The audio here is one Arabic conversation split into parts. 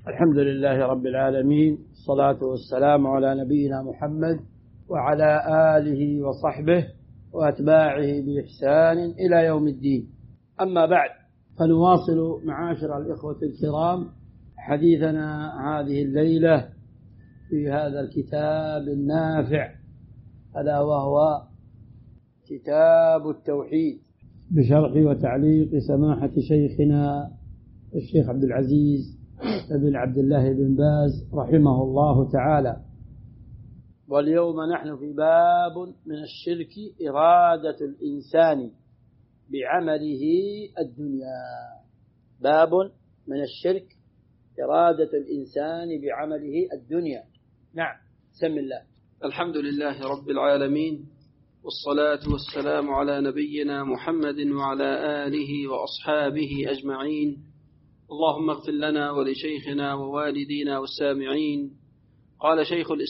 الحمد لله رب العالمين، الصلاة والسلام على نبينا محمد وعلى آله وصحبه وأتباعه بإحسان إلى يوم الدين. أما بعد، فنواصل معاشر الإخوة الكرام حديثنا هذه الليلة في هذا الكتاب النافع، ألا وهو كتاب التوحيد بشرح وتعليق سماحة شيخنا الشيخ عبد العزيز بن عبد الله بن باز رحمه الله تعالى. واليوم نحن في باب من الشرك إرادة الإنسان بعمله الدنيا. باب من الشرك إرادة الإنسان بعمله الدنيا. نعم، بسم الله. الحمد لله رب العالمين، والصلاة والسلام على نبينا محمد وعلى آله وأصحابه أجمعين. اللهم اغفر لنا ولشيخنا ووالدينا والسامعين. قال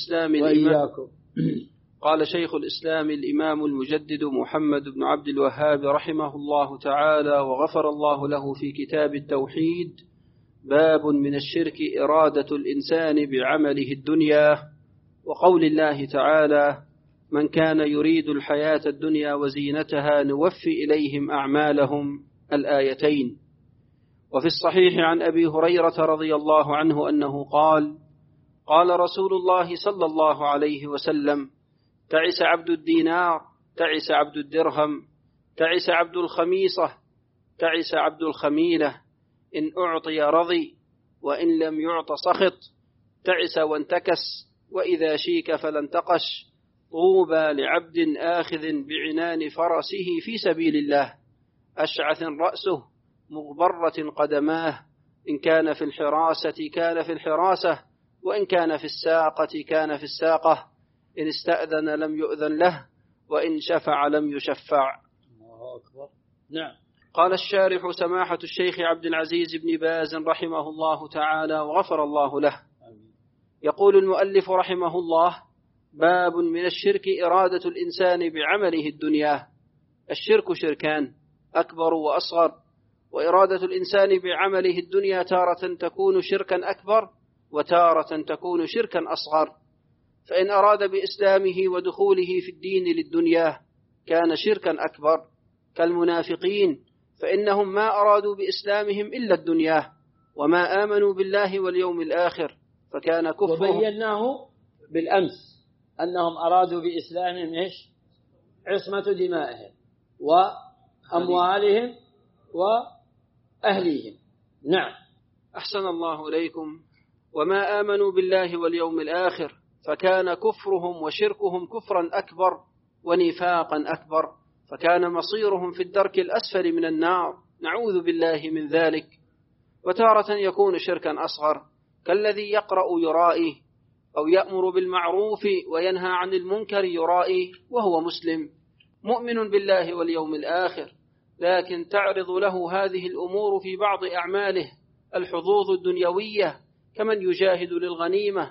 شيخ الإسلام الإمام المجدد محمد بن عبد الوهاب رحمه الله تعالى وغفر الله له في كتاب التوحيد: باب من الشرك إرادة الإنسان بعمله الدنيا. وقول الله تعالى: من كان يريد الحياة الدنيا وزينتها نوفي إليهم أعمالهم، الآيتين. وفي الصحيح عن أبي هريرة رضي الله عنه أنه قال: قال رسول الله صلى الله عليه وسلم: تعس عبد الدينار، تعس عبد الدرهم، تعس عبد الخميصة، تعس عبد الخميلة، إن أعطي رضي وإن لم يعط سخط، تعس وانتكس، وإذا شيك فلانتقش، طوبى لعبد آخذ بعنان فرسه في سبيل الله، أشعث رأسه مغبرة قدماه، إن كان في الحراسة كان في الحراسة، وإن كان في الساقة كان في الساقة، إن استأذن لم يؤذن له، وإن شفع لم يشفع. الله أكبر. نعم. قال الشارح سماحة الشيخ عبد العزيز بن باز رحمه الله تعالى وغفر الله له: يقول المؤلف رحمه الله: باب من الشرك إرادة الإنسان بعمله الدنيا. الشرك شركان: أكبر وأصغر. وإرادة الإنسان بعمله الدنيا تارة تكون شركا أكبر، وتارة تكون شركا أصغر. فإن أراد بإسلامه ودخوله في الدين للدنيا كان شركا أكبر، كالمنافقين، فإنهم ما أرادوا بإسلامهم إلا الدنيا، وما آمنوا بالله واليوم الآخر، فكان كفرهم. وبيناه بالأمس أنهم أرادوا بإسلامهم إيش؟ عصمة دمائهم وأموالهم وأهليهم. نعم. أحسن الله إليكم. وما آمنوا بالله واليوم الآخر، فكان كفرهم وشركهم كفرا أكبر ونفاقا أكبر، فكان مصيرهم في الدرك الأسفل من النار، نعوذ بالله من ذلك. وتارة يكون شركا أصغر، كالذي يقرأ يرائي، أو يأمر بالمعروف وينهى عن المنكر يرائي وهو مسلم مؤمن بالله واليوم الآخر، لكن تعرض له هذه الأمور في بعض أعماله الحظوظ الدنيوية، كمن يجاهد للغنيمة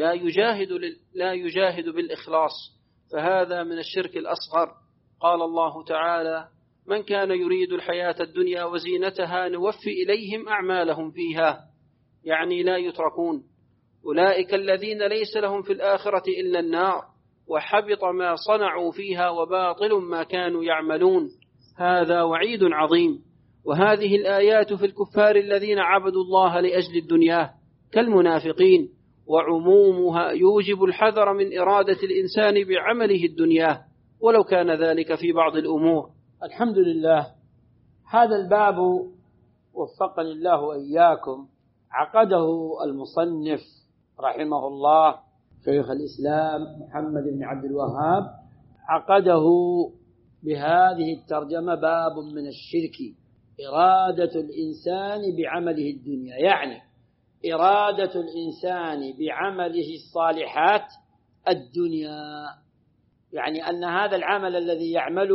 لا يجاهد بالإخلاص، فهذا من الشرك الأصغر. قال الله تعالى: من كان يريد الحياة الدنيا وزينتها نوفي إليهم أعمالهم فيها، يعني لا يتركون. أولئك الذين ليس لهم في الآخرة إلا النار، وحبط ما صنعوا فيها وباطل ما كانوا يعملون. هذا وعيد عظيم. وهذه الآيات في الكفار الذين عبدوا الله لأجل الدنيا كالمنافقين، وعمومها يوجب الحذر من إرادة الإنسان بعمله الدنيا ولو كان ذلك في بعض الأمور. الحمد لله. هذا الباب وفقني الله وإياكم عقده المصنف رحمه الله شيخ الإسلام محمد بن عبد الوهاب، عقده بهذه الترجمة: باب من الشرك إرادة الإنسان بعمله الدنيا، يعني إرادة الإنسان بعمله الصالحات الدنيا، يعني أن هذا العمل الذي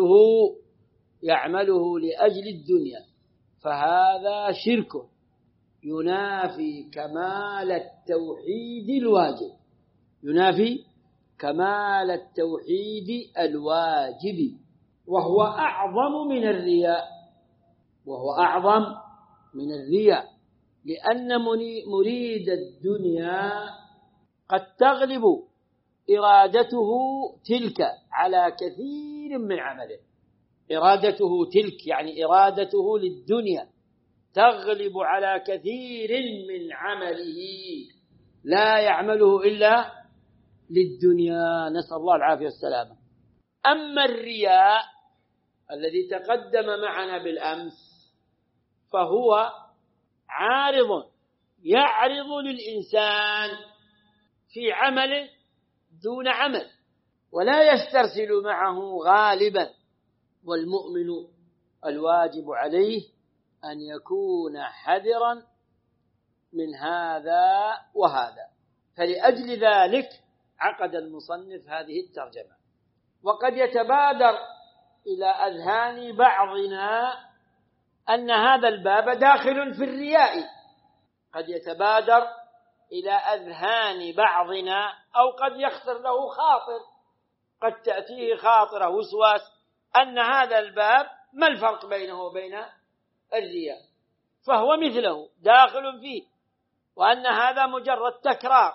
يعمله لأجل الدنيا، فهذا شرك ينافي كمال التوحيد الواجب، ينافي كمال التوحيد الواجب، وهو أعظم من الرياء، لأن مريد الدنيا قد تغلب إرادته تلك على كثير من عمله. إرادته تلك يعني إرادته للدنيا تغلب على كثير من عمله، لا يعمله إلا للدنيا، نسأل الله العافية والسلامة. أما الرياء الذي تقدم معنا بالأمس فهو عارض يعرض للإنسان في عمل دون عمل ولا يسترسل معه غالبا، والمؤمن الواجب عليه أن يكون حذرا من هذا وهذا. فلأجل ذلك عقد المصنف هذه الترجمة. وقد يتبادر إلى أذهان بعضنا أن هذا الباب داخل في الرياء، قد يتبادر إلى أذهان بعضنا أو قد يخطر له خاطر، قد تأتيه خاطرة وسواس أن هذا الباب ما الفرق بينه وبين الرياء، فهو مثله داخل فيه، وأن هذا مجرد تكرار.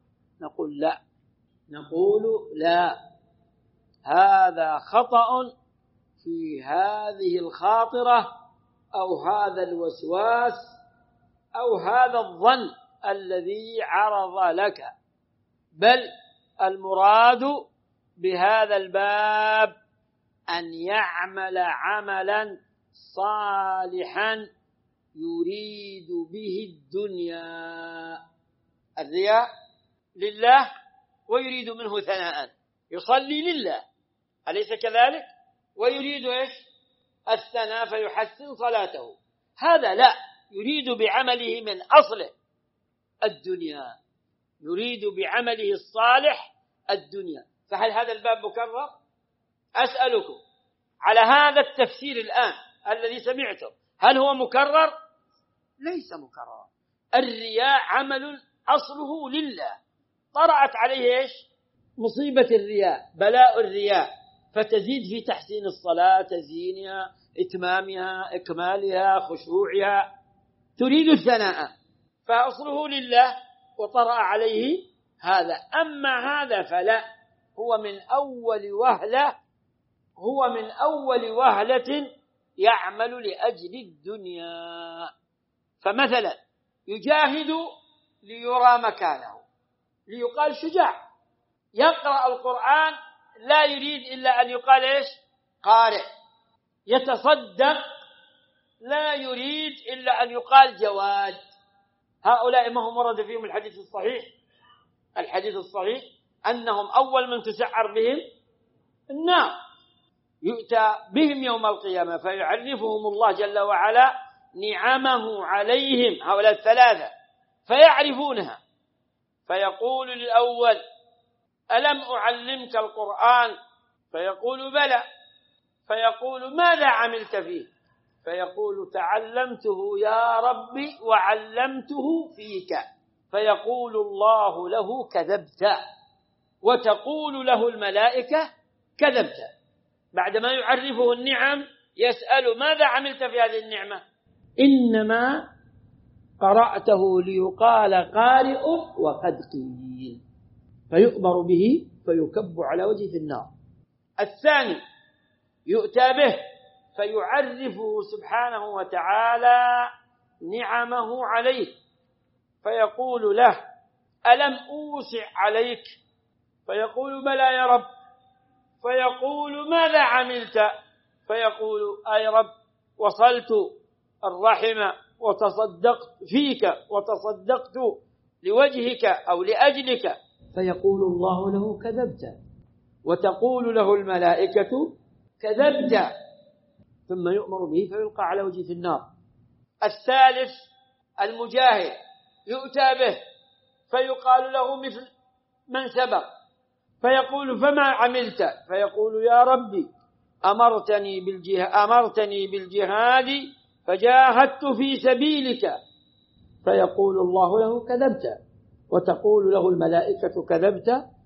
نقول لا، هذا خطأ في هذه الخاطرة أو هذا الوسواس أو هذا الظن الذي عرض لك، بل المراد بهذا الباب أن يعمل عملا صالحا يريد به الدنيا. الرياء لله ويريد منه ثناء، يصلي لله أليس كذلك؟ ويريد إيش؟ الثناء فيحسن صلاته. هذا لا، يريد بعمله من أصله الدنيا، يريد بعمله الصالح الدنيا. فهل هذا الباب مكرر؟ أسألكم على هذا التفسير الآن الذي سمعته، هل هو مكرر؟ ليس مكرر. الرياء عمل أصله لله، طرأت عليه إيش؟ مصيبة الرياء، بلاء الرياء، فتزيد في تحسين الصلاة، تزيينها، إتمامها، إكمالها، خشوعها، تريد الثناء، فأصله لله وطرأ عليه هذا. أما هذا فلا، هو من أول وهلة يعمل لأجل الدنيا. فمثلا يجاهد ليرى مكانه، ليقال شجاع، يقرأ القرآن لا يريد إلا أن يقال إيش؟ قارئ، يتصدق لا يريد إلا أن يقال جواد. هؤلاء ما هم ورد فيهم الحديث الصحيح أنهم أول من تسعر بهم النار، يؤتى بهم يوم القيامة فيعرفهم الله جل وعلا نعمه عليهم، هؤلاء الثلاثة، فيعرفونها، فيقول للأول ألم أعلمك القرآن؟ فيقول بلى. فيقول ماذا عملت فيه؟ فيقول تعلمته يا ربي وعلمته فيك. فيقول الله له كذبت، وتقول له الملائكة كذبت. بعدما يعرفه النعم يسأل ماذا عملت في هذه النعمة؟ إنما قرأته ليقال قارئ وقد قيل، فيؤمر به فيكب على وجهه في النار. الثاني يؤتى به فيعرفه سبحانه وتعالى نعمه عليه، فيقول له ألم أوسع عليك؟ فيقول بلى يا رب. فيقول ماذا عملت؟ فيقول أي رب وصلت الرحم وتصدقت فيك وتصدقت لوجهك أو لأجلك. فيقول الله له كذبت، وتقول له الملائكة كذبت، ثم يؤمر به فيلقى على وجهه في النار. الثالث المجاهد يؤتى به فيقال له مثل من سبق، فيقول فما عملت؟ فيقول يا ربي أمرتني بالجهاد فجاهدت في سبيلك. فيقول الله له كذبت، وتقول له الملائكة كذبت،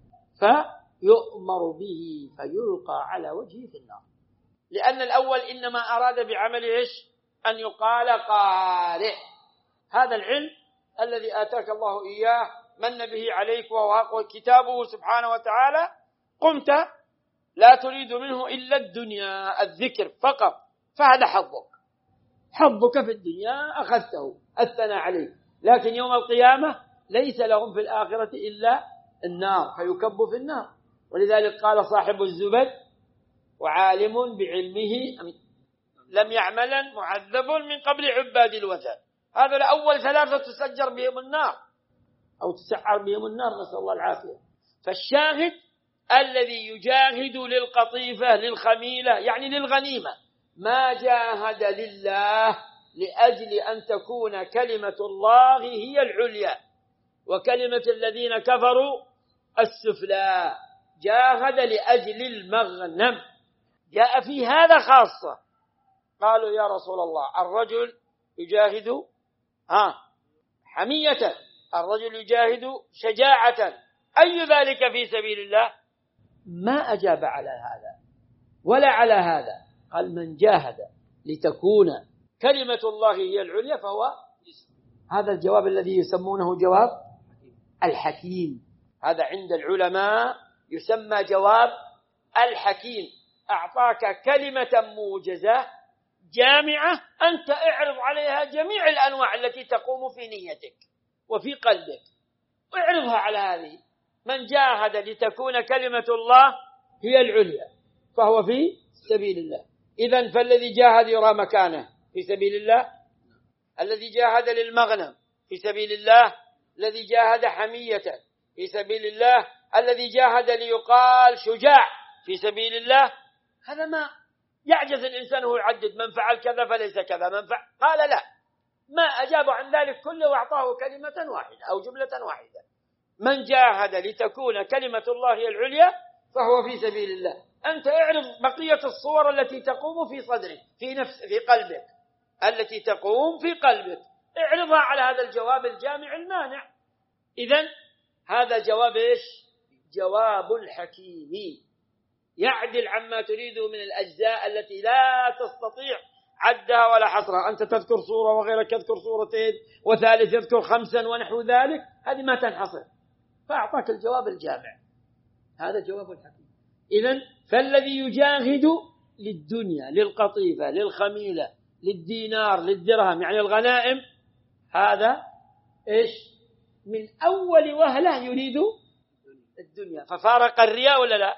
فيؤمر به فيلقى على وجهه في النار. لأن الأول إنما أراد بعمل إيش؟ أن يقال قارئ، هذا العلم الذي آتاك الله إياه من به عليك وهو كتابه سبحانه وتعالى، قمت لا تريد منه إلا الدنيا، الذكر فقط، فهذا حظك في الدنيا أخذته، الثناء عليك. لكن يوم القيامة ليس لهم في الآخرة إلا النار، فيكبوا في النار. ولذلك قال صاحب الزبد: وعالم بعلمه لم يعملا معذب من قبل عباد الوثن. هذا لأول ثلاثة تسجر بهم النار أو تسعر بهم النار، نسأل الله العافية. فالشاهد الذي يجاهد للقطيفة للخميلة يعني للغنيمة، ما جاهد لله لأجل أن تكون كلمة الله هي العليا وكلمة الذين كفروا السفلى، جاهد لأجل المغنم. جاء في هذا خاصة، قالوا يا رسول الله الرجل يجاهد حمية، الرجل يجاهد شجاعة، أي ذلك في سبيل الله؟ ما أجاب على هذا ولا على هذا، قال من جاهد لتكون كلمة الله هي العليا فهو. هذا الجواب الذي يسمونه جواب الحكيم، هذا عند العلماء يسمى جواب الحكيم. أعطاك كلمة موجزة جامعة، أنت اعرض عليها جميع الأنواع التي تقوم في نيتك وفي قلبك، اعرضها على هذه. من جاهد لتكون كلمة الله هي العليا فهو في سبيل الله. إذن فالذي جاهد يرى مكانه في سبيل الله، الذي جاهد للمغنم في سبيل الله، الذي جاهد حمية في سبيل الله، الذي جاهد ليقال شجاع في سبيل الله. هذا ما يعجز الإنسان هو يعدد من فعل كذا فليس كذا، من فعل قال لا، ما أجاب عن ذلك كله وأعطاه كلمة واحدة أو جملة واحدة. من جاهد لتكون كلمة الله هي العليا فهو في سبيل الله. أنت اعرض بقية الصور التي تقوم في صدرك في نفس في قلبك، التي تقوم في قلبك، اعرضها على هذا الجواب الجامع المانع. إذن هذا جواب إيش؟ جواب الحكيم، يعدل عما تريده من الأجزاء التي لا تستطيع عدها ولا حصرها. أنت تذكر صورة وغيرك يذكر صورتين وثالث يذكر 5 ونحو ذلك، هذه ما تنحصر، فأعطاك الجواب الجامع. هذا جواب الحكيم. إذن فالذي يجاهد للدنيا للقطيفة للخميلة للدينار للدرهم يعني الغنائم، هذا إيش؟ من أول وهلة يريد الدنيا، ففارق الرياء ولا لا؟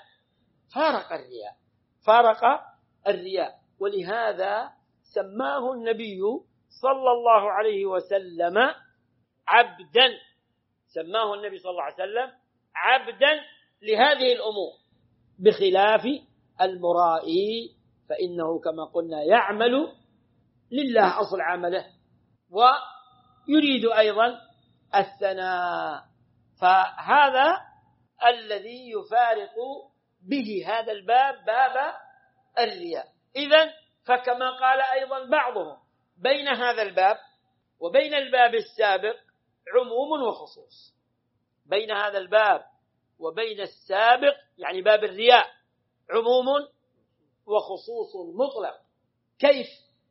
فارق الرياء. ولهذا سماه النبي صلى الله عليه وسلم عبدا، سماه النبي صلى الله عليه وسلم عبدا لهذه الأمور، بخلاف المرائي فإنه كما قلنا يعمل لله أصل عمله ويريد أيضا الثناء. فهذا الذي يفارق به هذا الباب باب الرياء. إذن فكما قال أيضا بعضهم بين هذا الباب وبين الباب السابق عموم وخصوص، بين هذا الباب وبين السابق يعني باب الرياء عموم وخصوص مطلق. كيف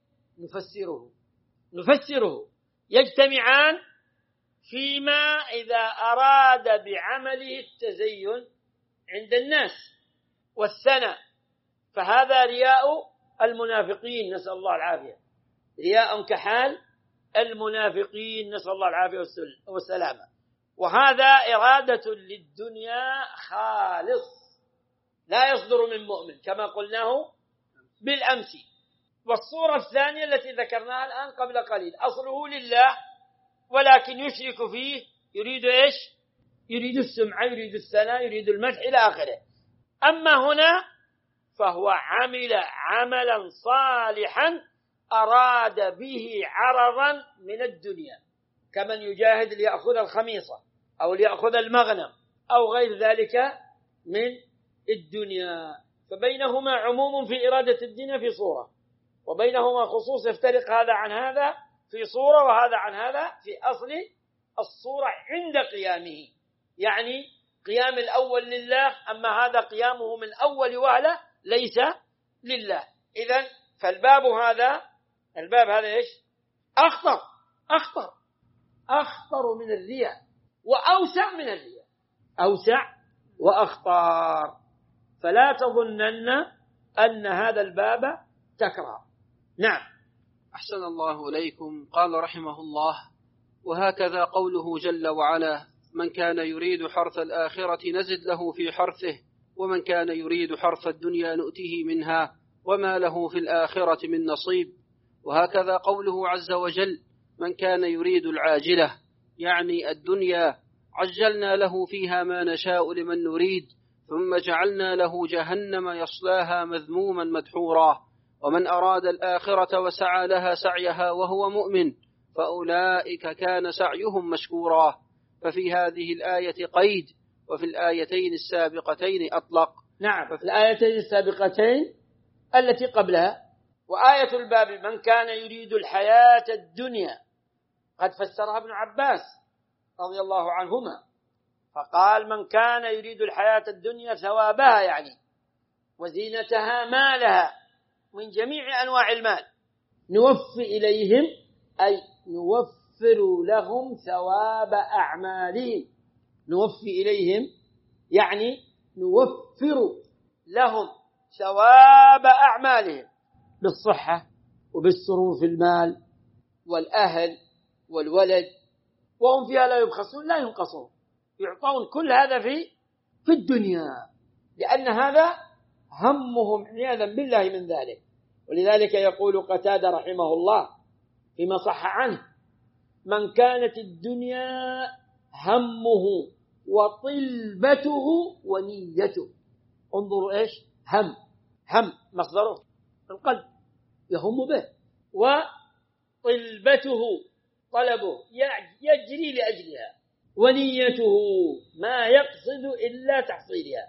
نفسره؟ يجتمعان فيما إذا أراد بعمله التزين عند الناس والثناء، فهذا رياء المنافقين نسأل الله العافية، رياء كحال المنافقين نسأل الله العافية والسلامة. وهذا إرادة للدنيا خالص لا يصدر من مؤمن كما قلناه بالأمس. والصورة الثانية التي ذكرناها الآن قبل قليل أصله لله ولكن يشرك فيه، يريد إيش؟ يريد السمعة، يريد الثناء، يريد المدح إلى آخره. أما هنا فهو عمل عملا صالحا أراد به عرضا من الدنيا، كمن يجاهد ليأخذ الخميصة أو ليأخذ المغنم أو غير ذلك من الدنيا. فبينهما عموم في إرادة الدنيا في صورة، وبينهما خصوص يفترق هذا عن هذا في صورة وهذا عن هذا في أصل الصورة عند قيامه، يعني قيام الأول لله، أما هذا قيامه من أول وهلة ليس لله. إذن فالباب هذا إيش؟ أخطر. أخطر من الرياء وأوسع من الرياء، أوسع وأخطر. فلا تظنن أن هذا الباب تكره. نعم. أحسن الله إليكم. قال رحمه الله: وهكذا قوله جل وعلا: من كان يريد حرث الآخرة نزد له في حرثه ومن كان يريد حرث الدنيا نؤته منها وما له في الآخرة من نصيب. وهكذا قوله عز وجل: من كان يريد العاجلة يعني الدنيا عجلنا له فيها ما نشاء لمن نريد ثم جعلنا له جهنم يصلاها مذموما مدحورا ومن أراد الآخرة وسعى لها سعيها وهو مؤمن فأولئك كان سعيهم مشكورا. ففي هذه الآية قيد وفي الآيتين السابقتين أطلق. نعم، في الآيتين السابقتين التي قبلها. وآية الباب من كان يريد الحياة الدنيا قد فسرها ابن عباس رضي الله عنهما فقال: من كان يريد الحياة الدنيا ثوابها يعني وزينتها مالها من جميع أنواع المال نوفي إليهم أي نوفر لهم ثواب أعمالهم. نوفي إليهم يعني نوفر لهم ثواب أعمالهم بالصحة وبالسرور في المال والأهل والولد، وهم فيها لا يبخسون لا ينقصون، يعطون كل هذا في الدنيا، لأن هذا همهم عياذا بالله من ذلك. ولذلك يقول قتادة رحمه الله فيما صح عنه: من كانت الدنيا همه وطلبته ونيته. انظروا إيش هم مصدره القلب يهم به، وطلبته طلبه يجري لأجلها، ونيته ما يقصد إلا تحصيلها.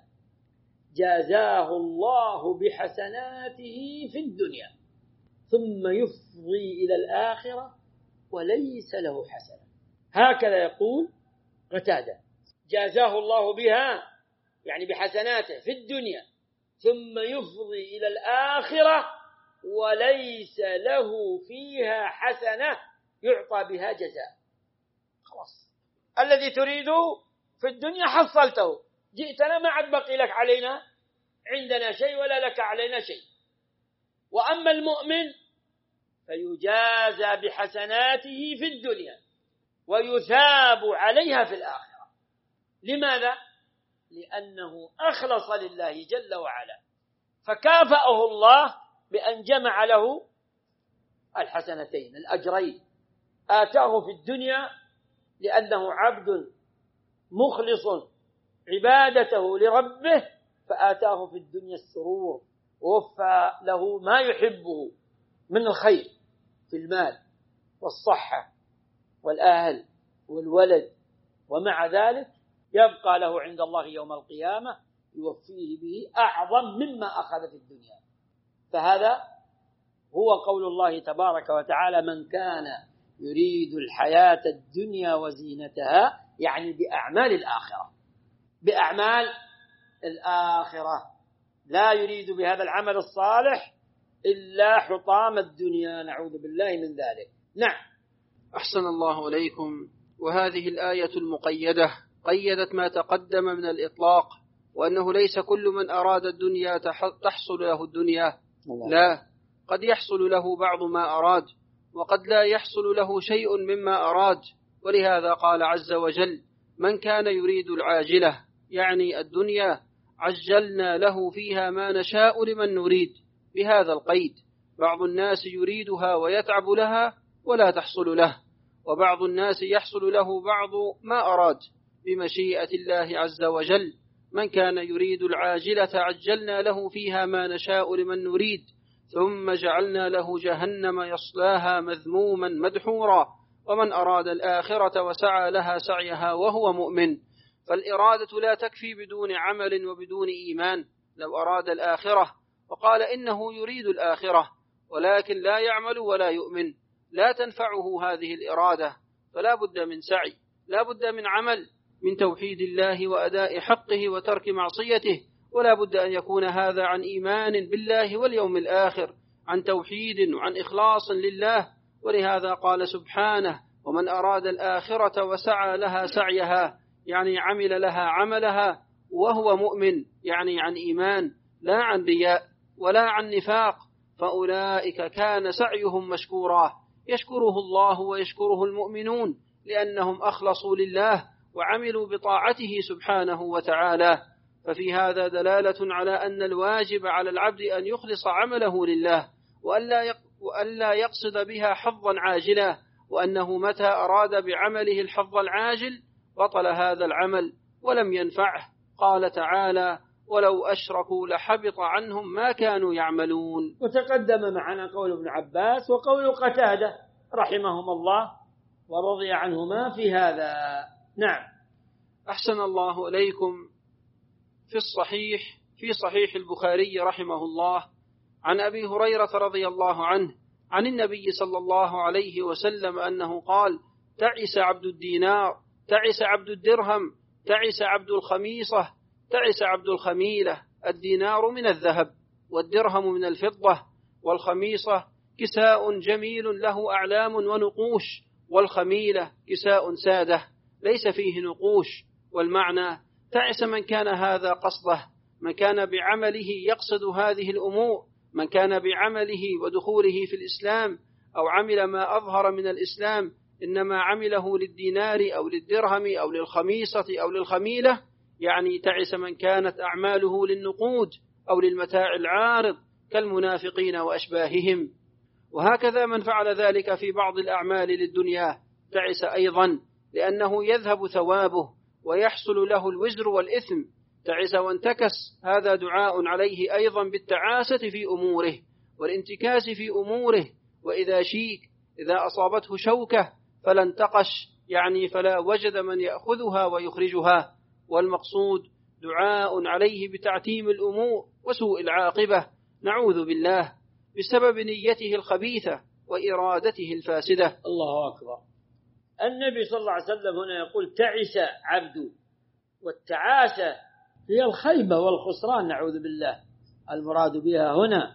جازاه الله بحسناته في الدنيا ثم يفضي إلى الآخرة وليس له حسنة. هكذا يقول قتادة: جازاه الله بها يعني بحسناته في الدنيا ثم يفضي إلى الآخرة وليس له فيها حسنة يعطى بها جزاء. خلاص، الذي تريده في الدنيا حصلته، جئتنا ما عاد بقي لك علينا عندنا شيء ولا لك علينا شيء. وأما المؤمن فيجازى بحسناته في الدنيا ويثاب عليها في الآخرة. لماذا؟ لأنه أخلص لله جل وعلا، فكافأه الله بأن جمع له الحسنتين الأجرين. آتاه في الدنيا لأنه عبد مخلص عبادته لربه، فآتاه في الدنيا السرور ووفى له ما يحبه من الخير في المال والصحة والأهل والولد، ومع ذلك يبقى له عند الله يوم القيامة يوفيه به أعظم مما أخذ في الدنيا. فهذا هو قول الله تبارك وتعالى: من كان يريد الحياة الدنيا وزينتها، يعني بأعمال الآخرة، بأعمال الآخرة، لا يريد بهذا العمل الصالح إلا حطام الدنيا، نعوذ بالله من ذلك. نعم. أحسن الله إليكم. وهذه الآية المقيدة قيدت ما تقدم من الإطلاق، وأنه ليس كل من أراد الدنيا تحصل له الدنيا، لا، قد يحصل له بعض ما أراد وقد لا يحصل له شيء مما أراد. ولهذا قال عز وجل: من كان يريد العاجلة يعني الدنيا عجلنا له فيها ما نشاء لمن نريد، بهذا القيد. بعض الناس يريدها ويتعب لها ولا تحصل له، وبعض الناس يحصل له بعض ما أراد بمشيئة الله عز وجل. من كان يريد العاجلة عجلنا له فيها ما نشاء لمن نريد ثم جعلنا له جهنم يصلاها مذموما مدحورا ومن أراد الآخرة وسعى لها سعيها وهو مؤمن. فالإرادة لا تكفي بدون عمل وبدون إيمان. لو أراد الآخرة وقال إنه يريد الآخرة ولكن لا يعمل ولا يؤمن لا تنفعه هذه الإرادة، فلا بد من سعي، لا بد من عمل، من توحيد الله وأداء حقه وترك معصيته، ولا بد أن يكون هذا عن إيمان بالله واليوم الآخر، عن توحيد وعن إخلاص لله. ولهذا قال سبحانه: ومن أراد الآخرة وسعى لها سعيها يعني عمل لها عملها وهو مؤمن يعني عن إيمان لا عن رياء ولا عن نفاق، فأولئك كان سعيهم مشكورا يشكره الله ويشكره المؤمنون لأنهم أخلصوا لله وعملوا بطاعته سبحانه وتعالى. ففي هذا دلالة على أن الواجب على العبد أن يخلص عمله لله وألا يقصد بها حظا عاجلا، وأنه متى أراد بعمله الحظ العاجل بطل هذا العمل ولم ينفعه. قال تعالى: ولو أشركوا لحبط عنهم ما كانوا يعملون. وتقدم معنا قول ابن عباس وقول قتادة رحمهم الله ورضي عنهما في هذا. نعم. أحسن الله إليكم. في صحيح البخاري رحمه الله عن أبي هريرة رضي الله عنه عن النبي صلى الله عليه وسلم أنه قال: تعس عبد الدينار، تعس عبد الدرهم، تعس عبد الخميصة، تعس عبد الخميلة. الدينار من الذهب والدرهم من الفضة، والخميصة كساء جميل له أعلام ونقوش، والخميلة كساء سادة ليس فيه نقوش. والمعنى: تعس من كان هذا قصده، من كان بعمله يقصد هذه الأمور، من كان بعمله ودخوله في الإسلام أو عمل ما أظهر من الإسلام إنما عمله للدينار أو للدرهم أو للخميصة أو للخميلة، يعني تعس من كانت أعماله للنقود أو للمتاع العارض كالمنافقين وأشباههم. وهكذا من فعل ذلك في بعض الأعمال للدنيا تعس أيضا، لأنه يذهب ثوابه ويحصل له الوزر والإثم. تعس وانتكس، هذا دعاء عليه أيضا بالتعاسة في أموره والانتكاس في أموره. وإذا شيك إذا أصابته شوكة فلا انتقش، يعني فلا وجد من يأخذها ويخرجها. والمقصود دعاء عليه بتعتيم الأمور وسوء العاقبة، نعوذ بالله، بسبب نيته الخبيثة وإرادته الفاسدة. الله أكبر. النبي صلى الله عليه وسلم هنا يقول: تعس عبد، والتعاسة هي الخيبة والخسران، نعوذ بالله. المراد بها هنا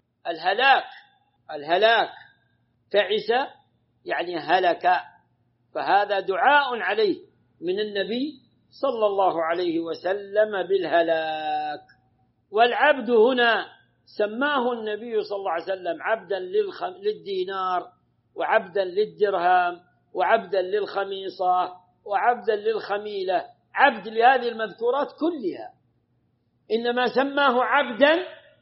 الهلاك. تعس يعني هلك، فهذا دعاء عليه من النبي صلى الله عليه وسلم بالهلاك. والعبد هنا سماه النبي صلى الله عليه وسلم عبدا للدينار، وعبدا للدرهم، وعبدا للخميصة، وعبدا للخميلة، عبد لهذه المذكورات كلها. إنما سماه عبدا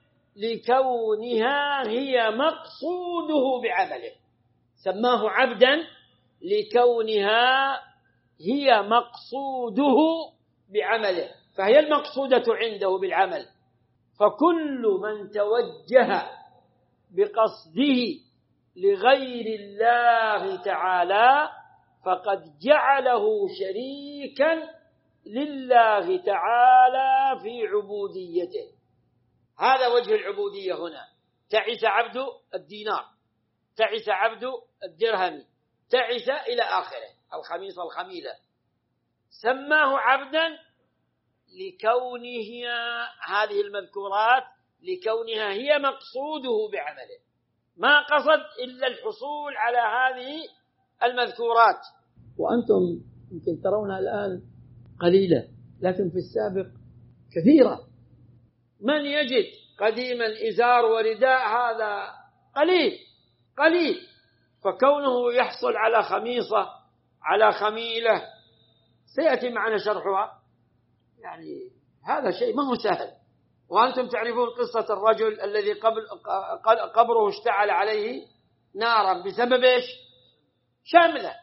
لكونها هي مقصوده بعمله، سماه عبدا لكونها هي مقصوده بعمله، فهي المقصودة عنده بالعمل. فكل من توجه بقصده لغير الله تعالى فقد جعله شريكا لله تعالى في عبوديته. هذا وجه العبودية هنا. تعس عبد الدينار، تعس عبد الدرهم، تعس إلى آخره، الخميصة الخميلة. سماه عبدا لكونه هذه المذكورات لكونها هي مقصوده بعمله، ما قصد إلا الحصول على هذه المذكورات. وأنتم يمكن ترونها الآن قليلة، لكن في السابق كثيرة. من يجد قديما إزار ورداء هذا قليل، فكونه يحصل على خميصة على خميلة سيأتي معنا شرحها، يعني هذا شيء ما هو سهل. وأنتم تعرفون قصة الرجل الذي قبره اشتعل عليه نارا بسبب إيش؟ شملة،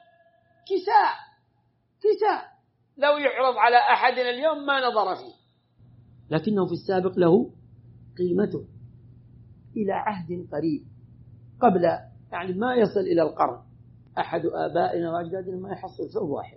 كساء لو يعرض على أحدنا اليوم ما نظر فيه، لكنه في السابق له قيمته إلى عهد قريب، قبل يعني ما يصل إلى القرن. أحد آبائنا وأجدادنا ما يحصل ثوب واحد،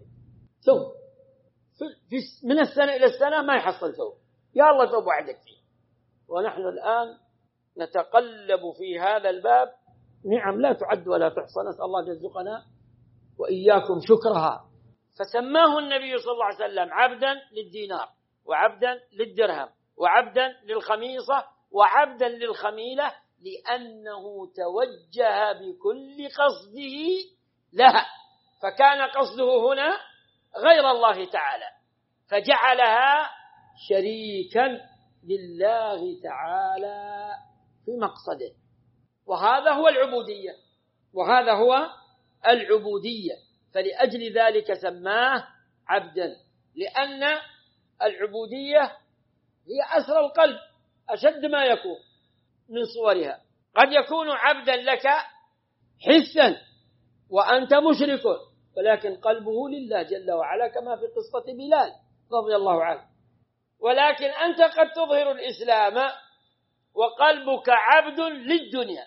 من السنة إلى السنة ما يحصل ثوب، يا الله ثوب واحد فيه. ونحن الآن نتقلب في هذا الباب نعم لا تعد ولا تحصى، نسأل الله يرزقنا وإياكم شكرها. فسماه النبي صلى الله عليه وسلم عبدا للدينار، وعبدا للدرهم، وعبدا للخميصة، وعبدا للخميلة، لأنه توجه بكل قصده لها، فكان قصده هنا غير الله تعالى، فجعلها شريكا لله تعالى في مقصده، وهذا هو العبودية. فلأجل ذلك سماه عبدا، لأن العبودية هي أسرى القلب، أشد ما يكون من صورها. قد يكون عبدا لك حسا وأنت مشرك، ولكن قلبه لله جل وعلا، كما في قصة بلال رضي الله عنه. ولكن أنت قد تظهر الإسلام وقلبك عبد للدنيا،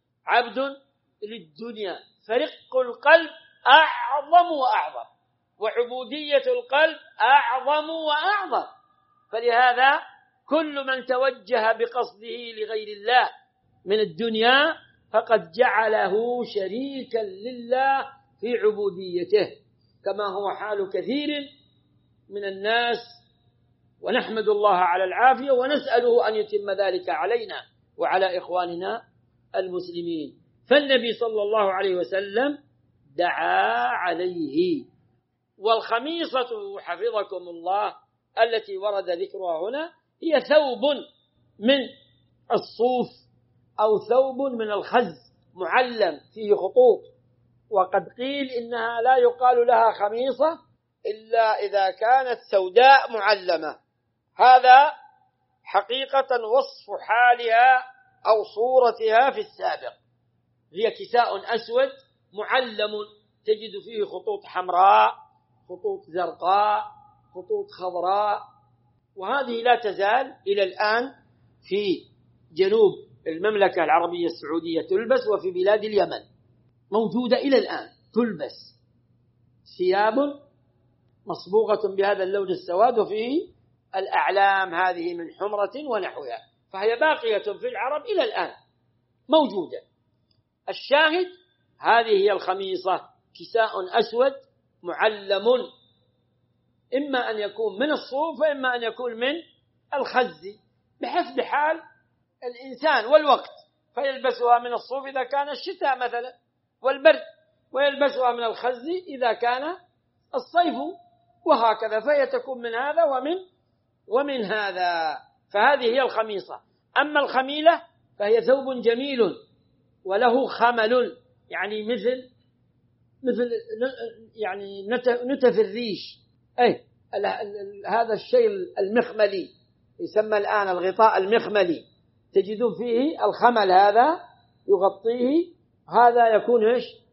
فرق القلب أعظم وأعظم، وعبودية القلب أعظم وأعظم. فلهذا كل من توجه بقصده لغير الله من الدنيا فقد جعله شريكا لله في عبوديته، كما هو حال كثير من الناس، ونحمد الله على العافية ونسأله أن يتم ذلك علينا وعلى إخواننا المسلمين. فالنبي صلى الله عليه وسلم دعا عليه. والخميصة حفظكم الله التي ورد ذكرها هنا هي ثوب من الصوف أو ثوب من الخز معلم فيه خطوط، وقد قيل إنها لا يقال لها خميصة إلا إذا كانت سوداء معلمة. هذا حقيقة وصف حالها أو صورتها في السابق، هي كساء أسود معلم تجد فيه خطوط حمراء، خطوط زرقاء، خطوط خضراء، وهذه لا تزال إلى الآن في جنوب المملكة العربية السعودية تلبس، وفي بلاد اليمن موجودة إلى الآن تلبس، ثياب مصبوغة بهذا اللون السواد وفيه الأعلام هذه من حمرة ونحوها، فهي باقية في العرب إلى الآن موجودة. الشاهد هذه هي الخميصة، كساء أسود معلم، إما أن يكون من الصوف وإما أن يكون من الخز بحسب حال الإنسان والوقت، فيلبسها من الصوف إذا كان الشتاء مثلا والبرد، ويلبسها من الخز إذا كان الصيف، وهكذا، فهي تكون من هذا ومن هذا. فهذه هي الخميصة. أما الخميلة فهي ثوب جميل وله خمل، يعني مثل يعني نتف الريش، هذا الشيء المخملي يسمى الآن الغطاء المخملي، تجدون فيه الخمل هذا يغطيه، هذا يكون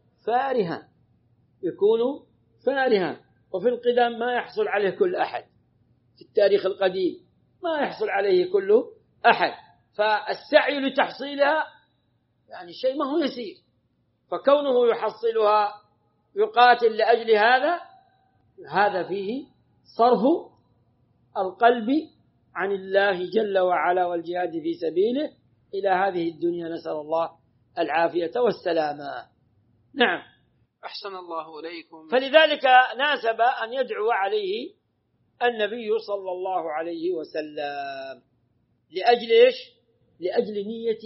فارها، وفي القدم ما يحصل عليه كل أحد، في التاريخ القديم ما يحصل عليه كل أحد، فالسعي لتحصيلها يعني شيء ما هو يسير، فكونه يحصلها يقاتل لأجل هذا فيه صرف القلب عن الله جل وعلا والجهاد في سبيله إلى هذه الدنيا، نسأل الله العافية والسلامة. نعم. أحسن الله إليكم. فلذلك ناسب أن يدعو عليه النبي صلى الله عليه وسلم لأجل إيش؟ لأجل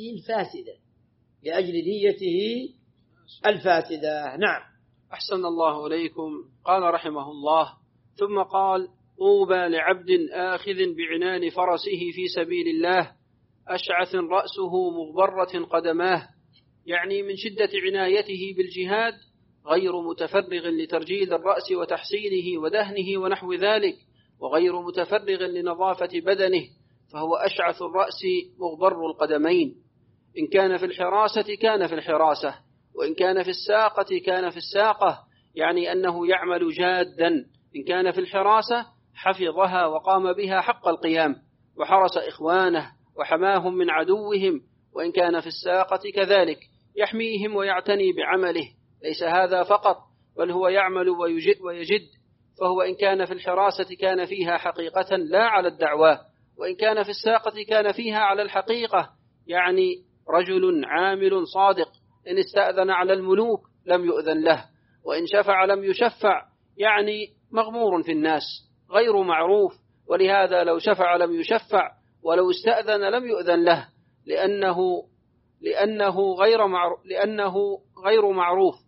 نيته الفاسدة. نعم. أحسن الله إليكم. قال رحمه الله: ثم قال: طوبى لعبد آخذ بعنان فرسه في سبيل الله، أشعث رأسه مغبرة قدماه، يعني من شدة عنايته بالجهاد، غير متفرغ لترجيل الرأس وتحسينه ودهنه ونحو ذلك، وغير متفرغ لنظافة بدنه، فهو أشعث الرأس مغبر القدمين. إن كان في الحراسة كان في الحراسة، وإن كان في الساقة كان في الساقة، يعني أنه يعمل جادا. إن كان في الحراسة حفظها وقام بها حق القيام، وحرس إخوانه وحماهم من عدوهم. وإن كان في الساقة كذلك، يحميهم ويعتني بعمله. ليس هذا فقط، بل هو يعمل ويجد. فهو إن كان في الحراسة كان فيها حقيقة لا على الدعوة، وإن كان في الساقة كان فيها على الحقيقة، يعني رجل عامل صادق. إن استأذن على الملوك لم يؤذن له، وإن شفع لم يشفع، يعني مغمور في الناس غير معروف. ولهذا لو شفع لم يشفع، ولو استأذن لم يؤذن له، لأنه غير معروف.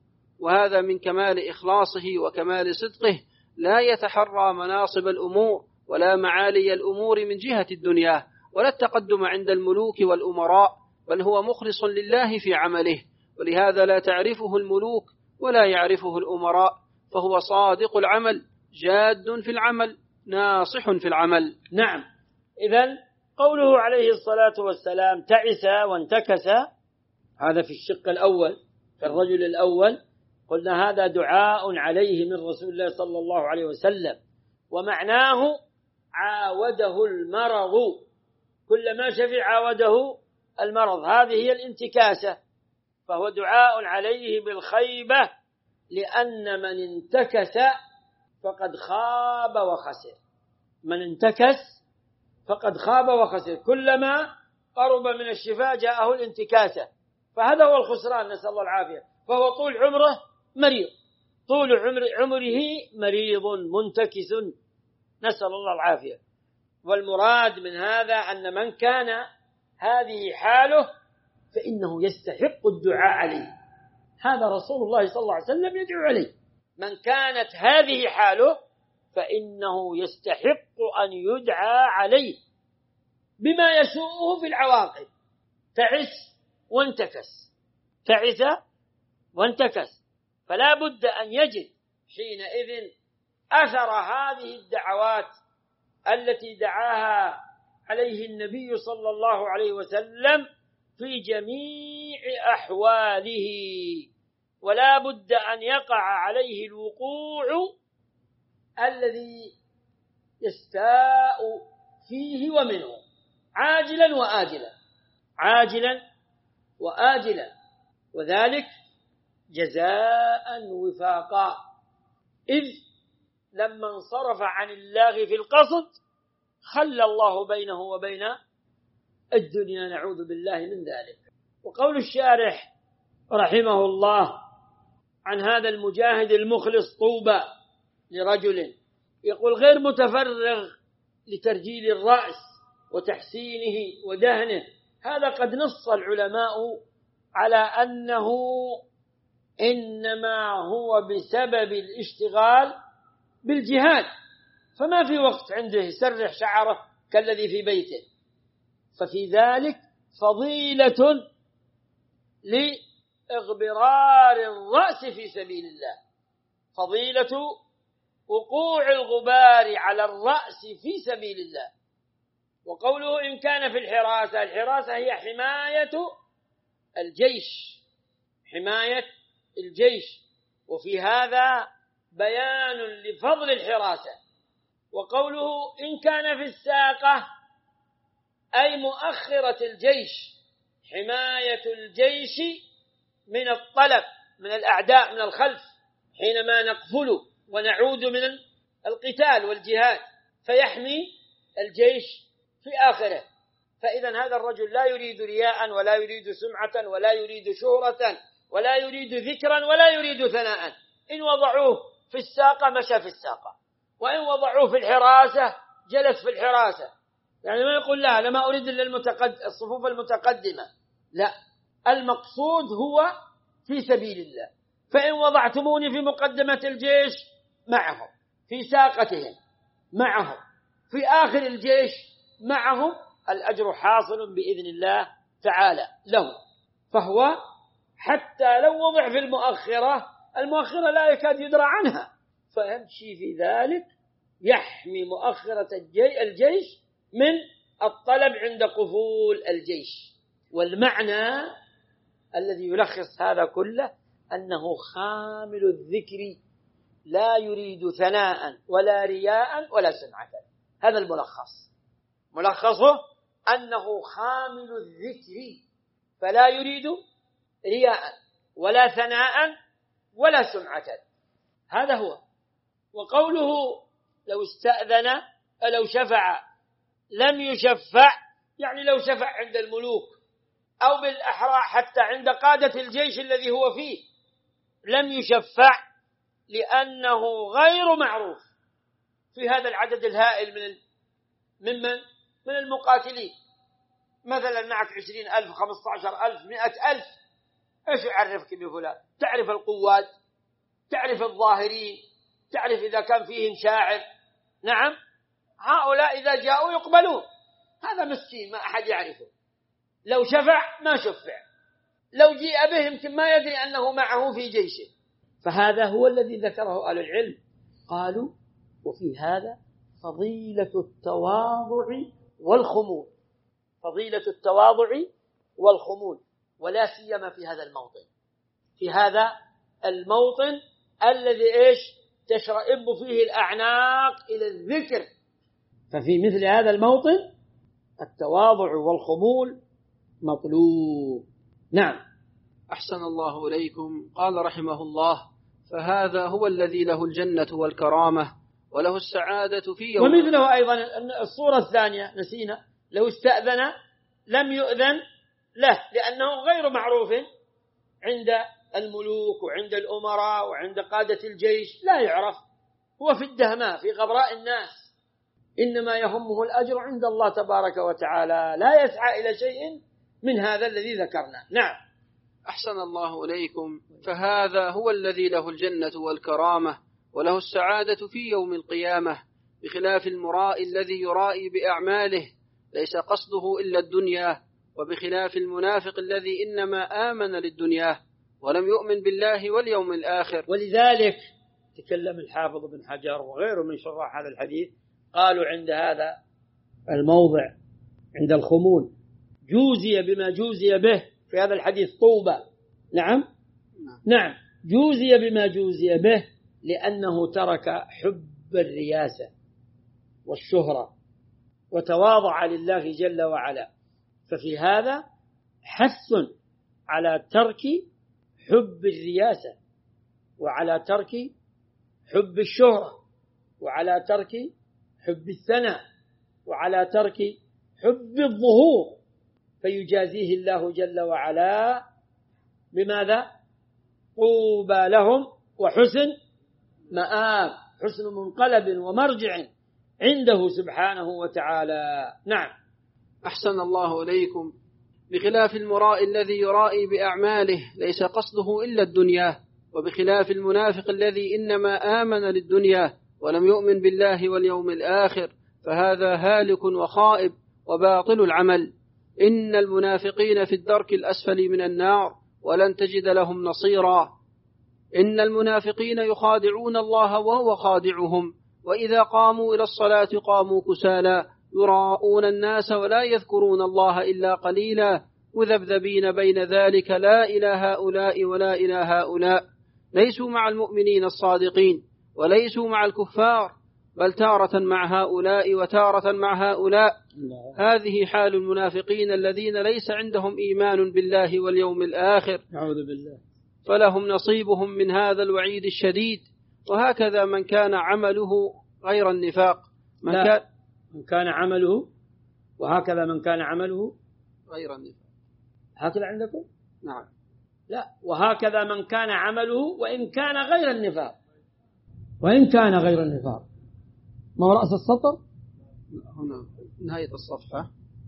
وهذا من كمال إخلاصه وكمال صدقه، لا يتحرى مناصب الأمور ولا معالي الأمور من جهة الدنيا ولا التقدم عند الملوك والأمراء، بل هو مخلص لله في عمله، ولهذا لا تعرفه الملوك ولا يعرفه الأمراء، فهو صادق العمل جاد في العمل ناصح في العمل. نعم. إذن قوله عليه الصلاة والسلام تعس وانتكس، هذا في الشق الأول، في الرجل الأول، قلنا هذا دعاء عليه من رسول الله صلى الله عليه وسلم، ومعناه عاوده المرض، كلما شفع عاوده المرض، هذه هي الانتكاسة، فهو دعاء عليه بالخيبة، لأن من انتكس فقد خاب وخسر، من انتكس فقد خاب وخسر، كلما قرب من الشفاء جاءه الانتكاسة، فهذا هو الخسران، نسأل الله العافية. فهو طول عمره مريض، طول عمره مريض منتكس، نسأل الله العافية. والمراد من هذا أن من كان هذه حاله فإنه يستحق الدعاء عليه، هذا رسول الله صلى الله عليه وسلم يدعو عليه، من كانت هذه حاله فإنه يستحق أن يدعى عليه بما يسوءه في العواقب. تعس وانتكس، تعس وانتكس، فلا بد أن يجد حينئذ أثر هذه الدعوات التي دعاها عليه النبي صلى الله عليه وسلم في جميع أحواله، ولا بد أن يقع عليه الوقوع الذي يستاء فيه ومنه، عاجلا وآجلا، عاجلا وآجلا، وذلك جزاء وفاقا، إذ لما انصرف عن الله في القصد خلى الله بينه وبين الدنيا، نعوذ بالله من ذلك. وقول الشارح رحمه الله عن هذا المجاهد المخلص: طوبى لرجل، يقول غير متفرغ لترجيل الرأس وتحسينه ودهنه، هذا قد نص العلماء على أنه إنما هو بسبب الاشتغال بالجهاد، فما في وقت عنده يسرح شعره كالذي في بيته، ففي ذلك فضيلة لإغبرار الرأس في سبيل الله، فضيلة وقوع الغبار على الرأس في سبيل الله. وقوله إن كان في الحراسة، الحراسة هي حماية الجيش، حماية الجيش، وفي هذا بيان لفضل الحراسة. وقوله إن كان في الساقة أي مؤخرة الجيش، حماية الجيش من الطلب من الأعداء من الخلف حينما نقفل ونعود من القتال والجهاد، فيحمي الجيش في آخره. فإذا هذا الرجل لا يريد رياء ولا يريد سمعة ولا يريد شهرة ولا يريد ذكرا ولا يريد ثناء، إن وضعوه في الساقة مشى في الساقة، وإن وضعوه في الحراسة جلس في الحراسة، يعني ما يقول لا أنا ما أريد إلا الصفوف المتقدمة، لا، المقصود هو في سبيل الله. فإن وضعتموني في مقدمة الجيش معهم، في ساقتهم معهم، في آخر الجيش معهم، الأجر حاصل بإذن الله تعالى له. فهو حتى لو وضع في المؤخرة لا يكاد يدرى عنها، فيمشي في ذلك يحمي مؤخرة الجيش من الطلب عند قفول الجيش. والمعنى الذي يلخص هذا كله أنه خامل الذكر، لا يريد ثناء ولا رياء ولا سمعة، هذا الملخص، ملخصه أنه خامل الذكر، فلا يريد رياء ولا ثناء ولا سمعة، هذا هو. وقوله لو استأذن لو شفع لم يشفع، يعني لو شفع عند الملوك أو بالأحرى حتى عند قادة الجيش الذي هو فيه لم يشفع، لأنه غير معروف في هذا العدد الهائل من المقاتلين. مثلا معك 20,000 15,000 100,000، ايش يعرفك بفلان؟ تعرف القوات، تعرف الظاهرين، تعرف إذا كان فيهم شاعر. نعم، هؤلاء إذا جاءوا يقبلون. هذا مسكين ما أحد يعرفه، لو شفع ما شفع، لو جيء به يمكن ما يدري أنه معه في جيشه. فهذا هو الذي ذكره أهل العلم، قالوا وفي هذا فضيلة التواضع والخمول، فضيلة التواضع والخمول، ولا سيما في هذا الموطن، في هذا الموطن الذي إيش تشرئب فيه الأعناق إلى الذكر. ففي مثل هذا الموطن التواضع والخمول مطلوب. نعم. أحسن الله إليكم. قال رحمه الله: فهذا هو الذي له الجنة والكرامة وله السعادة في يوم. ومثله أيضا الصورة الثانية نسينا، لو استأذن لم يؤذن له لأنه غير معروف عند الملوك وعند الأمراء وعند قادة الجيش، لا يعرف، هو في الدهماء في غبراء الناس، إنما يهمه الأجر عند الله تبارك وتعالى، لا يسعى إلى شيء من هذا الذي ذكرنا. نعم. أحسن الله إليكم. فهذا هو الذي له الجنة والكرامة وله السعادة في يوم القيامة، بخلاف المرائي الذي يرائي بأعماله ليس قصده إلا الدنيا، وبخلاف المنافق الذي إنما آمن للدنيا ولم يؤمن بالله واليوم الآخر. ولذلك تكلم الحافظ بن حجر وغيره من شراح هذا الحديث، قالوا عند هذا الموضع عند الخمول جوزي بما جوزي به في هذا الحديث طوبى. نعم نعم، جوزي بما جوزي به لأنه ترك حب الرياسة والشهرة وتواضع لله جل وعلا. ففي هذا حث على ترك حب الرياسة وعلى ترك حب الشهرة وعلى ترك حب الثناء وعلى ترك حب الظهور، فيجازيه الله جل وعلا بماذا؟ طوبى لهم وحسن مآب، حسن منقلب ومرجع عنده سبحانه وتعالى. نعم. أحسن الله إليكم. بخلاف المرائي الذي يرائي بأعماله ليس قصده إلا الدنيا، وبخلاف المنافق الذي إنما آمن للدنيا ولم يؤمن بالله واليوم الآخر، فهذا هالك وخائب وباطل العمل. إن المنافقين في الدرك الأسفل من النار ولن تجد لهم نصيرا. إن المنافقين يخادعون الله وهو خادعهم، وإذا قاموا إلى الصلاة قاموا كسالى يراءون الناس ولا يذكرون الله إلا قليلا، مذبذبين بين ذلك لا إلى هؤلاء ولا إلى هؤلاء. ليسوا مع المؤمنين الصادقين وليسوا مع الكفار، بل تارة مع هؤلاء وتارة مع هؤلاء. هذه حال المنافقين الذين ليس عندهم إيمان بالله واليوم الآخر، أعوذ بالله، فلهم نصيبهم من هذا الوعيد الشديد. وهكذا من كان عمله غير النفاق، من كان عمله، وهكذا من كان عمله غير النفاق. هكذا عندكم؟ نعم. لا، وهكذا من كان عمله وإن كان غير النفاق، وإن كان غير النفاق. ما رأس السطر؟ هنا نهاية الصفحة.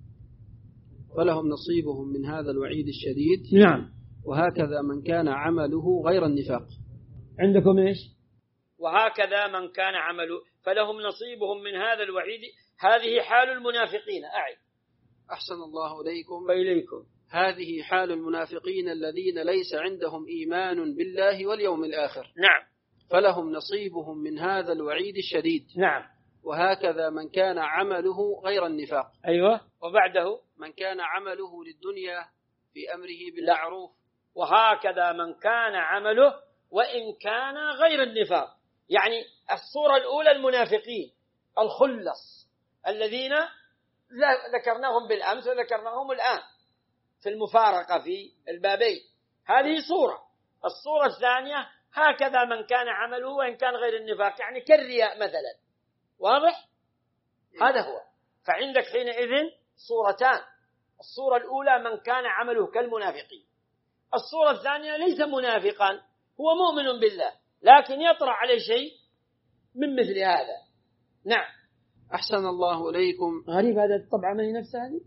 فلهم نصيبهم من هذا الوعيد الشديد. نعم. وهكذا من كان عمله غير النفاق. عندكم إيش؟ وهكذا من كان عمله فلهم نصيبهم من هذا الوعيد. هذه حال المنافقين. أعد. أحسن الله إليكم وإليكم. هذه حال المنافقين الذين ليس عندهم إيمان بالله واليوم الآخر. نعم. فلهم نصيبهم من هذا الوعيد الشديد. نعم. وهكذا من كان عمله غير النفاق. أيوة. وبعده من كان عمله للدنيا في أمره بالمعروف. وهكذا من كان عمله وإن كان غير النفاق. يعني الصورة الأولى المنافقين الخلص الذين ذكرناهم بالأمس وذكرناهم الآن في المفارقة في البابين، هذه صورة. الصورة الثانية هكذا من كان عمله وإن كان غير النفاق، يعني كالرياء مثلا. واضح؟ هذا هو. فعندك حينئذ صورتان. الصورة الأولى من كان عمله كالمنافقين. الصورة الثانية ليس منافقا، هو مؤمن بالله لكن يطرأ عليه شيء من مثل هذا. نعم. أحسن الله إليكم. غريب هذا الطبعة ما هي نفس هذه.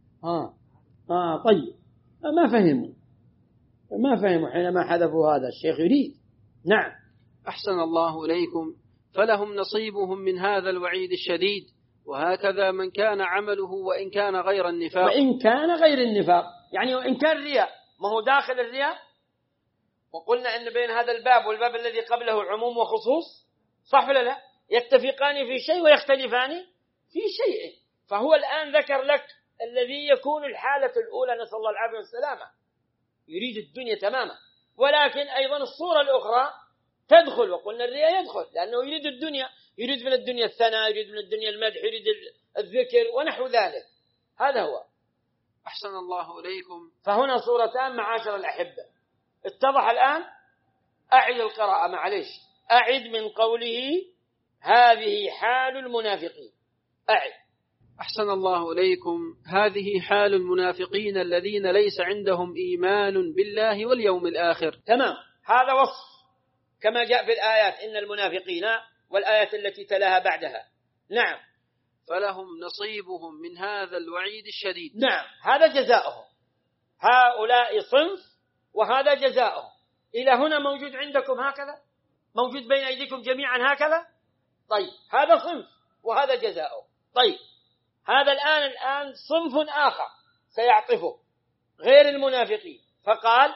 طيب، ما فهموا حينما حذفوا هذا. الشيخ يريد. نعم. أحسن الله إليكم. فلهم نصيبهم من هذا الوعيد الشديد. وهكذا من كان عمله وإن كان غير النفاق. وإن كان غير النفاق يعني وإن كان رياء، ما هو داخل الرياء. وقلنا أن بين هذا الباب والباب الذي قبله عموم وخصوص، صح ولا لا؟ يتفقان في شيء ويختلفان في شيء. فهو الآن ذكر لك الذي يكون الحالة الأولى، نسأل الله العافية والسلامة، يريد الدنيا تماما، ولكن أيضا الصورة الأخرى تدخل. وقلنا الرياء يدخل لأنه يريد الدنيا، يريد من الدنيا الثناء، يريد من الدنيا المدح، يريد الذكر ونحو ذلك. هذا هو. أحسن الله إليكم. فهنا صورتان معاشر الأحبة. اتضح الآن؟ أعد القراءة، معليش، أعد من قوله هذه حال المنافقين. أعد. أحسن الله إليكم. هذه حال المنافقين الذين ليس عندهم إيمان بالله واليوم الآخر. تمام، هذا وصف كما جاء في الآيات إن المنافقين، والآيات التي تلاها بعدها. نعم. فلهم نصيبهم من هذا الوعيد الشديد. نعم، هذا جزاؤهم. هؤلاء صنف وهذا جزاؤهم. إلى هنا موجود عندكم هكذا؟ موجود بين أيديكم جميعا هكذا؟ طيب، هذا صنف وهذا جزاؤه. طيب، هذا الآن صنف آخر سيعطفه غير المنافقين، فقال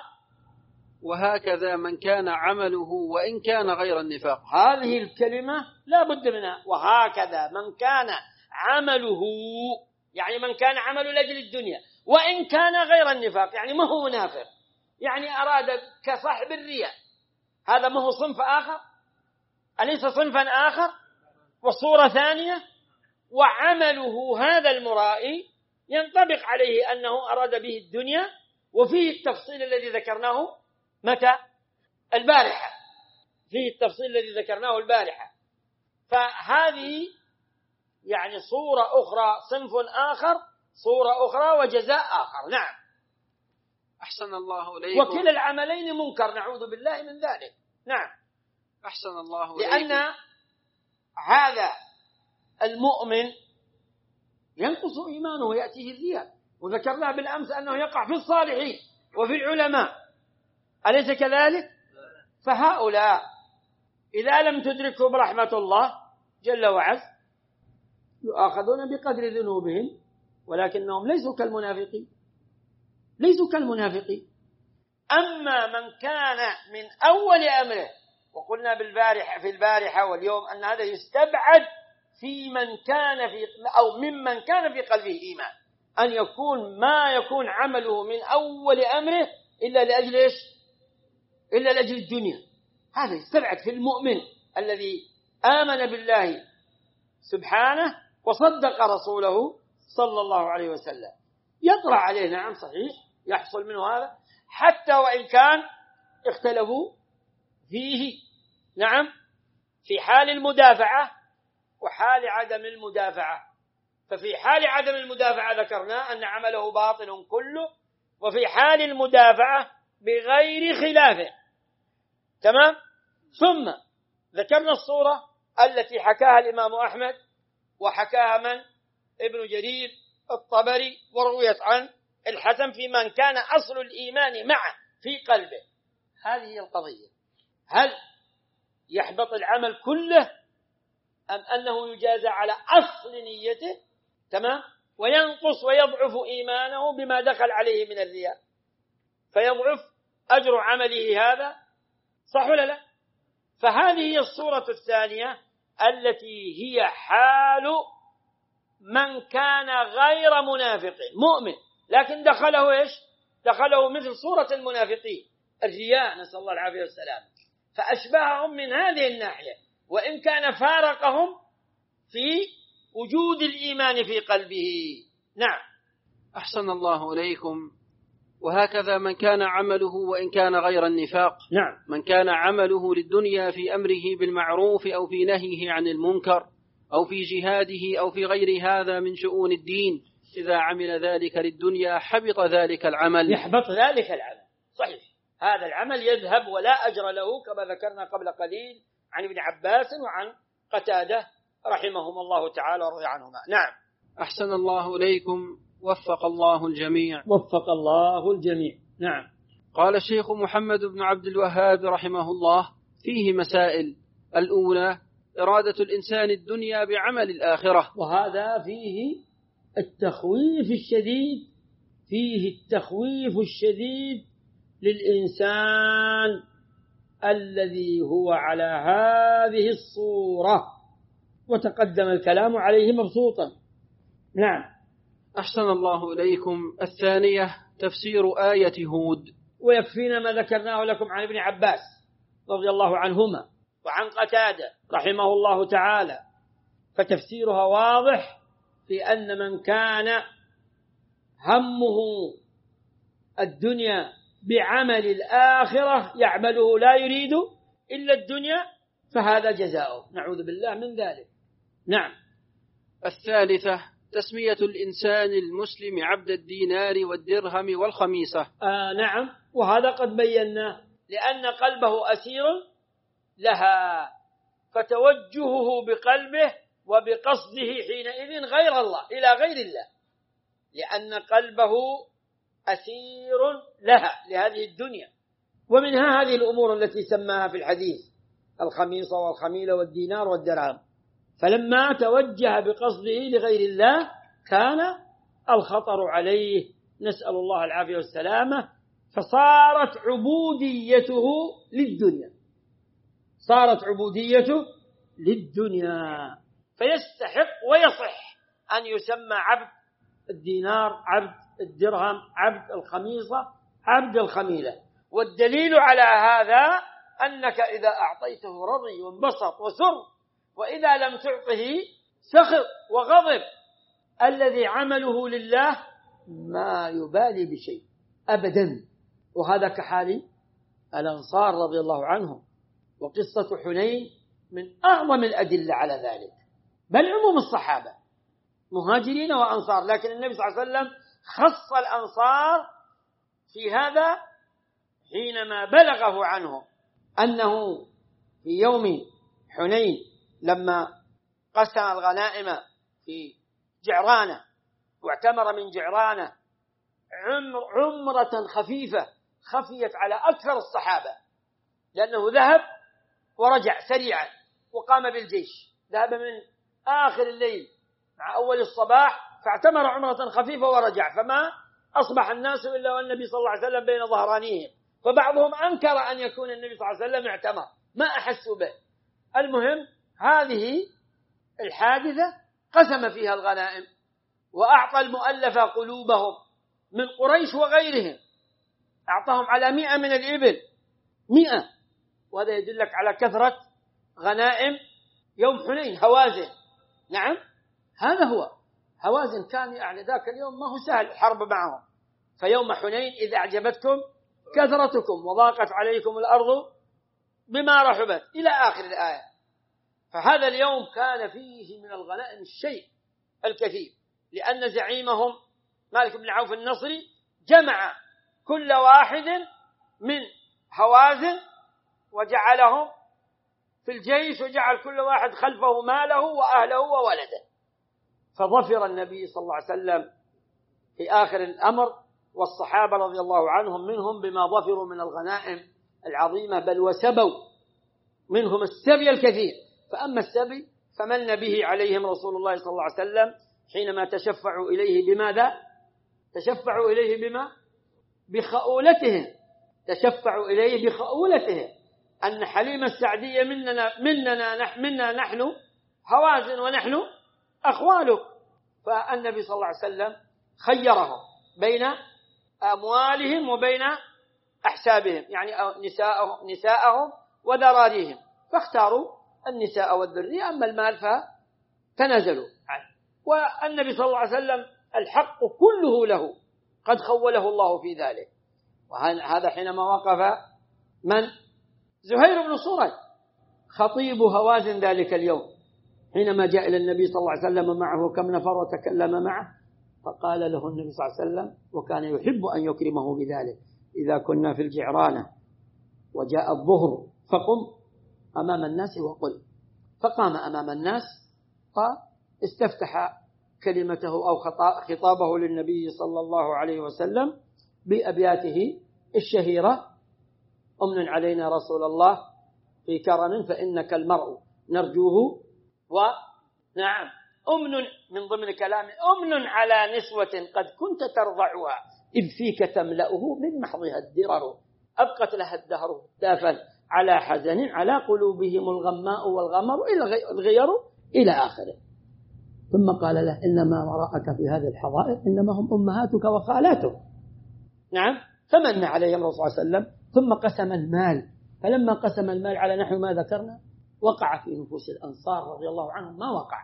وهكذا من كان عمله وإن كان غير النفاق. هذه الكلمة لا بد منها. وهكذا من كان عمله، يعني من كان عمله لأجل الدنيا وإن كان غير النفاق، يعني ما هو منافق، يعني أراد كصاحب الرياء. هذا ما هو صنف آخر؟ أليس صنفا آخر وصورة ثانية؟ وعمله هذا المرائي ينطبق عليه أنه أراد به الدنيا، وفيه التفصيل الذي ذكرناه متى؟ البارحة. فيه التفصيل الذي ذكرناه البارحة. فهذه يعني صورة أخرى، صنف آخر، صورة أخرى وجزاء آخر. نعم. أحسن الله إليكم. وكلا العملين منكر، نعوذ بالله من ذلك. نعم. أحسن الله إليكم. لأن هذا المؤمن ينقص إيمانه ويأتيه الرياء، وذكرنا بالأمس أنه يقع في الصالحين وفي العلماء، أليس كذلك؟ فهؤلاء إذا لم تدركهم رحمة الله جل وعز يؤاخذون بقدر ذنوبهم، ولكنهم ليسوا كالمنافقين، ليسوا كالمنافقين. أما من كان من أول أمره، وقلنا في البارحة واليوم أن هذا يستبعد في من كان في أو ممن كان في قلبه إيمان، أن يكون ما يكون عمله من أول أمره إلا لأجل إيش؟ إلا لأجل الدنيا. هذا يستبعد في المؤمن الذي آمن بالله سبحانه وصدق رسوله صلى الله عليه وسلم. يطرأ عليه، نعم صحيح، يحصل منه هذا، حتى وإن كان اختلفوا فيه، نعم، في حال المدافعة وحال عدم المدافعة. ففي حال عدم المدافعة ذكرنا أن عمله باطل كله، وفي حال المدافعة بغير خلافه. تمام. ثم ذكرنا الصورة التي حكاها الإمام أحمد وحكاها من؟ ابن جرير الطبري، ورويت عن الحسن في من كان أصل الإيمان معه في قلبه. هذه هي القضية. هل يحبط العمل كله أم أنه يجازى على أصل نيته؟ تمام. وينقص ويضعف إيمانه بما دخل عليه من الرياء، فيضعف أجر عمله هذا، صح ولا لا؟ فهذه هي الصورة الثانية التي هي حال من كان غير منافق، مؤمن لكن دخله إيش؟ دخله مثل صورة المنافقين، الرياء، نسأل الله العافية والسلام. فأشبههم من هذه الناحية، وإن كان فارقهم في وجود الإيمان في قلبه. نعم. أحسن الله إليكم. وهكذا من كان عمله وإن كان غير النفاق. نعم. من كان عمله للدنيا في أمره بالمعروف أو في نهيه عن المنكر أو في جهاده أو في غير هذا من شؤون الدين، إذا عمل ذلك للدنيا حبط ذلك العمل. يحبط ذلك العمل، صحيح. هذا العمل يذهب ولا أجر له، كما ذكرنا قبل قليل عن ابن عباس وعن قتادة رحمهم الله تعالى ورضي عنهما. نعم. أحسن الله إليكم. وفق الله الجميع. وفق الله الجميع. نعم. قال الشيخ محمد بن عبد الوهاب رحمه الله: فيه مسائل. الأولى إرادة الإنسان الدنيا بعمل الآخرة، وهذا فيه التخويف الشديد للإنسان الذي هو على هذه الصورة، وتقدم الكلام عليه مبسوطا. نعم. أحسن الله إليكم. الثانية تفسير آية هود. ويكفينا ما ذكرناه لكم عن ابن عباس رضي الله عنهما وعن قتادة رحمه الله تعالى، فتفسيرها واضح في أن من كان همه الدنيا بعمل الآخرة يعمله لا يريد إلا الدنيا فهذا جزاؤه، نعوذ بالله من ذلك. نعم. الثالثة تسمية الإنسان المسلم عبد الدينار والدرهم والخميصة. نعم، وهذا قد بيناه، لأن قلبه أسير لها، فتوجهه بقلبه وبقصده حينئذ غير الله إلى غير الله، لأن قلبه أسير لها لهذه الدنيا. ومنها هذه الأمور التي سماها في الحديث الخميصة والخميلة والدينار والدرهم، فلما توجه بقصده لغير الله كان الخطر عليه، نسأل الله العافية والسلامة، فصارت عبوديته للدنيا، فيستحق ويصح أن يسمى عبد الدينار، عبد الدرهم، عبد الخميصة، عبد الخميلة. والدليل على هذا أنك إذا أعطيته رضي وانبسط وسر، وإذا لم تعطه سخط وغضب. الذي عمله لله ما يبالي بشيء أبدا. وهذا كحال الأنصار رضي الله عنهم، وقصة حنين من أعظم الأدلة على ذلك، بل عموم الصحابة مهاجرين وأنصار، لكن النبي صلى الله عليه وسلم خص الأنصار في هذا حينما بلغه عنه أنه في يوم حنين لما قسم الغنائم في جعرانة واعتمر من جعرانة عمرة خفيفة خفيت على أكثر الصحابة، لأنه ذهب ورجع سريعا وقام بالجيش، ذهب من آخر الليل مع أول الصباح فاعتمر عمرة خفيفة ورجع، فما أصبح الناس إلا والنبي صلى الله عليه وسلم بين ظهرانيهم، فبعضهم أنكر أن يكون النبي صلى الله عليه وسلم اعتمر، ما أحسوا به. المهم هذه الحادثة قسم فيها الغنائم وأعطى المؤلف قلوبهم من قريش وغيرهم، أعطاهم على 100 من الإبل 100، وهذا يدلك على كثرة غنائم يوم حنين. هوازن، نعم هذا هو هوازن، كان يعني ذاك اليوم ما هو سهل الحرب معهم. فيوم حنين إذ أعجبتكم كثرتكم وضاقت عليكم الأرض بما رحبت إلى آخر الآية. فهذا اليوم كان فيه من الغنائم الشيء الكثير، لأن زعيمهم مالك بن عوف النصري جمع كل واحد من هوازن وجعلهم في الجيش، وجعل كل واحد خلفه ماله وأهله وولده. فظفر النبي صلى الله عليه وسلم في آخر الأمر والصحابة رضي الله عنهم منهم بما ظفروا من الغنائم العظيمة، بل وسبوا منهم السبي الكثير. فأما السبي فمن به عليهم رسول الله صلى الله عليه وسلم حينما تشفعوا إليه بماذا؟ تشفعوا إليه بما؟ بخؤولتهم، تشفعوا إليه بخؤولتهم، أن حليمة السعدية منا نحن هوازن ونحن أخوالك. فالنبي صلى الله عليه وسلم خيرهم بين أموالهم وبين أحسابهم، يعني نساءهم وذراريهم، فاختاروا النساء والذرية، أما المال فتنازلوا عنه. والنبي صلى الله عليه وسلم الحق كله له، قد خوله الله في ذلك. وهذا حينما وقف من؟ زهير بن صورة خطيب هوازن ذلك اليوم، حينما جاء إلى النبي صلى الله عليه وسلم معه كم نفر وتكلم معه، فقال له النبي صلى الله عليه وسلم، وكان يحب أن يكرمه بذلك: إذا كنا في الجعرانة وجاء الظهر فقم أمام الناس وقل. فقام أمام الناس واستفتح كلمته أو خطابه للنبي صلى الله عليه وسلم بأبياته الشهيرة: أمن علينا رسول الله في كرم فإنك المرء نرجوه. ونعم أمن من ضمن كلامه أمن على نسوة قد كنت ترضعها إذ فيك تملأه من محضها الدرر أبقت لها الدهر دافا على حزن على قلوبهم الغماء والغمر الغير إلى آخره. ثم قال له إنما وراءك في هذه الحظائر إنما هم أمهاتك وخالاتك. نعم. فمن عليه الرسول صلى الله عليه وسلم ثم قسم المال. فلما قسم المال على نحو ما ذكرنا وقع في نفوس الأنصار رضي الله عنهم ما وقع.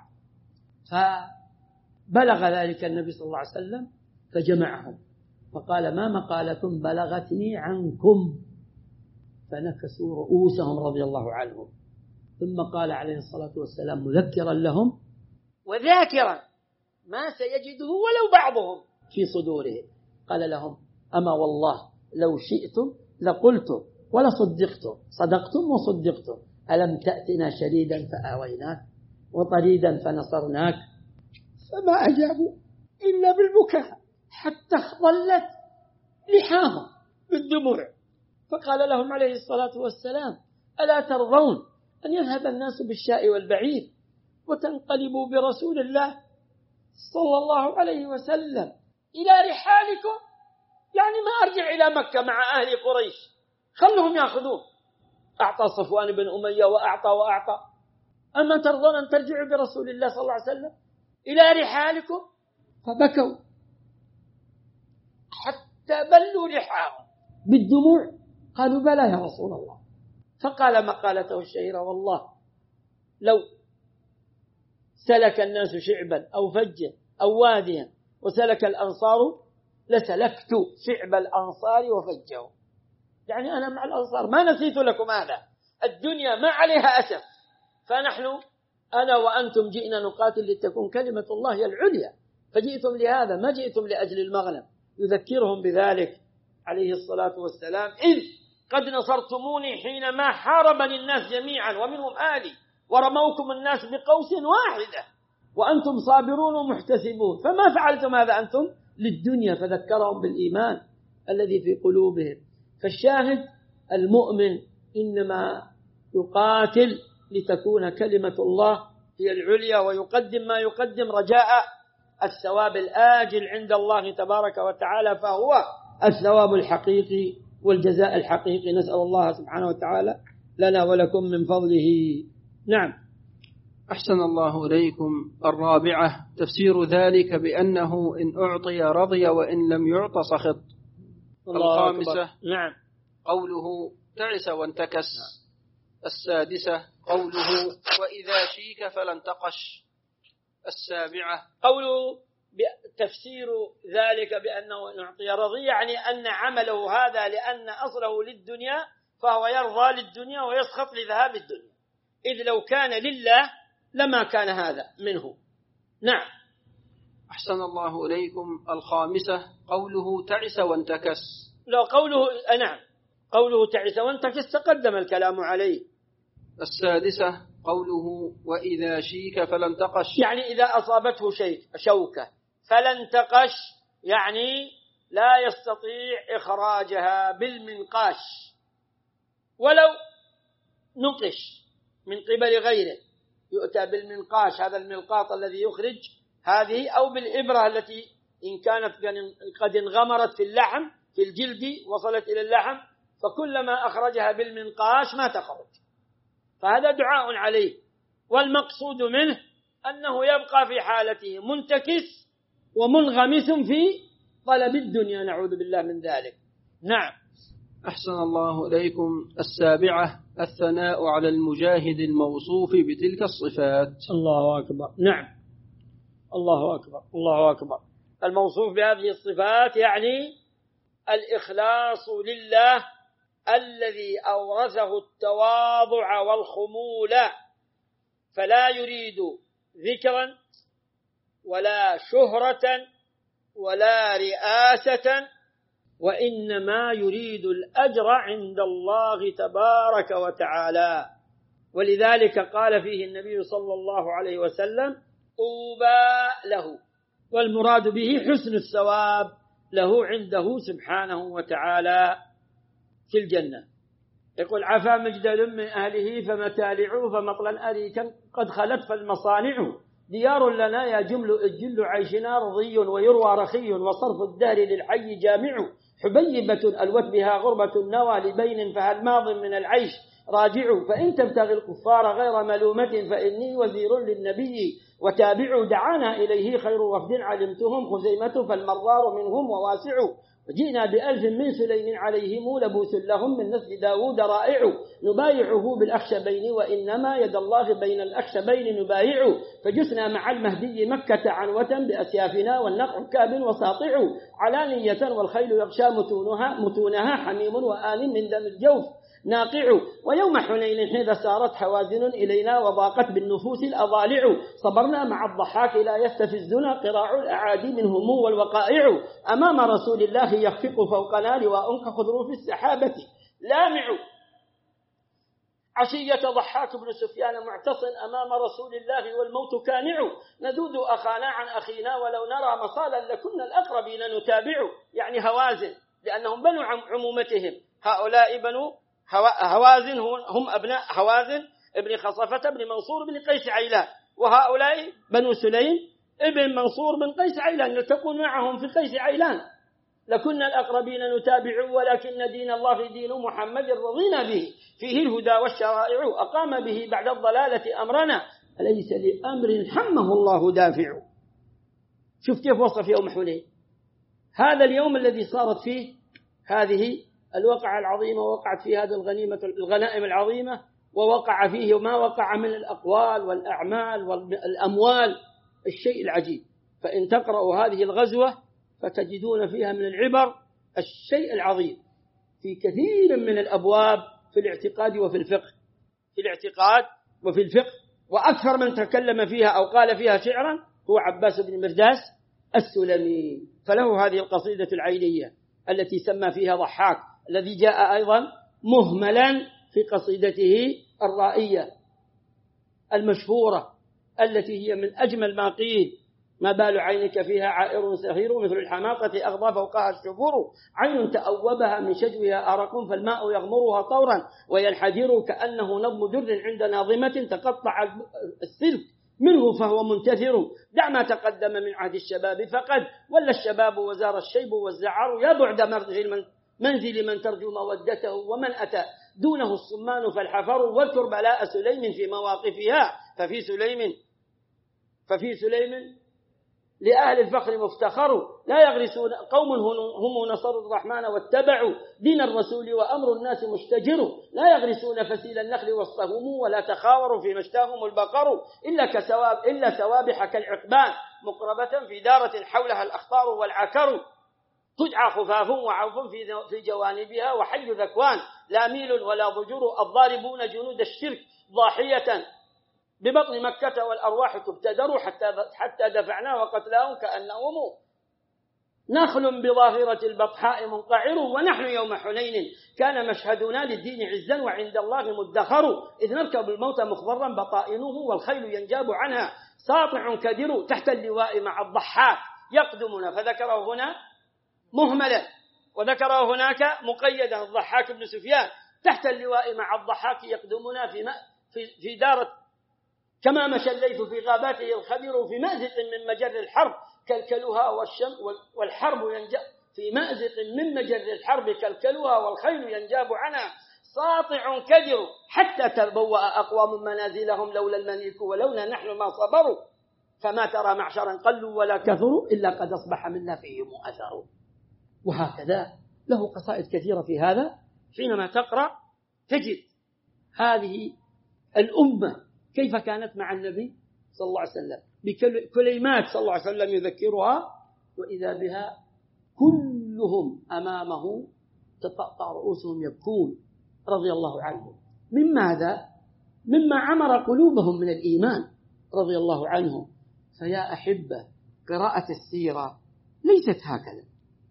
فبلغ ذلك النبي صلى الله عليه وسلم فجمعهم فقال ما مقالكم بلغتني عنكم فنكسوا رؤوسهم رضي الله عنهم. ثم قال عليه الصلاة والسلام مذكرا لهم وذاكرا ما سيجده ولو بعضهم في صدورهم قال لهم أما والله لو شئتم لقلتم ولا صدقتم صدقتم وصدقتم ألم تأتنا شديدا فآويناك وطريدا فنصرناك فما أجابوا إلا بالبكاء حتى ظلت لحاهم بالدموع. فقال لهم عليه الصلاة والسلام ألا ترضون أن يذهب الناس بالشاء والبعير وتنقلبوا برسول الله صلى الله عليه وسلم إلى رحالكم؟ يعني ما أرجع إلى مكة مع أهل قريش خلهم يأخذون. أعطى صفوان بن أمية وأعطى أما ترضون أن ترجعوا برسول الله صلى الله عليه وسلم إلى رحالكم؟ فبكوا حتى بلوا لحاهم بالدموع. قالوا بلى يا رسول الله. فقال مقالته الشهيرة والله لو سلك الناس شعبا أو فجا أو واديا وسلك الأنصار لسلكت شعب الأنصار وفجه. يعني أنا مع الأنصار ما نسيت لكم هذا. الدنيا ما عليها أسف. فنحن أنا وأنتم جئنا نقاتل لتكون كلمة الله هي العليا فجئتم لهذا ما جئتم لأجل المغنم. يذكرهم بذلك عليه الصلاة والسلام إذ قد نصرتموني حينما حاربني الناس جميعا ومنهم آلي ورموكم الناس بقوس واحدة وأنتم صابرون ومحتسبون فما فعلتم هذا أنتم للدنيا. فذكرهم بالإيمان الذي في قلوبهم. فالشاهد المؤمن إنما يقاتل لتكون كلمة الله هي العليا ويقدم ما يقدم رجاء الثواب الآجل عند الله تبارك وتعالى فهو الثواب الحقيقي والجزاء الحقيقي. نسأل الله سبحانه وتعالى لنا ولكم من فضله. نعم. أحسن الله إليكم. الرابعة تفسير ذلك بأنه إن أعطي رضي وإن لم يعط سخط. الخامسة نعم قوله تعس وانتكس. السادسة قوله وإذا شيك فلن تقش. السابعة قوله تفسير ذلك بأنه إن أعطي رضي يعني أن عمله هذا لأن أصله للدنيا فهو يرضى للدنيا ويسخط لذهاب الدنيا إذ لو كان لله لما كان هذا منه. نعم. أحسن الله إليكم. الخامسة قوله تعس وانتكس. لو قوله نعم قوله تعس وانتكس تقدم الكلام عليه. السادسة قوله وإذا شيك فلن تقش يعني إذا أصابته شوكة فلن تقش يعني لا يستطيع إخراجها بالمنقاش ولو نقش من قبل غيره يؤتى بالمنقاش هذا الملقاط الذي يخرج هذه أو بالإبرة التي إن كانت قد انغمرت في اللحم في الجلد وصلت إلى اللحم فكلما أخرجها بالمنقاش ما تخرج. فهذا دعاء عليه والمقصود منه أنه يبقى في حالته منتكس ومنغمس في طلب الدنيا نعوذ بالله من ذلك. نعم. أحسن الله إليكم. السابعة الثناء على المجاهد الموصوف بتلك الصفات. الله أكبر. نعم. الله أكبر. الله أكبر. الموصوف بهذه الصفات يعني الإخلاص لله الذي أورثه التواضع والخمول فلا يريد ذكرا ولا شهرة ولا رئاسة وإنما يريد الأجر عند الله تبارك وتعالى. ولذلك قال فيه النبي صلى الله عليه وسلم طوبى له والمراد به حسن الثواب له عنده سبحانه وتعالى في الجنة. يقول عفا مجدل من أهله فمتالع فمطلا أريكا قد خلت فالمصانع ديار لنا يا جل عيشنا رضي ويروى رخي وصرف الدهر للحي جامع حبيبة ألوت بها غربة النوى لبين فهل ماض من العيش راجع فإن تبتغي الكفار غير ملومة فإني وزير للنبي وتابع دعانا إليه خير وفد علمتهم خزيمة فالمرار منهم وواسع وجئنا بألف من سليم عليهم لبوس لهم من نسل داود رائع نبايعه بالأخشبين وإنما يد الله بين الأخشبين نبايع فجسنا مع المهدي مكة عنوة بأسيافنا والنقع كاب وساطع علانية والخيل يغشى متونها حميم وآن من دم الجوف ناقع ويوم حنين حين سارت حوازن إلينا وضاقت بالنفوس الأضالع صبرنا مع الضحاك لا يستفزنا قراع الأعادي منهم والوقائع أمام رسول الله يخفق فوقنا لواء كخضر في السحابة لامع عشية ضحاك بن سفيان معتص أمام رسول الله والموت كانع نذود أخانا عن أخينا ولو نرى مصالا لكنا الأقربين نتابع يعني هوازن لأنهم بنو عمومتهم هؤلاء بنو هوازن هم أبناء هوازن ابن خصفة بن منصور بن قيس عيلان وهؤلاء بنو سليم ابن منصور بن قيس عيلان نلتقون معهم في قيس عيلان لكنا الأقربين نتابع ولكن دين الله دين محمد رضينا به فيه الهدى والشرائع أقام به بعد الضلالة أمرنا أليس لأمر حمه الله دافع. شوف كيف وصف يوم حنين هذا اليوم الذي صارت فيه هذه الوقعة العظيمة ووقعت فيه هذه الغنائم العظيمة ووقع فيه ما وقع من الأقوال والأعمال والأموال الشيء العجيب. فإن تقرأوا هذه الغزوة فتجدون فيها من العبر الشيء العظيم في كثير من الأبواب في الاعتقاد وفي الفقه في الاعتقاد وفي الفقه. وأكثر من تكلم فيها أو قال فيها شعرا هو عباس بن مرداس السلمي فله هذه القصيدة العينية التي سمى فيها ضحاك الذي جاء أيضا مهملا في قصيدته الرائية المشهورة التي هي من أجمل ما قيل ما بال عينك فيها عائر سهير مثل الحماقة أغضى فوقها الشفور عين تأوبها من شجوها أرق فالماء يغمرها طورا وينحدر كأنه نظم در عند ناظمة تقطع السلك منه فهو منتثر دع ما تقدم من عهد الشباب فقد ولا الشباب وزار الشيب والزعر يا بعد منزل من ترجو مودته ومن أتى دونه الصمان فالحفر واذكر بلاء سليم في مواقفها ففي سليم لأهل الفخر مفتخر لا يغرسون قوم هم نصروا الرحمن واتبعوا دين الرسول وأمر الناس مشتجر لا يغرسون فسيل النخل وسطهم ولا تخاوروا في مشتاهم البقر إلا سوابح كالعقبان مقربة في دارة حولها الأخطار والعكر تدعى خفاف وعوف في جوانبها وحي ذكوان لا ميل ولا ضجر الضاربون جنود الشرك ضاحية ببطن مكة والأرواح تبتدر حتى دفعنا وقتلاهم كأنهم نخل بظاهرة البطحاء منقعر ونحن يوم حنين كان مشهدنا للدين عزا وعند الله مدخر إذ نركب الموت مخضرا بطائنه والخيل ينجاب عنها ساطع كدر تحت اللواء مع الضحاك يقدمنا فذكره هنا مهملا وذكره هناك مقيدا الضحاك بن سفيان تحت اللواء مع الضحاك يقدمنا في دارة كما مشى الليث في غاباته الخبير في مأزق من مجر الحرب كلكلها والحرب ينجاب في مأزق من مجر الحرب كلكلها والخيل ينجاب عنها ساطع كدر حتى تبوأ أقوام منازلهم لولا المليك ولولا نحن ما صبروا فما ترى معشرا قلوا ولا كثروا إلا قد أصبح منا فيهم أثر. وهكذا له قصائد كثيرة في هذا. حينما تقرأ تجد هذه الأمة كيف كانت مع النبي صلى الله عليه وسلم بكلمات صلى الله عليه وسلم يذكرها وإذا بها كلهم أمامه تطأطأ رؤوسهم يبكون رضي الله عنهم. من ماذا؟ مما عمر قلوبهم من الإيمان رضي الله عنهم. فيا أحبة قراءة السيرة ليست هكذا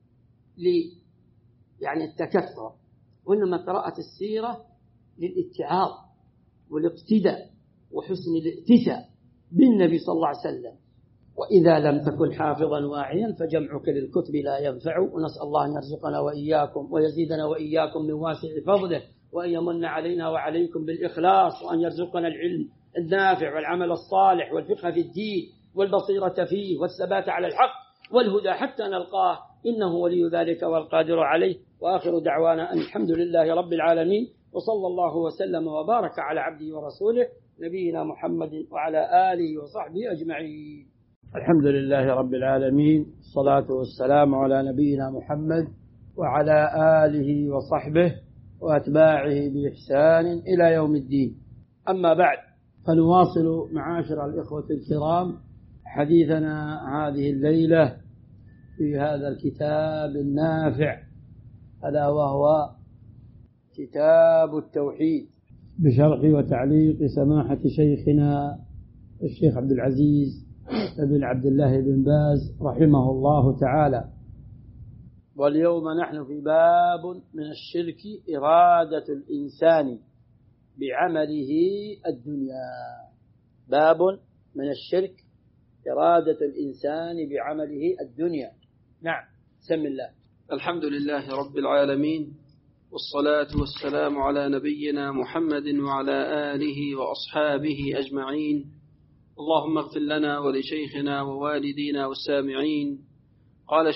يعني التكثر وإنما قراءة السيرة للاتعاظ والاقتداء وحسن الائتساء بالنبي صلى الله عليه وسلم. وإذا لم تكن حافظا واعيا فجمعك للكتب لا ينفع. ونسأل الله أن يرزقنا وإياكم ويزيدنا وإياكم من واسع فضله وأن يمن علينا وعليكم بالإخلاص، وأن يرزقنا العلم النافع والعمل الصالح والفقه في الدين والبصيرة فيه والثبات على الحق والهدى حتى نلقاه، إنه ولي ذلك والقادر عليه. وآخر دعوانا أن الحمد لله رب العالمين، وصلى الله وسلم وبارك على عبده ورسوله نبينا محمد وعلى آله وصحبه أجمعين. الحمد لله رب العالمين، الصلاة والسلام على نبينا محمد وعلى آله وصحبه وأتباعه بإحسان إلى يوم الدين. أما بعد، فنواصل معاشر الإخوة الكرام حديثنا هذه الليلة في هذا الكتاب النافع، ألا وهو كتاب التوحيد، بشرح وتعليق سماحة شيخنا الشيخ عبد العزيز بن عبد الله بن باز رحمه الله تعالى. واليوم نحن في باب من الشرك إرادة الإنسان بعمله الدنيا. باب من الشرك إرادة الإنسان بعمله الدنيا. نعم، سم الله. الحمد لله رب العالمين، والصلاة والسلام على نبينا محمد وعلى آله وأصحابه أجمعين. اللهم اغفر لنا ولشيخنا ووالدينا والسامعين. قال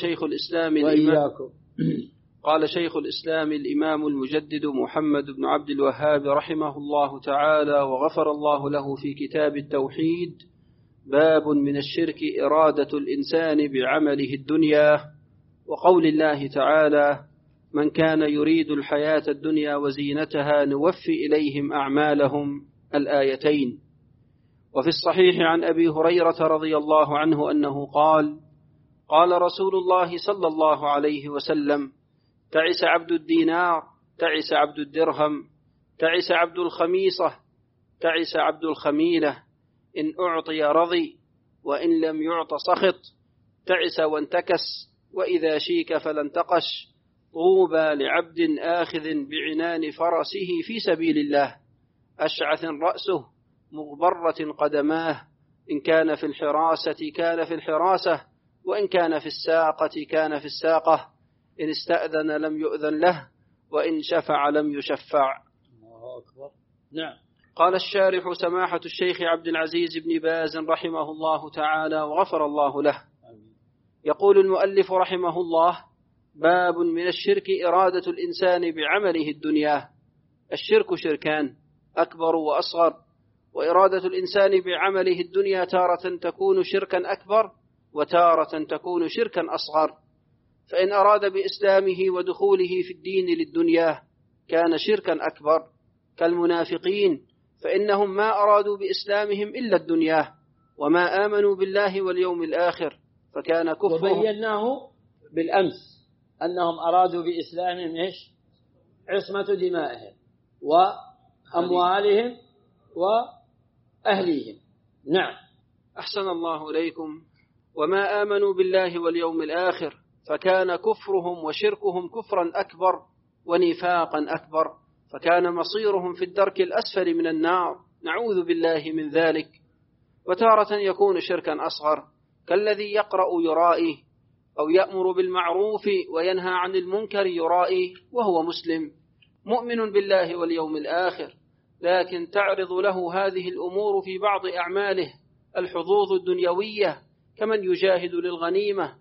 شيخ الإسلام الإمام المجدد محمد بن عبد الوهاب رحمه الله تعالى وغفر الله له في كتاب التوحيد: باب من الشرك إرادة الإنسان بعمله الدنيا. وقول الله تعالى: من كان يريد الحياة الدنيا وزينتها نوفي إليهم أعمالهم، الآيتين. وفي الصحيح عن أبي هريرة رضي الله عنه أنه قال: قال رسول الله صلى الله عليه وسلم: تعس عبد الدينار، تعس عبد الدرهم، تعس عبد الخميصة، تعس عبد الخميلة، إن أعطي رضي وإن لم يعط سخط، تعس وانتكس، وإذا شيك فلا انتقش. طوبى لعبد آخذ بعنان فرسه في سبيل الله، أشعث رأسه، مغبرة قدماه، إن كان في الحراسة كان في الحراسة، وإن كان في الساقة كان في الساقة، إن استأذن لم يؤذن له، وإن شفع لم يشفع. الله أكبر. نعم. قال الشارح سماحة الشيخ عبد العزيز بن باز رحمه الله تعالى وغفر الله له: يقول المؤلف رحمه الله: باب من الشرك إرادة الإنسان بعمله الدنيا. الشرك شركان، أكبر وأصغر، وإرادة الإنسان بعمله الدنيا تارة تكون شركا أكبر وتارة تكون شركا أصغر. فإن أراد بإسلامه ودخوله في الدين للدنيا كان شركا أكبر، كالمنافقين، فإنهم ما أرادوا بإسلامهم إلا الدنيا، وما آمنوا بالله واليوم الآخر، فكان كفرهم. وبيناه بالأمس أنهم أرادوا بإسلامهم إيش؟ عصمة دمائهم وأموالهم وأهليهم. نعم. أحسن الله إليكم. وما آمنوا بالله واليوم الآخر، فكان كفرهم وشركهم كفرا أكبر ونفاقا أكبر، فكان مصيرهم في الدرك الأسفل من النار، نعوذ بالله من ذلك. وتارة يكون شركا أصغر، كالذي يقرأ يرائي، أو يأمر بالمعروف وينهى عن المنكر يرائي وهو مسلم مؤمن بالله واليوم الآخر، لكن تعرض له هذه الأمور في بعض أعماله الحظوظ الدنيوية، كمن يجاهد للغنيمة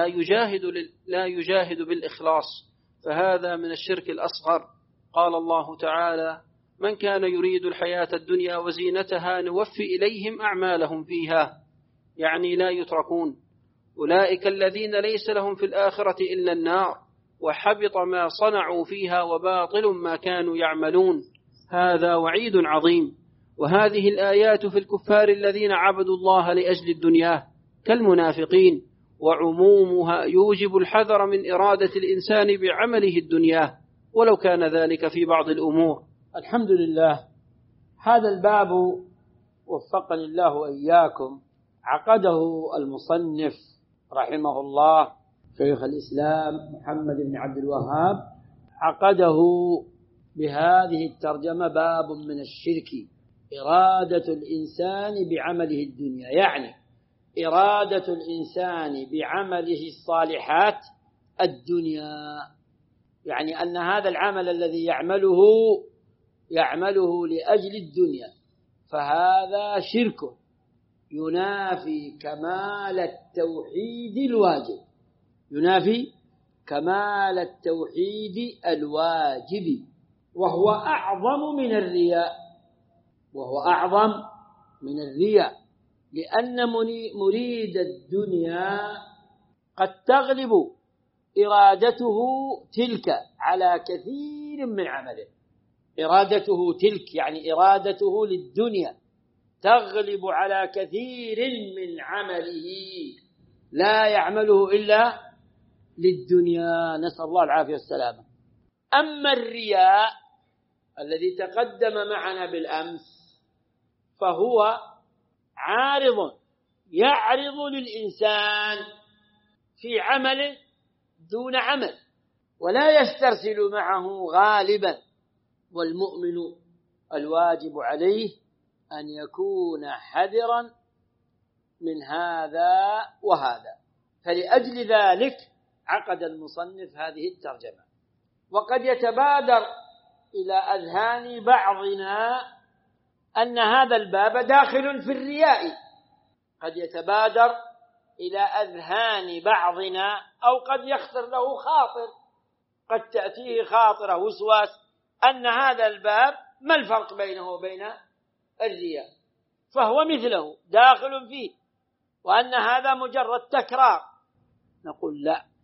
لا يجاهد بالإخلاص، فهذا من الشرك الأصغر. قال الله تعالى: من كان يريد الحياة الدنيا وزينتها نوفي إليهم أعمالهم فيها، يعني لا يتركون. أولئك الذين ليس لهم في الآخرة إلا النار، وحبط ما صنعوا فيها وباطل ما كانوا يعملون. هذا وعيد عظيم. وهذه الآيات في الكفار الذين عبدوا الله لأجل الدنيا كالمنافقين، وعمومها يوجب الحذر من إرادة الإنسان بعمله الدنيا ولو كان ذلك في بعض الأمور. الحمد لله. هذا الباب وفقني الله وإياكم عقده المصنف رحمه الله شيخ الإسلام محمد بن عبد الوهاب، عقده بهذه الترجمة: باب من الشرك إرادة الإنسان بعمله الدنيا، يعني إرادة الإنسان بعمله الصالحات الدنيا، يعني أن هذا العمل الذي يعمله لأجل الدنيا، فهذا شرك ينافي كمال التوحيد الواجب، ينافي كمال التوحيد الواجب، وهو أعظم من الرياء، لأن مريد الدنيا قد تغلب إرادته تلك على كثير من عمله. إرادته تلك يعني إرادته للدنيا تغلب على كثير من عمله، لا يعمله إلا للدنيا، نسأل الله العافية والسلامة. أما الرياء الذي تقدم معنا بالأمس فهو عارض يعرض للإنسان في عمل دون عمل، ولا يسترسل معه غالبا. والمؤمن الواجب عليه أن يكون حذرا من هذا وهذا. فلأجل ذلك عقد المصنف هذه الترجمة. وقد يتبادر إلى أذهان بعضنا أن هذا الباب داخل في الرياء، قد يتبادر إلى أذهان بعضنا، أو قد يخطر له خاطر، قد تأتيه خاطرة وسواس أن هذا الباب ما الفرق بينه وبين الرياء، فهو مثله داخل فيه، وأن هذا مجرد تكرار. نقول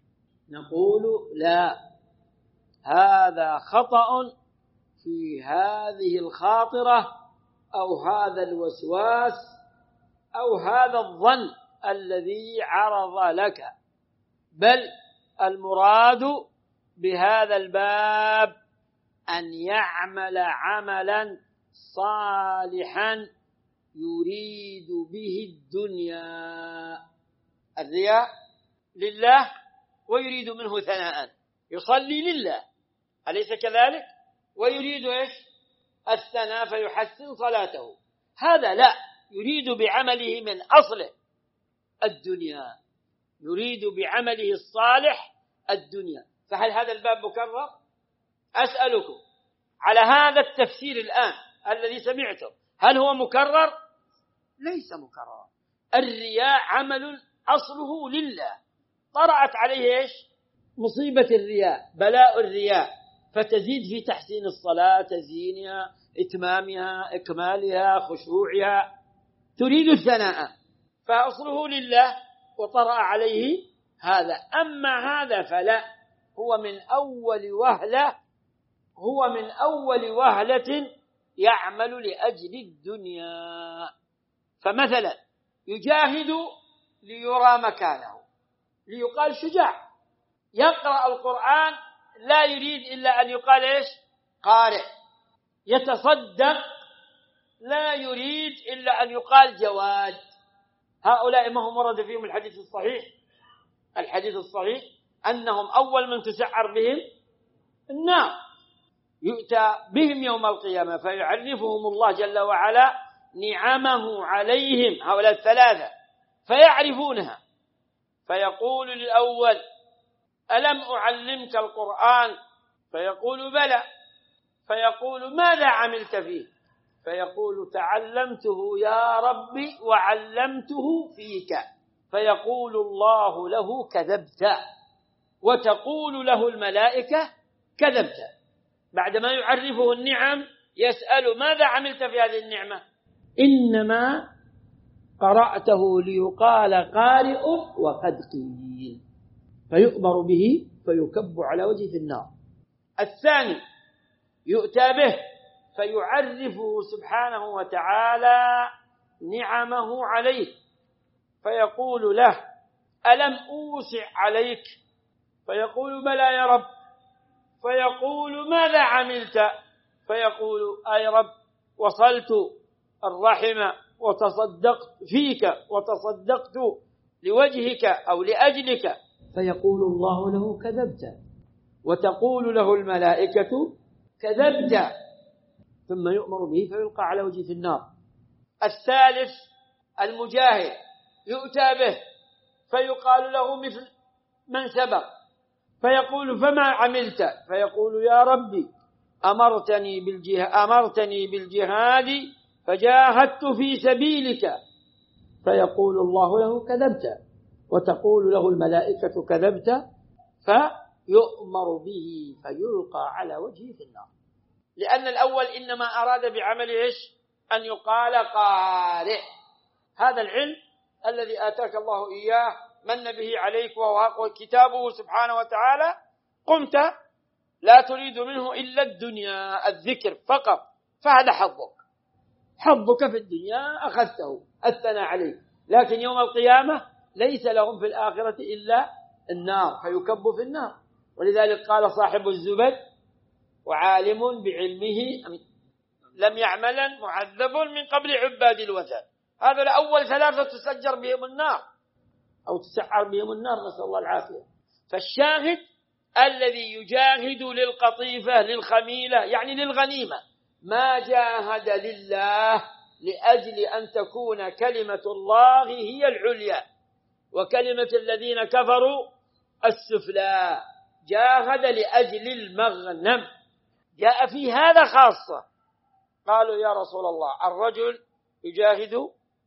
لا، هذا خطأ في هذه الخاطرة أو هذا الوسواس أو هذا الظن الذي عرض لك، بل المراد بهذا الباب أن يعمل عملا صالحا يريد به الدنيا. الرياء لله ويريد منه ثناء، يصلي لله أليس كذلك؟ ويريد إيش؟ الثناء فيحسن صلاته. هذا لا، يريد بعمله من أصله الدنيا، يريد بعمله الصالح الدنيا. فهل هذا الباب مكرر؟ أسألكم على هذا التفسير الآن الذي سمعته، هل هو مكرر؟ ليس مكرر. الرياء عمل أصله لله، طرأت عليه إيش؟ مصيبة الرياء، بلاء الرياء، فتزيد في تحسين الصلاة، تزيينها، إتمامها، إكمالها، خشوعها، تريد الثناء، فأصله لله وطرأ عليه هذا. أما هذا فلا، هو من أول وهلة يعمل لأجل الدنيا. فمثلا يجاهد ليرى مكانه، ليقال شجاع، يقرأ القرآن لا يريد إلا أن يقال إيش؟ قارئ، يتصدق لا يريد إلا أن يقال جواد. هؤلاء ما هم ورد فيهم الحديث الصحيح أنهم أول من تسعر بهم النار، يؤتى بهم يوم القيامة فيعرفهم الله جل وعلا نعمه عليهم، هؤلاء الثلاثة، فيعرفونها، فيقول للأول: ألم أعلمك القرآن؟ فيقول: بلى. فيقول: ماذا عملت فيه؟ فيقول: تعلمته يا ربي وعلمته فيك. فيقول الله له: كذبت. وتقول له الملائكة: كذبت. بعدما يعرفه النعم يسأل: ماذا عملت في هذه النعمة؟ إنما قرأته ليقال قارئ وقد قيل، فيؤمر به فيكب على وجهه في النار. الثاني يؤتى به فيعرفه سبحانه وتعالى نعمه عليه، فيقول له: ألم أوسع عليك؟ فيقول: بلى يا رب. فيقول: ماذا عملت؟ فيقول: أي رب، وصلت الرحم وتصدقت فيك وتصدقت لوجهك أو لأجلك. فيقول الله له: كذبت. وتقول له الملائكة: كذبت. ثم يؤمر به فيلقى على وجهه في النار. الثالث المجاهد يؤتى به فيقال له مثل من سبق، فيقول فما عملت؟ فيقول يا ربي أمرتني بالجهاد فجاهدت في سبيلك. فيقول الله له كذبت، وتقول له الملائكة كذبت، فيؤمر به فيلقى على وجهه في النار. لأن الأول إنما أراد بعمله إيش؟ أن يقال قارئ. هذا العلم الذي آتاك الله إياه من به عليك وهو كتابه سبحانه وتعالى، قمت لا تريد منه إلا الدنيا، الذكر فقط، فهذا حظك في الدنيا أخذته، أثنى عليك. لكن يوم القيامة ليس لهم في الآخرة إلا النار، فيكب في النار. ولذلك قال صاحب الزبد وعالم بعلمه لم يعملا معذب من قبل عباد الوثن. هذا الأول ثلاثة تسجر بهم النار أو تسعر بهم النار، نسأل الله العافية. فالشاهد الذي يجاهد للقطيفة للخميلة يعني للغنيمة، ما جاهد لله لأجل أن تكون كلمة الله هي العليا وكلمة الذين كفروا السفلى، جاهد لأجل المغنم. جاء في هذا خاصة، قالوا يا رسول الله الرجل يجاهد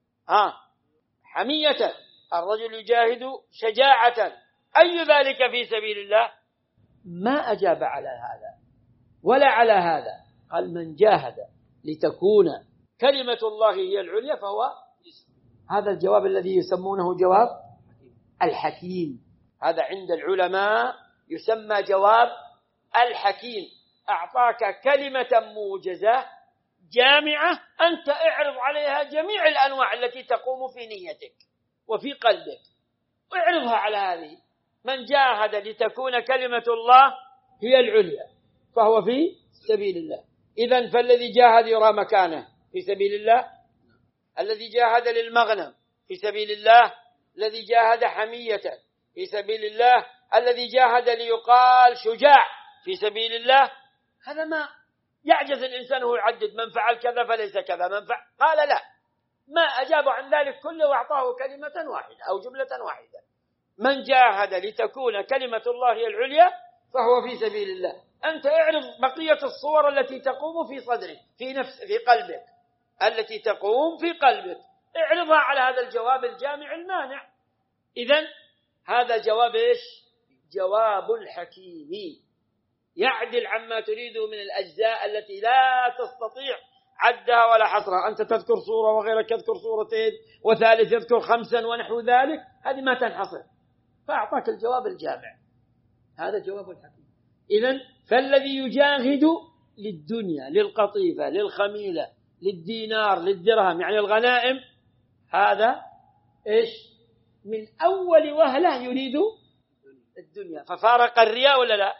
حمية، الرجل يجاهد شجاعة، أي ذلك في سبيل الله؟ ما أجاب على هذا ولا على هذا، قال من جاهد لتكون كلمة الله هي العليا فهو. هذا الجواب الذي يسمونه جواب الحكيم، هذا عند العلماء يسمى جواب الحكيم. أعطاك كلمة موجزة جامعة، أنت اعرض عليها جميع الأنواع التي تقوم في نيتك وفي قلبك، اعرضها على هذه. من جاهد لتكون كلمة الله هي العليا فهو في سبيل الله. إذن فالذي جاهد يرى مكانه في سبيل الله، الذي جاهد للمغنم في سبيل الله، الذي جاهد حمية في سبيل الله، الذي جاهد ليقال شجاع في سبيل الله. هذا ما يعجز الإنسان هو يعدد من فعل كذا فليس كذا، من فعل قال لا، ما أجاب عن ذلك كله وأعطاه كلمة واحدة أو جملة واحدة. من جاهد لتكون كلمة الله هي العليا فهو في سبيل الله. أنت اعرض بقية الصور التي تقوم في صدرك في نفس في قلبك، التي تقوم في قلبك، اعرضها على هذا الجواب الجامع المانع. إذن هذا جواب إيش؟ جواب الحكيم، يعدل عما تريده من الأجزاء التي لا تستطيع عدها ولا حصرها. أنت تذكر صورة وغيرك يذكر صورتين وثالث يذكر 5 ونحو ذلك، هذه ما تنحصر، فأعطاك الجواب الجامع، هذا جواب الحكيم. إذن فالذي يجاهد للدنيا للقطيفة للخميلة للدينار للدرهم يعني الغنائم، هذا إيش؟ من أول وهلة يريد الدنيا، ففارق الرياء ولا لا؟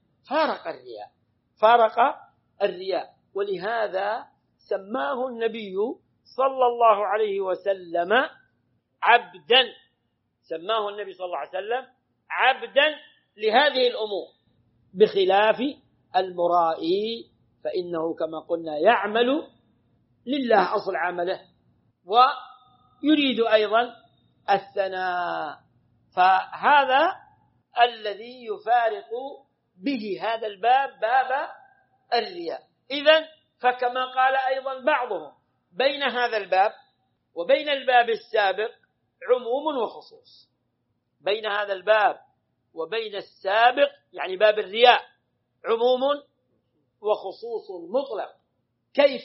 فارق الرياء. ولهذا سماه النبي صلى الله عليه وسلم عبدا، سماه النبي صلى الله عليه وسلم عبدا لهذه الأمور، بخلاف المرائي فإنه كما قلنا يعمل لله أصل عمله ويريد أيضا الثناء. فهذا الذي يفارق به هذا الباب باب الرياء. إذن فكما قال أيضا بعضهم بين هذا الباب وبين الباب السابق عموم وخصوص، بين هذا الباب وبين السابق يعني باب الرياء عموم وخصوص مطلق. كيف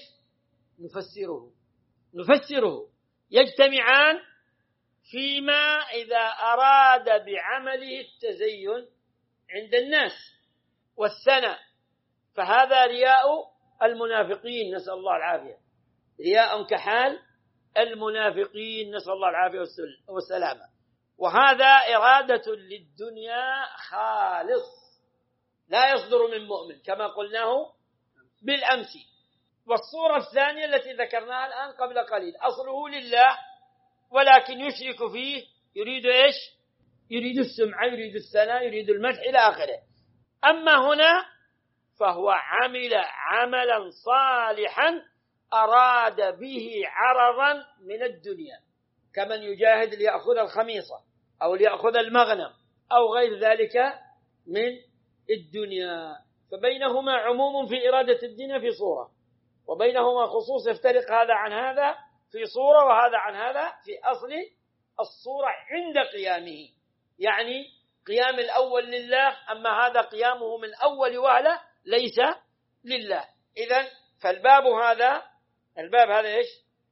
نفسره؟ يجتمعان فيما إذا أراد بعمله التزين عند الناس والثناء، فهذا رياء المنافقين نسأل الله العافية، رياء كحال المنافقين نسأل الله العافية والسلامة. وهذا إرادة للدنيا خالص لا يصدر من مؤمن كما قلناه بالأمس. والصورة الثانية التي ذكرناها الآن قبل قليل أصله لله ولكن يشرك فيه، يريد إيش؟ يريد السمعة، يريد الثناء، يريد المدح إلى آخره. أما هنا فهو عمل عملا صالحا أراد به عرضا من الدنيا، كمن يجاهد ليأخذ الخميصة أو ليأخذ المغنم أو غير ذلك من الدنيا. فبينهما عموم في إرادة الدنيا في صورة، وبينهما خصوص يفترق هذا عن هذا في صورة وهذا عن هذا في أصل الصورة عند قيامه. يعني قيام الأول لله، أما هذا قيامه من أول وهلة ليس لله. إذن فالباب هذا إيش؟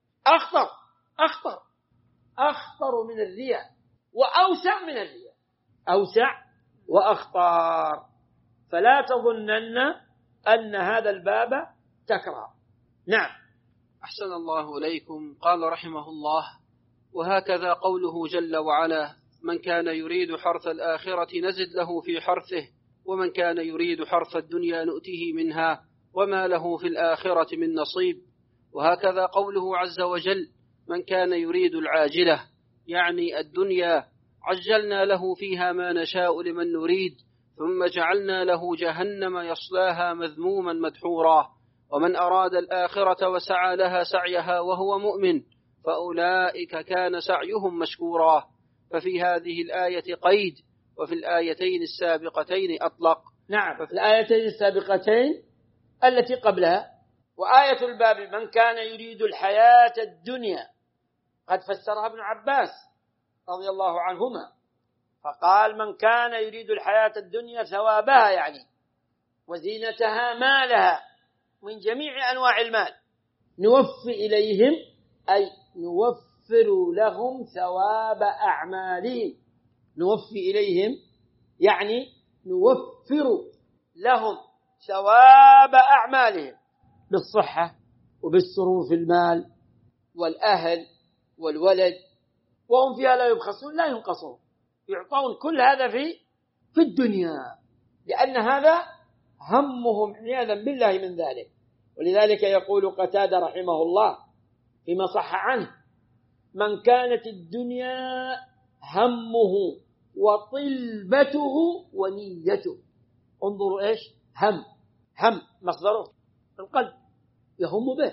أخطر من الرياء، وأوسع من الرياء، أوسع وأخطر. فلا تظنن أن هذا الباب تكره. نعم. أحسن الله إليكم. قال رحمه الله: وهكذا قوله جل وعلا: من كان يريد حرث الآخرة نزد له في حرثه ومن كان يريد حرث الدنيا نؤته منها وما له في الآخرة من نصيب. وهكذا قوله عز وجل: من كان يريد العاجلة يعني الدنيا عجلنا له فيها ما نشاء لمن نريد ثم جعلنا له جهنم يصلاها مذموما مدحورا ومن أراد الآخرة وسعى لها سعيها وهو مؤمن فأولئك كان سعيهم مشكورا. ففي هذه الآية قيد وفي الآيتين السابقتين أطلق. نعم، في الآيتين السابقتين التي قبلها. وآية الباب من كان يريد الحياة الدنيا قد فسرها ابن عباس رضي الله عنهما، فقال: من كان يريد الحياة الدنيا ثوابها يعني وزينتها مالها من جميع أنواع المال نوفي إليهم، أي نوفر لهم ثواب أعمالهم. نوفي إليهم يعني نوفر لهم ثواب أعمالهم بالصحة وبالسرور في المال والأهل والولد، وهم فيها لا يبخسون لا ينقصون، يعطون كل هذا في الدنيا، لأن هذا همهم عياذا بالله من ذلك. ولذلك يقول قتادة رحمه الله فيما صح عنه: من كانت الدنيا همه وطلبته ونيته. انظروا إيش هم مصدره القلب يهم به،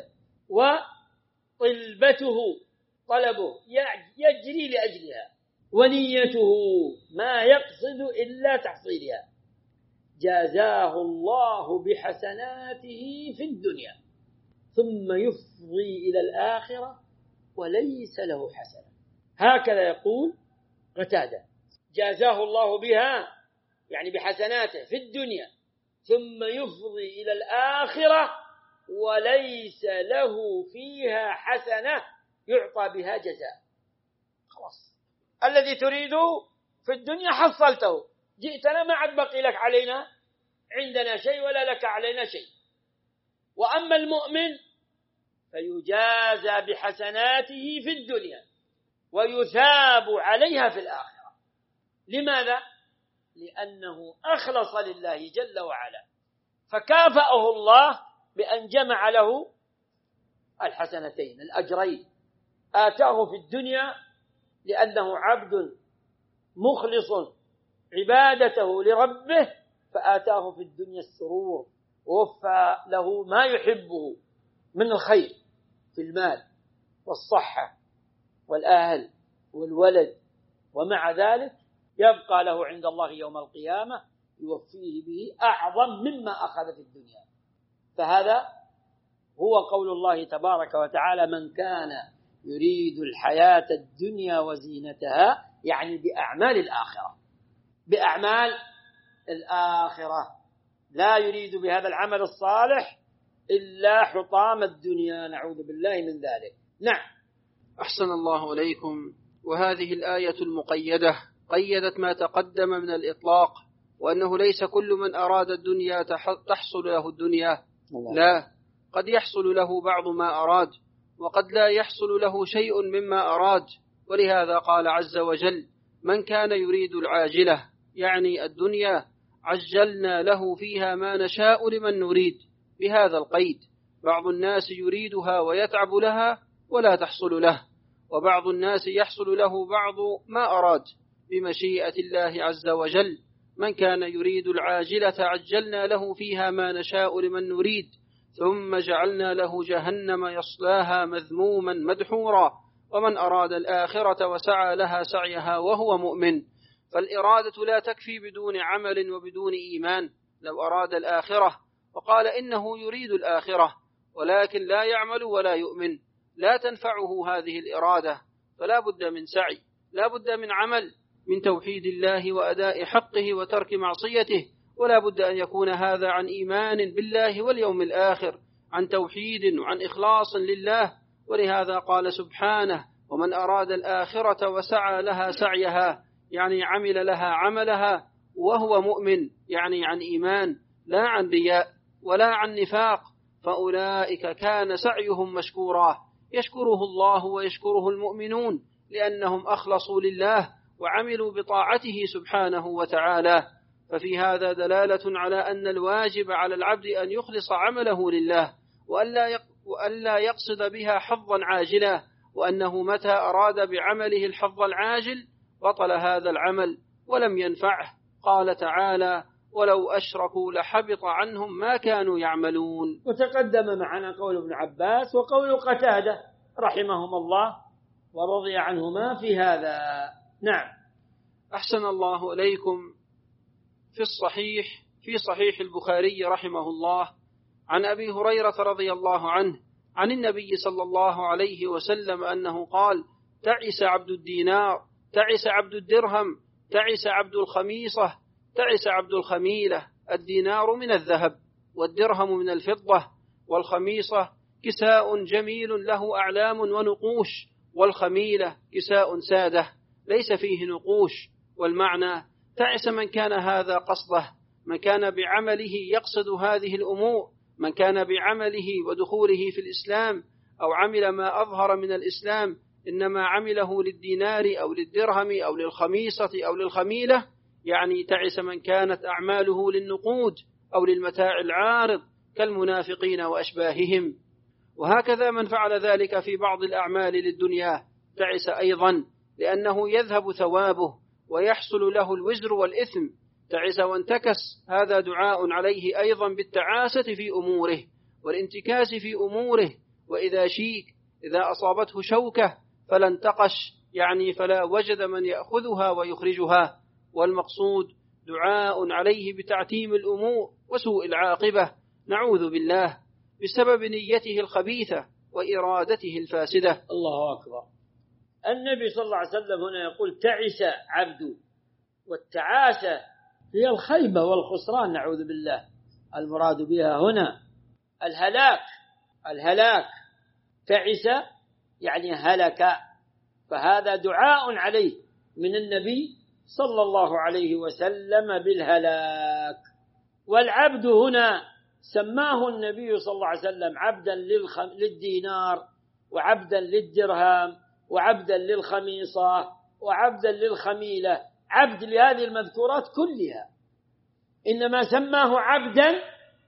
وطلبته طلبه يجري لأجلها، ونيته ما يقصد إلا تحصيلها، جازاه الله بحسناته في الدنيا ثم يفضي إلى الآخرة وليس له حسنة. هكذا يقول قتادة: جازاه الله بها يعني بحسناته في الدنيا ثم يفضي إلى الآخرة وليس له فيها حسنة يعطى بها جزاء. خلاص، الذي تريده في الدنيا حصلته، جئتنا ما عاد بقي لك علينا عندنا شيء ولا لك علينا شيء. وأما المؤمن فيجازى بحسناته في الدنيا ويثاب عليها في الآخرة. لماذا؟ لأنه أخلص لله جل وعلا، فكافأه الله بأن جمع له الحسنتين الأجرين. آتاه في الدنيا لأنه عبد مخلص عبادته لربه، فآتاه في الدنيا السرور ووفى له ما يحبه من الخير في المال والصحة والأهل والولد، ومع ذلك يبقى له عند الله يوم القيامة يوفيه به أعظم مما أخذ في الدنيا. فهذا هو قول الله تبارك وتعالى: من كان يريد الحياة الدنيا وزينتها، يعني بأعمال الآخرة، بأعمال الآخرة، لا يريد بهذا العمل الصالح إلا حطام الدنيا، نعوذ بالله من ذلك. نعم. أحسن الله إليكم. وهذه الآية المقيدة قيدت ما تقدم من الإطلاق، وأنه ليس كل من أراد الدنيا تحصل له الدنيا، لا، قد يحصل له بعض ما أراد وقد لا يحصل له شيء مما أراد. ولهذا قال عز وجل: من كان يريد العاجلة يعني الدنيا عجلنا له فيها ما نشاء لمن نريد، بهذا القيد. بعض الناس يريدها ويتعب لها ولا تحصل له، وبعض الناس يحصل له بعض ما أراد بمشيئة الله عز وجل. من كان يريد العاجلة عجلنا له فيها ما نشاء لمن نريد ثم جعلنا له جهنم يصلاها مذموما مدحورا ومن أراد الآخرة وسعى لها سعيها وهو مؤمن فالإرادة لا تكفي بدون عمل وبدون إيمان. لو أراد الآخرة وقال إنه يريد الآخرة ولكن لا يعمل ولا يؤمن لا تنفعه هذه الإرادة، فلا بد من سعي، لا بد من عمل، من توحيد الله وأداء حقه وترك معصيته، ولا بد أن يكون هذا عن إيمان بالله واليوم الآخر، عن توحيد وعن إخلاص لله. ولهذا قال سبحانه: ومن أراد الآخرة وسعى لها سعيها، يعني عمل لها عملها وهو مؤمن، يعني عن إيمان لا عن رياء ولا عن نفاق، فأولئك كان سعيهم مشكورا، يشكره الله ويشكره المؤمنون لأنهم أخلصوا لله وعملوا بطاعته سبحانه وتعالى. ففي هذا دلالة على أن الواجب على العبد أن يخلص عمله لله وألا يقصد بها حظا عاجلا، وأنه متى أراد بعمله الحظ العاجل بطل هذا العمل ولم ينفعه. قال تعالى: ولو أشركوا لحبط عنهم ما كانوا يعملون. وتقدم معنا قول ابن عباس وقول قتادة رحمهم الله ورضي عنهما في هذا. نعم. أحسن الله إليكم. في صحيح البخاري رحمه الله عن أبي هريرة رضي الله عنه عن النبي صلى الله عليه وسلم أنه قال: تعس عبد الدينار، تعس عبد الدرهم، تعس عبد الخميصة، تعس عبد الخميلة. الدينار من الذهب، والدرهم من الفضة، والخميصة كساء جميل له أعلام ونقوش، والخميلة كساء سادة ليس فيه نقوش. والمعنى: تعس من كان هذا قصده، من كان بعمله يقصد هذه الأمور، من كان بعمله ودخوله في الإسلام أو عمل ما أظهر من الإسلام إنما عمله للدينار أو للدرهم أو للخميصة أو للخميلة، يعني تعس من كانت أعماله للنقود أو للمتاع العارض كالمنافقين وأشباههم. وهكذا من فعل ذلك في بعض الأعمال للدنيا تعس أيضا، لأنه يذهب ثوابه ويحصل له الوزر والإثم. تعس وانتكس، هذا دعاء عليه أيضا بالتعاسة في أموره والانتكاس في أموره. وإذا شيك إذا أصابته شوكة فلا انتقش، يعني فلا وجد من يأخذها ويخرجها. والمقصود دعاء عليه بتعتيم الأمور وسوء العاقبة، نعوذ بالله، بسبب نيته الخبيثة وإرادته الفاسدة. الله أكبر. النبي صلى الله عليه وسلم هنا يقول: تعس عبد، والتعاسة هي الخيبة والخسران، نعوذ بالله. المراد بها هنا الهلاك. تعس يعني هلك، فهذا دعاء عليه من النبي صلى الله عليه وسلم بالهلاك. والعبد هنا سماه النبي صلى الله عليه وسلم عبدا للدينار، وعبدا للدرهم، وعبدا للخميصة، وعبدا للخميلة، عبد لهذه المذكورات كلها. إنما سماه عبدا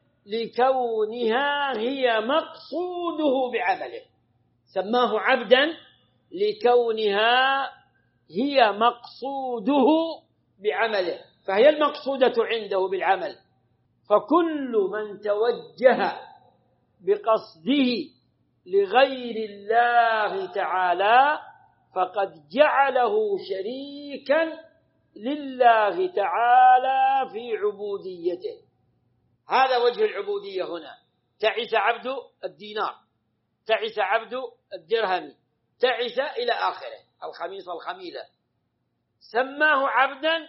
لكونها هي مقصوده بعمله، سماه عبدا لكونها هي مقصوده بعمله، فهي المقصودة عنده بالعمل. فكل من توجه بقصده لغير الله تعالى فقد جعله شريكا لله تعالى في عبوديته. هذا وجه العبودية هنا. تعس عبد الدينار، تعس عبد الدرهم، تعس إلى آخره، الخميصة الخميلة. سماه عبدا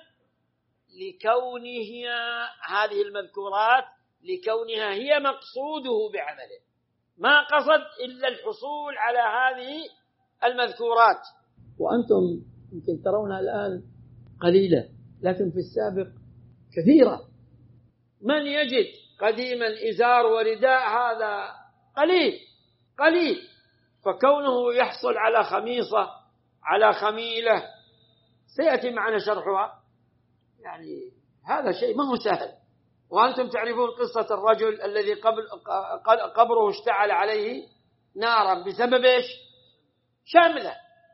لكونه هذه المذكورات لكونها هي مقصوده بعمله، ما قصد إلا الحصول على هذه المذكورات. وأنتم يمكن ترونها الآن قليلة، لكن في السابق كثيرة. من يجد قديما إزار ورداء هذا قليل، فكونه يحصل على خميصة على خميلة سيأتي معنا شرحها، يعني هذا شيء ما هو سهل. وأنتم تعرفون قصة الرجل الذي قبره اشتعل عليه نارا بسبب إيش؟ شملة،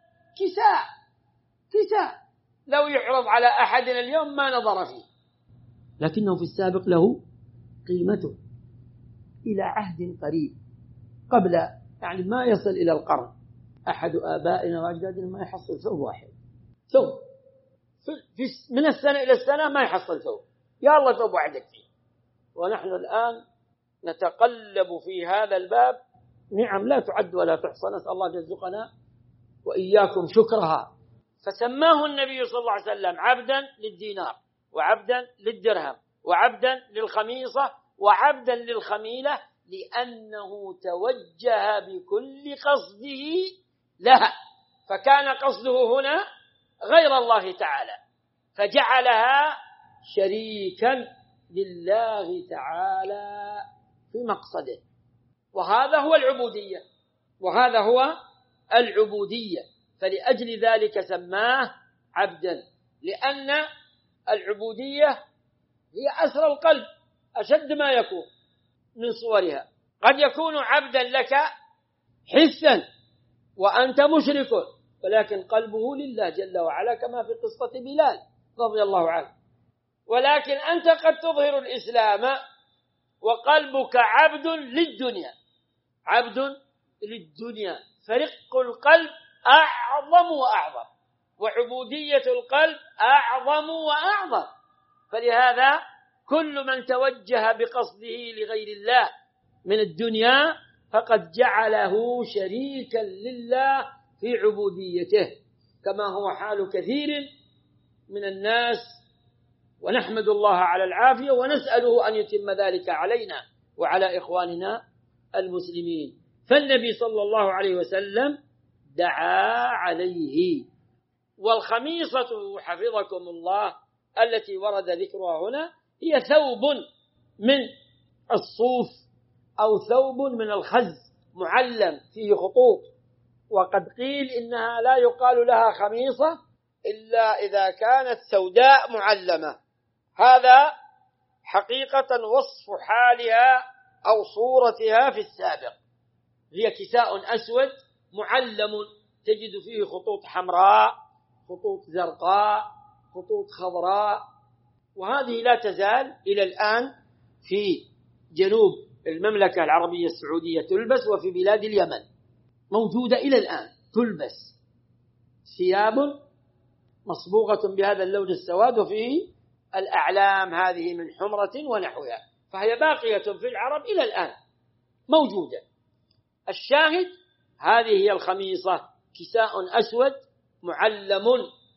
كساء لو يعرض على أحدنا اليوم ما نظر فيه، لكنه في السابق له قيمته إلى عهد قريب، قبل يعني ما يصل إلى القرن. أحد آبائنا وأجدادنا ما يحصل ثوب واحد، ثوب من السنة إلى السنة ما يحصل ثوب، يا الله ثوب واحد فيه. ونحن الآن نتقلب في هذا الباب نعم لا تعد ولا تحصى، نسأل الله أن يرزقنا وإياكم شكرها. فسماه النبي صلى الله عليه وسلم عبدا للدينار، وعبدا للدرهم، وعبدا للخميصة، وعبدا للخميلة، لأنه توجه بكل قصده لها، فكان قصده هنا غير الله تعالى، فجعلها شريكا لله تعالى في مقصده. وهذا هو العبودية، وهذا هو العبودية. فلأجل ذلك سماه عبدا، لأن العبودية هي أسرى القلب، أشد ما يكون من صورها. قد يكون عبدا لك حسا وأنت مشرك، ولكن قلبه لله جل وعلا، كما في قصة بلال رضي الله عنه. ولكن أنت قد تظهر الإسلام وقلبك عبد للدنيا، عبد للدنيا، فرق القلب أعظم وأعظم، وعبودية القلب أعظم وأعظم. فلهذا كل من توجه بقصده لغير الله من الدنيا فقد جعله شريكا لله في عبوديته، كما هو حال كثير من الناس، ونحمد الله على العافية ونسأله أن يتم ذلك علينا وعلى إخواننا المسلمين. فالنبي صلى الله عليه وسلم دعا عليه. والخميصة حفظكم الله التي ورد ذكرها هنا هي ثوب من الصوف أو ثوب من الخز معلم فيه خطوط، وقد قيل إنها لا يقال لها خميصة إلا إذا كانت سوداء معلمة. هذا حقيقة وصف حالها أو صورتها في السابق، هي كساء أسود معلم تجد فيه خطوط حمراء، خطوط زرقاء، خطوط خضراء، وهذه لا تزال إلى الآن في جنوب المملكة العربية السعودية تلبس، وفي بلاد اليمن موجودة إلى الآن تلبس، ثياب مصبوغة بهذا اللون السواد وفيه الأعلام هذه من حمرة ونحوها، فهي باقية في العرب إلى الآن موجودة. الشاهد هذه هي الخميصة، كساء أسود معلم،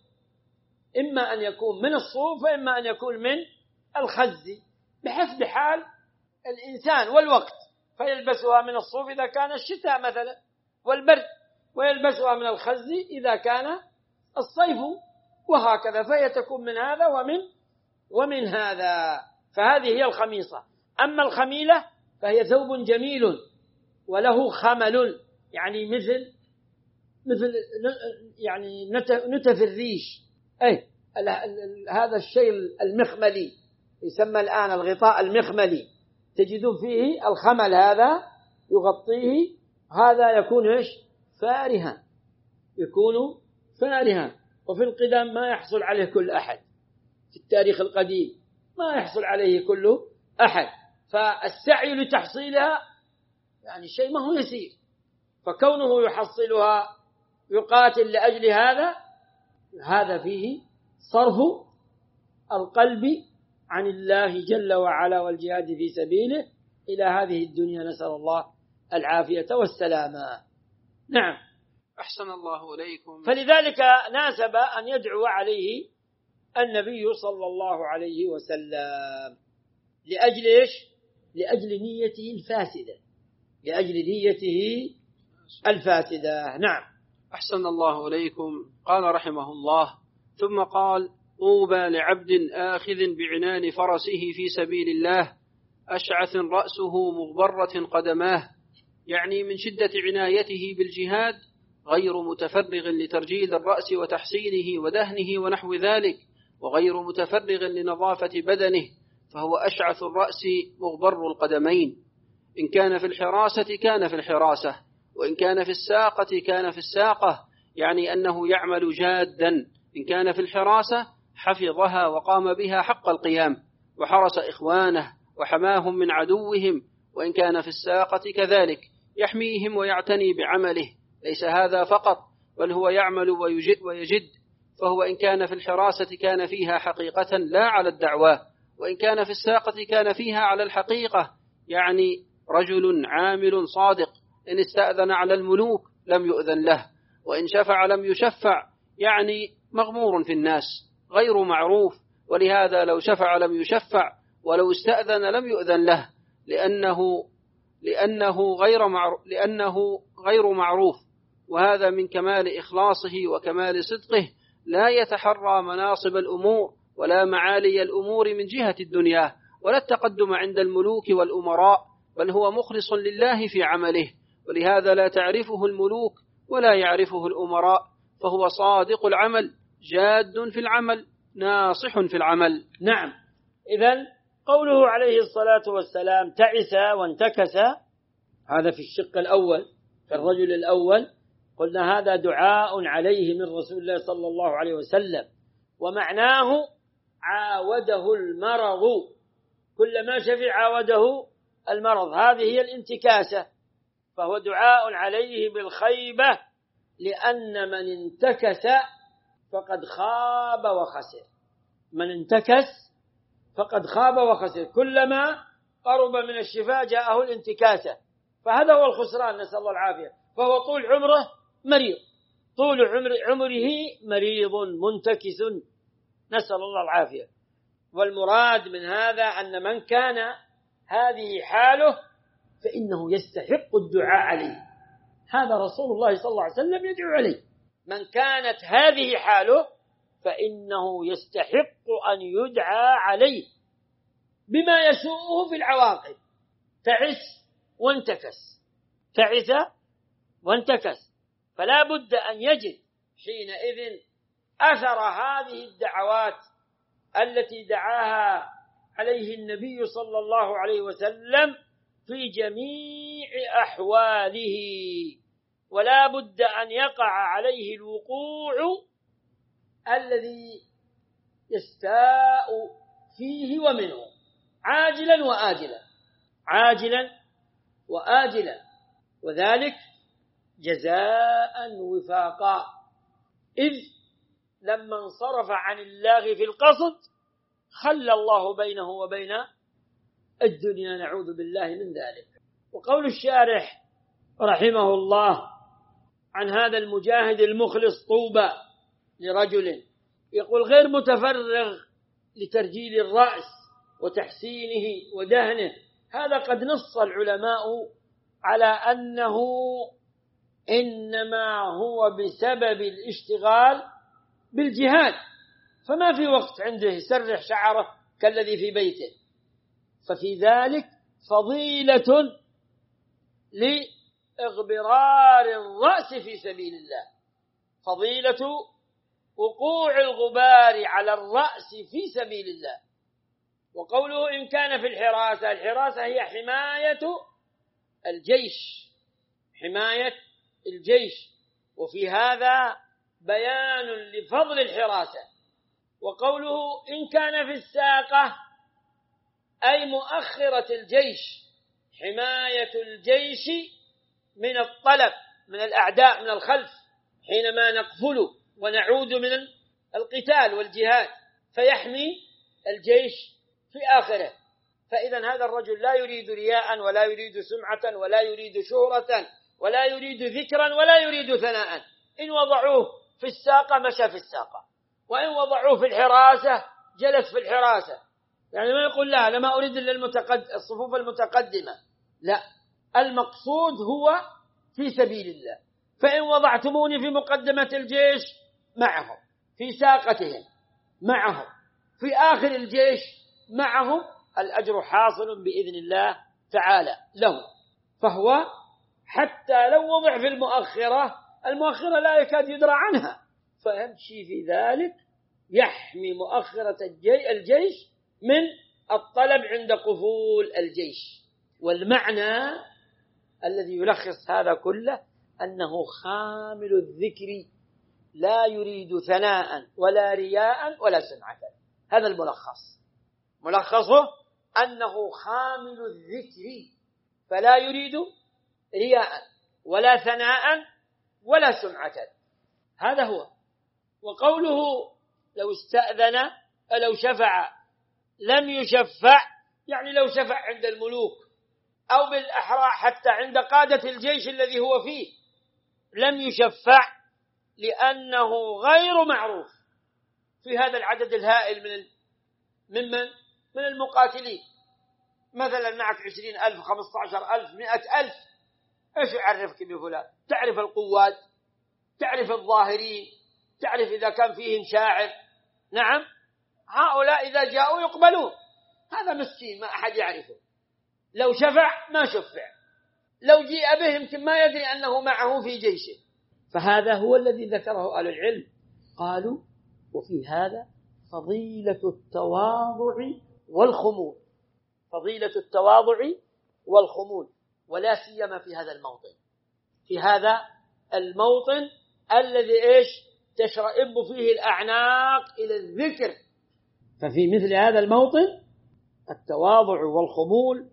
إما أن يكون من الصوف وإما أن يكون من الخز بحسب حال الإنسان والوقت، فيلبسها من الصوف إذا كان الشتاء مثلا والبرد، ويلبسها من الخز إذا كان الصيف، وهكذا، فهي تكون من هذا ومن هذا. فهذه هي الخميصة. أما الخميلة فهي ثوب جميل وله خمل، يعني مثل يعني نتف الريش، هذا الشيء المخملي يسمى الآن الغطاء المخملي، تجدون فيه الخمل هذا يغطيه، هذا يكون إيش؟ فارها، يكون فارها. وفي القدم ما يحصل عليه كل أحد، في التاريخ القديم ما يحصل عليه كل أحد، فالسعي لتحصيلها يعني شيء ما هو يسير، فكونه يحصلها يقاتل لأجل هذا فيه صرف القلب عن الله جل وعلا والجهاد في سبيله إلى هذه الدنيا، نسأل الله العافية والسلامة. نعم. أحسن الله إليكم. فلذلك ناسب أن يدعو عليه النبي صلى الله عليه وسلم لأجل إيش؟ لأجل نيته الفاسدة، لأجل نيته الفاسدة. نعم. أحسن الله إليكم. قال رحمه الله: ثم قال: طوبى لعبد آخذ بعنان فرسه في سبيل الله، أشعث رأسه مغبرة قدماه، يعني من شدة عنايته بالجهاد، غير متفرغ لترجيل الرأس وتحسينه ودهنه ونحو ذلك، وغير متفرغ لنظافة بدنه، فهو أشعث الرأس مغبر القدمين. إن كان في الحراسة كان في الحراسة، وإن كان في الساقة كان في الساقة، يعني أنه يعمل جادا. إن كان في الحراسة حفظها وقام بها حق القيام، وحرس إخوانه وحماهم من عدوهم. وإن كان في الساقة كذلك يحميهم ويعتني بعمله. ليس هذا فقط، بل هو يعمل ويجد فهو إن كان في الحراسة كان فيها حقيقة لا على الدعوة، وإن كان في الساقة كان فيها على الحقيقة، يعني رجل عامل صادق إن استأذن على الملوك لم يؤذن له، وإن شفع لم يشفع، يعني مغمور في الناس غير معروف، ولهذا لو شفع لم يشفع، ولو استأذن لم يؤذن له، لأنه غير معروف. وهذا من كمال إخلاصه وكمال صدقه، لا يتحرى مناصب الأمور ولا معالي الأمور من جهة الدنيا ولا التقدم عند الملوك والأمراء، بل هو مخلص لله في عمله، ولهذا لا تعرفه الملوك ولا يعرفه الأمراء، فهو صادق العمل جاد في العمل ناصح في العمل. نعم. إذن قوله عليه الصلاة والسلام تعس وانتكس، هذا في الشق الأول، في الرجل الأول، قلنا هذا دعاء عليه من رسول الله صلى الله عليه وسلم، ومعناه عاوده المرض، كلما شفع عاوده المرض، هذه هي الانتكاسة، فهو دعاء عليه بالخيبة، لأن من انتكس فقد خاب وخسر، من انتكس فقد خاب وخسر، كلما قرب من الشفاء جاءه الانتكاسة، فهذا هو الخسران، نسأل الله العافية. فهو طول عمره مريض، طول عمره مريض منتكس، نسأل الله العافية. والمراد من هذا أن من كان هذه حاله فإنه يستحق الدعاء عليه، هذا رسول الله صلى الله عليه وسلم يدعو عليه، من كانت هذه حاله فإنه يستحق أن يدعى عليه بما يسوءه في العواقب. تعس وانتكس، تعس وانتكس، فلا بد أن يجد حينئذ أثر هذه الدعوات التي دعاها عليه النبي صلى الله عليه وسلم في جميع أحواله، ولا بد أن يقع عليه الوقوع الذي يستاء فيه ومنه، عاجلا وآجلا، عاجلا وآجلا، وذلك جزاء وفاقا، إذ لما انصرف عن الله في القصد خلى الله بينه وبين الدنيا، نعوذ بالله من ذلك. وقول الشارح رحمه الله عن هذا المجاهد المخلص: طوبى لرجل، يقول غير متفرغ لترجيل الرأس وتحسينه ودهنه، هذا قد نص العلماء على أنه إنما هو بسبب الاشتغال بالجهاد، فما في وقت عنده يسرح شعره كالذي في بيته، ففي ذلك فضيلة لإغبرار الرأس في سبيل الله، فضيلة وقوع الغبار على الرأس في سبيل الله. وقوله إن كان في الحراسة، الحراسة هي حماية الجيش، حماية الجيش، وفي هذا بيان لفضل الحراسة. وقوله إن كان في الساقة أي مؤخرة الجيش، حماية الجيش من الطلب من الأعداء من الخلف حينما نقفل ونعود من القتال والجهاد، فيحمي الجيش في آخره. فإذا هذا الرجل لا يريد رياء ولا يريد سمعة ولا يريد شهرة ولا يريد ذكرا ولا يريد ثناء، إن وضعوه في الساقة مشى في الساقة، وإن وضعوه في الحراسة جلس في الحراسة، يعني ما يقول لا أنا ما أريد إلا الصفوف المتقدمة، لا، المقصود هو في سبيل الله. فإن وضعتموني في مقدمة الجيش معهم، في ساقتهم معهم، في آخر الجيش معهم، الأجر حاصل بإذن الله تعالى له. فهو حتى لو وضع في المؤخرة لا يكاد يدرى عنها، فيمشي في ذلك يحمي مؤخرة الجيش من الطلب عند قفول الجيش. والمعنى الذي يلخص هذا كله أنه خامل الذكر، لا يريد ثناء ولا رياء ولا سمعة، هذا الملخص، ملخصه أنه خامل الذكر، فلا يريد رياء ولا ثناء ولا سمعة، هذا هو. وقوله لو استأذن لو شفع لم يشفع، يعني لو شفع عند الملوك أو بالأحرى حتى عند قادة الجيش الذي هو فيه لم يشفع، لأنه غير معروف في هذا العدد الهائل من المقاتلين. مثلا معك 20,000 15,000 100,000، ايش يعرفك بفلان؟ تعرف القوات، تعرف الظاهرين، تعرف إذا كان فيهم شاعر. نعم، هؤلاء إذا جاءوا يقبلون. هذا مسكين ما أحد يعرفه، لو شفع ما شفع، لو جيء به يمكن ما يدري أنه معه في جيشه. فهذا هو الذي ذكره أهل العلم، قالوا وفي هذا فضيلة التواضع والخمول، فضيلة التواضع والخمول، ولا سيما في هذا الموطن، في هذا الموطن الذي إيش تشرئب فيه الأعناق إلى الذكر. ففي مثل هذا الموطن التواضع والخمول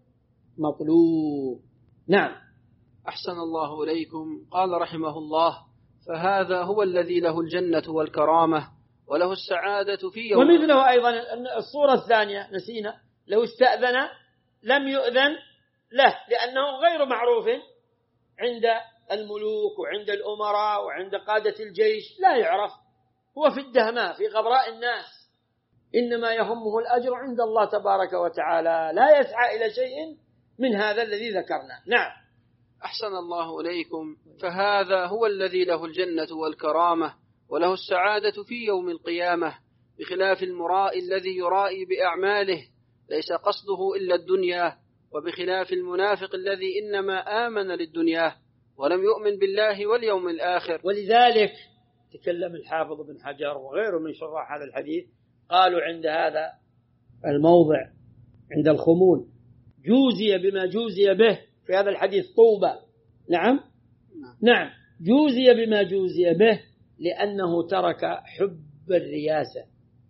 مطلوب. نعم. أحسن الله إليكم. قال رحمه الله: فهذا هو الذي له الجنة والكرامة وله السعادة في يوم. ومثله أيضا الصورة الثانية نسينا، لو استأذن لم يؤذن له، لأنه غير معروف عند الملوك وعند الأمراء وعند قادة الجيش، لا يعرف، هو في الدهماء في غبراء الناس، إنما يهمه الأجر عند الله تبارك وتعالى، لا يسعى إلى شيء من هذا الذي ذكرنا. نعم. أحسن الله إليكم. فهذا هو الذي له الجنة والكرامة وله السعادة في يوم القيامة، بخلاف المرائي الذي يرائي بأعماله ليس قصده إلا الدنيا، وبخلاف المنافق الذي إنما آمن للدنيا ولم يؤمن بالله واليوم الآخر. ولذلك تكلم الحافظ بن حجر وغيره من شراح هذا الحديث، قالوا عند هذا الموضع عند الخمول جوزي بما جوزي به في هذا الحديث طوبى. نعم نعم، جوزي بما جوزي به لأنه ترك حب الرياسة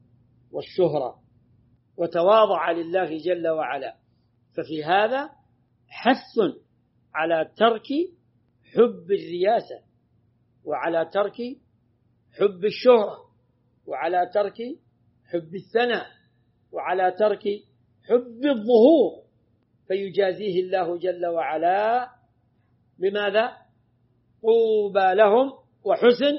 والشهرة وتواضع لله جل وعلا. ففي هذا حث على ترك حب الرياسة وعلى ترك حب الشهرة وعلى ترك حب الثناء وعلى ترك حب الظهور، فيجازيه الله جل وعلا بماذا؟ طوبى لهم وحسن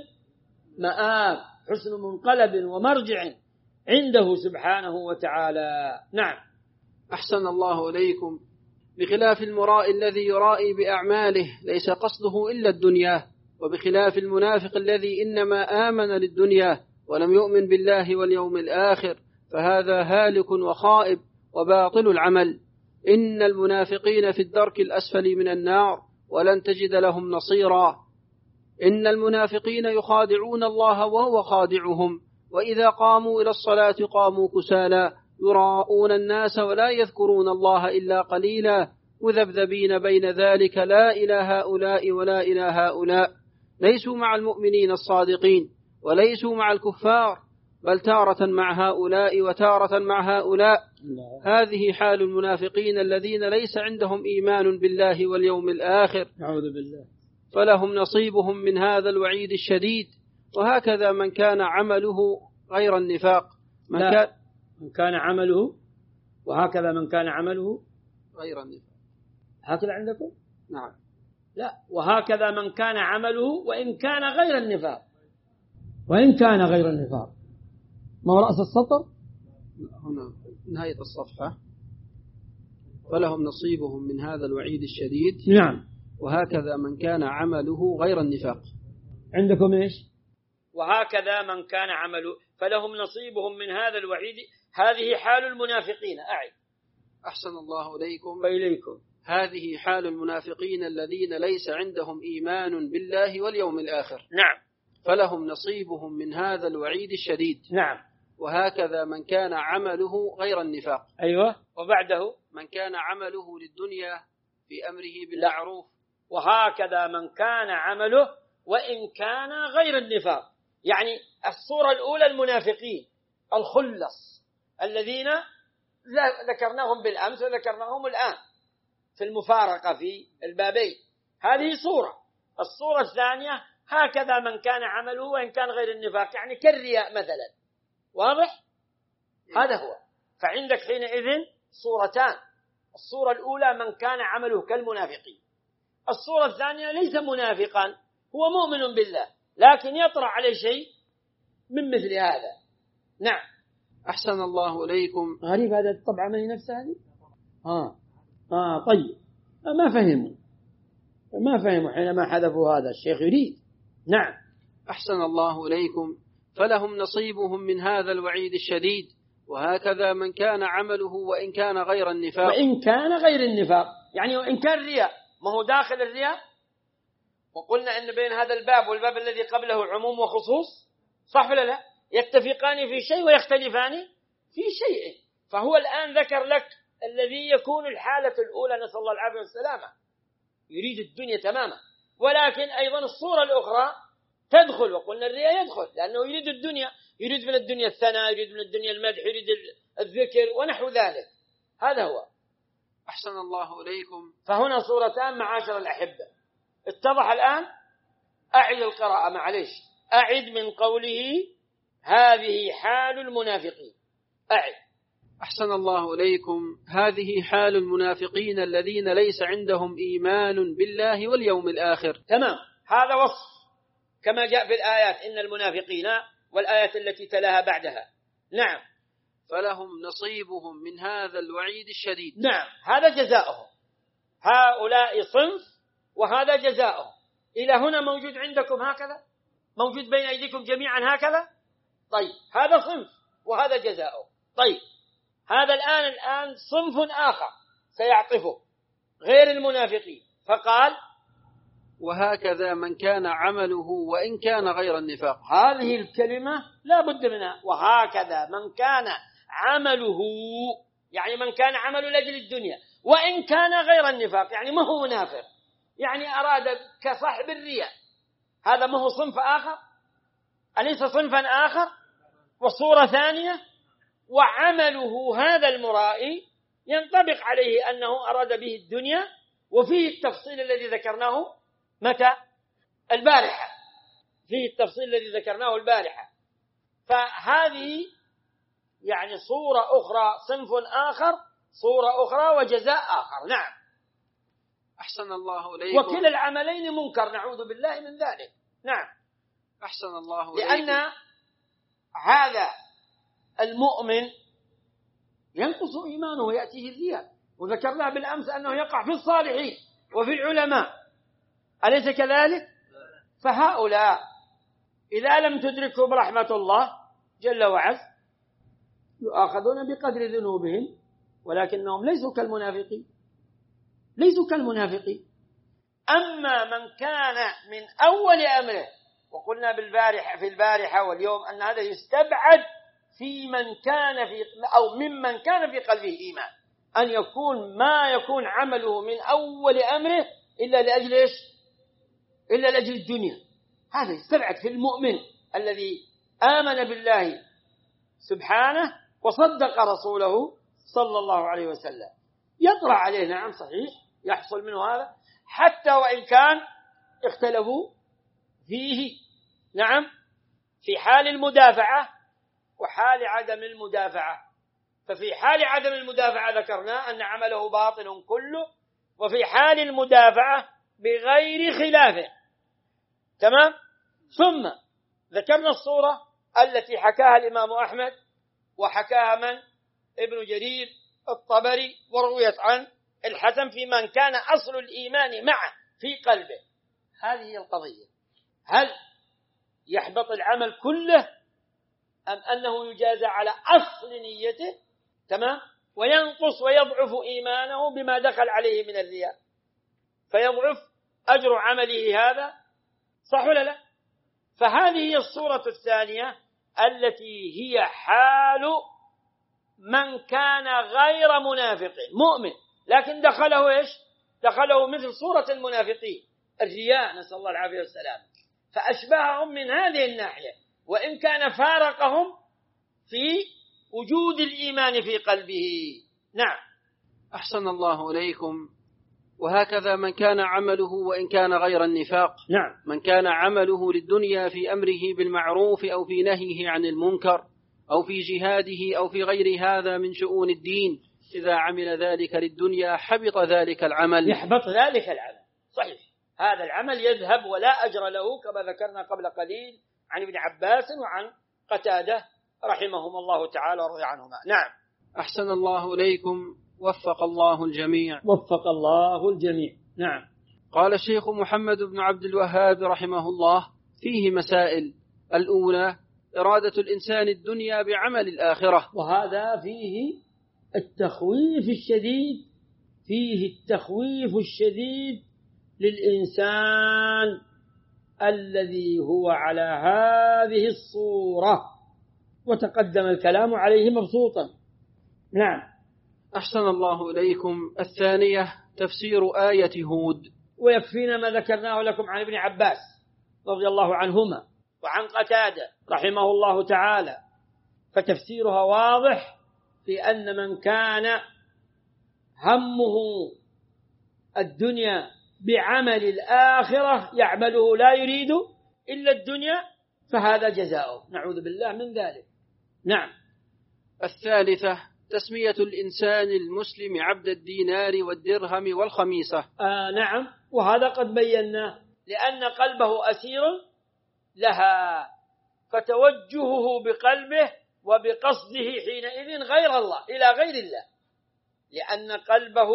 مآب، حسن منقلب ومرجع عنده سبحانه وتعالى. نعم. أحسن الله إليكم. بخلاف المرائي الذي يرائي بأعماله ليس قصده إلا الدنيا، وبخلاف المنافق الذي إنما آمن للدنيا ولم يؤمن بالله واليوم الآخر، فهذا هالك وخائب وباطل العمل. إن المنافقين في الدرك الأسفل من النار ولن تجد لهم نصيرا. إن المنافقين يخادعون الله وهو خادعهم، وإذا قاموا إلى الصلاة قاموا كسالى يراءون الناس ولا يذكرون الله إلا قليلا مذبذبين بين ذلك لا إلى هؤلاء ولا إلى هؤلاء. ليسوا مع المؤمنين الصادقين وليسوا مع الكفار، بل تارة مع هؤلاء وتارة مع هؤلاء. هذه حال المنافقين الذين ليس عندهم إيمان بالله واليوم الآخر، نعوذ بالله، فلهم نصيبهم من هذا الوعيد الشديد. وهكذا من كان عمله غير النفاق من كان عمله، وهكذا من كان عمله غير النفاق. هكذا عندكم؟ نعم. لا، وهكذا من كان عمله وإن كان غير النفاق، وإن كان غير النفاق. ما هو رأس السطر؟ هنا نهاية الصفحة. فلهم نصيبهم من هذا الوعيد الشديد. نعم. وهكذا من كان عمله غير النفاق. عندكم إيش؟ وهكذا من كان عمله فلهم نصيبهم من هذا الوعيد. هذه حال المنافقين. أعد. أحسن الله إليكم وإليكم. هذه حال المنافقين الذين ليس عندهم إيمان بالله واليوم الآخر. نعم. فلهم نصيبهم من هذا الوعيد الشديد. نعم. وهكذا من كان عمله غير النفاق. أيوة. وبعده من كان عمله للدنيا في أمره بالمعروف. وهكذا من كان عمله وإن كان غير النفاق. يعني الصورة الأولى المنافقين الخلص الذين ذكرناهم بالأمس وذكرناهم الآن في المفارقة في البابين، هذه صورة. الصورة الثانية هكذا من كان عمله وإن كان غير النفاق، يعني كالرياء مثلا. واضح؟ هذا هو. فعندك حينئذ صورتان. الصورة الأولى من كان عمله كالمنافقين. الصورة الثانية ليس منافقا، هو مؤمن بالله لكن يطرأ عليه شيء من مثل هذا. نعم. أحسن الله إليكم. غريب هذا الطبعة ما هي نفس هذه؟ طيب. ما فهموا حينما حذفوا هذا. الشيخ يريد. نعم. أحسن الله إليكم. فلهم نصيبهم من هذا الوعيد الشديد، وهكذا من كان عمله وإن كان غير النفاق. وإن كان غير النفاق يعني وإن كان رياء، ما هو داخل الرياء. وقلنا إن بين هذا الباب والباب الذي قبله عموم وخصوص، صح ولا لا؟ يتفقان في شيء ويختلفان في شيء. فهو الآن ذكر لك الذي يكون الحالة الأولى، نسأل الله العافية والسلامة، يريد الدنيا تماما، ولكن أيضا الصورة الأخرى تدخل. وقلنا الرياء يدخل لأنه يريد الدنيا، يريد من الدنيا الثناء، يريد من الدنيا المدح، يريد الذكر ونحو ذلك. هذا هو. أحسن الله إليكم. فهنا صورتان معاشر الأحبة. اتضح الآن؟ أعد القراءة معليش. أعد من قوله هذه حال المنافقين. أعد. أحسن الله إليكم. هذه حال المنافقين الذين ليس عندهم إيمان بالله واليوم الآخر. تمام. هذا وصف كما جاء في الآيات إن المنافقين، والآيات التي تلاها بعدها. نعم. فلهم نصيبهم من هذا الوعيد الشديد. نعم، هذا جزاؤهم. هؤلاء صنف وهذا جزاؤهم. إلى هنا موجود عندكم هكذا؟ موجود بين أيديكم جميعا هكذا؟ طيب، هذا صنف وهذا جزاؤه. طيب، هذا الآن صنف آخر سيعطفه غير المنافقين، فقال وهكذا من كان عمله وإن كان غير النفاق. هذه الكلمة لا بد منها. وهكذا من كان عمله، يعني من كان عمله لأجل الدنيا وإن كان غير النفاق، يعني ما هو منافق، يعني أراد كصاحب الرياء. هذا ما هو صنف آخر؟ أليس صنفا آخر وصورة ثانية؟ وعمله هذا المرائي ينطبق عليه أنه أراد به الدنيا، وفيه التفصيل الذي ذكرناه متى؟ البارحة. فيه التفصيل الذي ذكرناه البارحة. فهذه يعني صورة أخرى، صنف آخر، صورة أخرى وجزاء آخر. نعم. أحسن الله إليكم. وكلا العملين منكر، نعوذ بالله من ذلك. نعم. أحسن الله إليكم. لأن هذا المؤمن ينقص إيمانه ويأتيه الرياء، وذكرنا بالأمس أنه يقع في الصالحين وفي العلماء، أليس كذلك؟ فهؤلاء إذا لم تدركهم رحمة الله جل وعز يؤاخذون بقدر ذنوبهم، ولكنهم ليسوا كالمنافقين. ليسوا كالمنافقين. أما من كان من أول أمره، وقلنا في البارحة واليوم أن هذا يستبعد في من كان في أو ممن كان في قلبه إيمان، أن يكون ما يكون عمله من أول أمره إلا لأجل إيش؟ إلا لأجل الدنيا. هذا يستبعد في المؤمن الذي آمن بالله سبحانه وصدق رسوله صلى الله عليه وسلم. يطرأ عليه، نعم صحيح، يحصل منه هذا، حتى وإن كان اختلفوا فيه. نعم. في حال المدافعة وحال عدم المدافعة. ففي حال عدم المدافعة ذكرنا أن عمله باطل كله، وفي حال المدافعة بغير خلافه. تمام. ثم ذكرنا الصورة التي حكاها الإمام أحمد وحكاها من؟ ابن جرير الطبري، ورويت عن الحسن في من كان أصل الإيمان معه في قلبه. هذه هي القضية. هل يحبط العمل كله أم أنه يجازى على أصل نيته؟ تمام. وينقص ويضعف إيمانه بما دخل عليه من الرياء، فيضعف أجر عمله هذا، صح ولا لا؟ فهذه هي الصورة الثانية التي هي حال من كان غير منافق، مؤمن لكن دخله إيش؟ دخله مثل صورة المنافقين، الرياء، نسأل الله العافية والسلام. فأشبههم من هذه الناحية، وإن كان فارقهم في وجود الإيمان في قلبه. نعم. أحسن الله إليكم. وهكذا من كان عمله وإن كان غير النفاق. نعم. من كان عمله للدنيا في أمره بالمعروف أو في نهيه عن المنكر أو في جهاده أو في غير هذا من شؤون الدين، إذا عمل ذلك للدنيا حبط ذلك العمل. يحبط ذلك العمل، صحيح، هذا العمل يذهب ولا أجر له، كما ذكرنا قبل قليل عن ابن عباس وعن قتادة رحمهم الله تعالى ورضي عنهما. نعم. أحسن الله إليكم، وفق الله الجميع. وفق الله الجميع. نعم. قال الشيخ محمد بن عبد الوهاب رحمه الله: فيه مسائل. الأولى: إرادة الإنسان الدنيا بعمل الآخرة، وهذا فيه التخويف الشديد، فيه التخويف الشديد للإنسان الذي هو على هذه الصورة، وتقدم الكلام عليه مبسوطا. نعم. أحسن الله إليكم. الثانية: تفسير آية هود. ويكفينا ما ذكرناه لكم عن ابن عباس رضي الله عنهما وعن قتادة رحمه الله تعالى، فتفسيرها واضح في أن من كان همه الدنيا بعمل الآخرة يعمله لا يريد إلا الدنيا فهذا جزاؤه، نعوذ بالله من ذلك. نعم. الثالثة: تسمية الإنسان المسلم عبد الدينار والدرهم والخميصة. نعم، وهذا قد بيناه، لأن قلبه أسير لها، فتوجهه بقلبه وبقصده حينئذ غير الله، إلى غير الله، لأن قلبه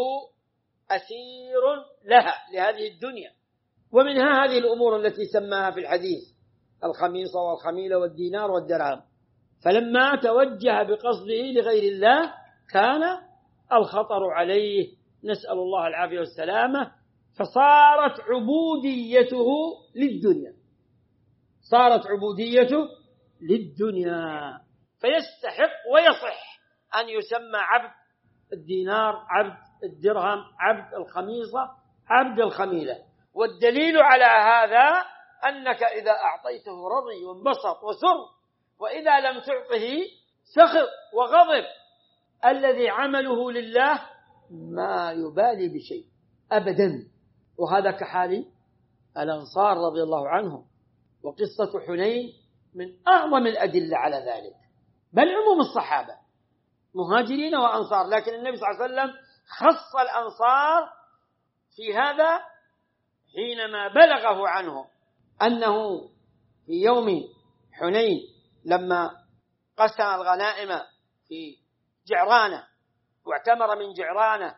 أسير لها، لهذه الدنيا. ومنها هذه الأمور التي سماها في الحديث: الخميصة والخميلة والدينار والدرهم. فلما توجه بقصده لغير الله كان الخطر عليه، نسأل الله العافية والسلامة، فصارت عبوديته للدنيا، صارت عبوديته للدنيا، فيستحق ويصح أن يسمى عبد الدينار، عبد الدرهم، عبد الخميصة، عبد الخميلة. والدليل على هذا أنك إذا أعطيته رضي وانبسط وسر، وإذا لم تعطه سخط وغضب. الذي عمله لله ما يبالي بشيء أبدا. وهذا كحال الأنصار رضي الله عنهم. وقصة حنين من أعظم الأدلة على ذلك، بل عموم الصحابة مهاجرين وأنصار، لكن النبي صلى الله عليه وسلم خص الأنصار في هذا حينما بلغه عنه أنه في يوم حنين لما قسم الغنائم في جعرانة واعتمر من جعرانة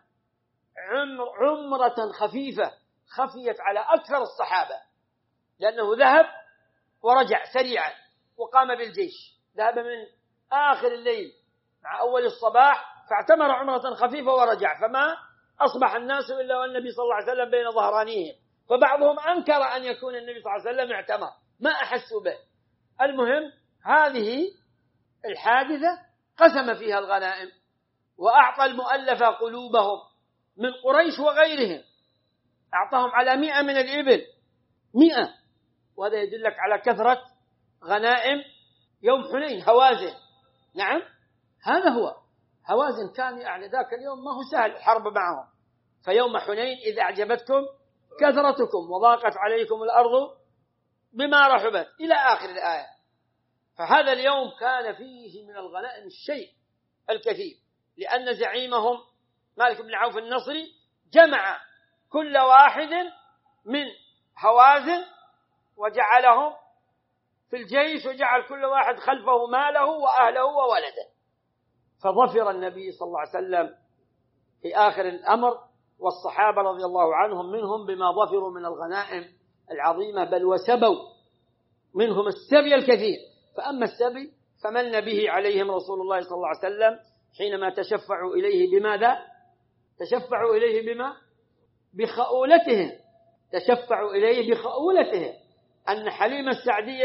عمرة خفيفة خفيت على أكثر الصحابة، لأنه ذهب ورجع سريعا وقام بالجيش، ذهب من آخر الليل مع أول الصباح فاعتمر عمرة خفيفة ورجع، فما أصبح الناس إلا والنبي صلى الله عليه وسلم بين ظهرانيهم، فبعضهم أنكر أن يكون النبي صلى الله عليه وسلم اعتمر، ما أحسوا به. المهم هذه الحادثة قسم فيها الغنائم وأعطى المؤلف قلوبهم من قريش وغيرهم، أعطاهم على 100 من الإبل، 100، وهذا يدلك على كثرة غنائم يوم حنين. هوازن، نعم هذا هو هوازن، كان يعني ذاك اليوم ما هو سهل الحرب معهم. فيوم حنين إذ أعجبتكم كثرتكم وضاقت عليكم الأرض بما رحبت إلى آخر الآية. فهذا اليوم كان فيه من الغنائم الشيء الكثير، لأن زعيمهم مالك بن عوف النصري جمع كل واحد من هوازن وجعلهم في الجيش، وجعل كل واحد خلفه ماله وأهله وولده. فظفر النبي صلى الله عليه وسلم في آخر الأمر، والصحابة رضي الله عنهم منهم بما ظفروا من الغنائم العظيمة، بل وسبوا منهم السبي الكثير. فأما السبي فمن به عليهم رسول الله صلى الله عليه وسلم حينما تشفعوا إليه بماذا؟ تشفعوا إليه بما؟ بخؤولتهم، تشفعوا إليه بخؤولتهم، أن حليمة السعدية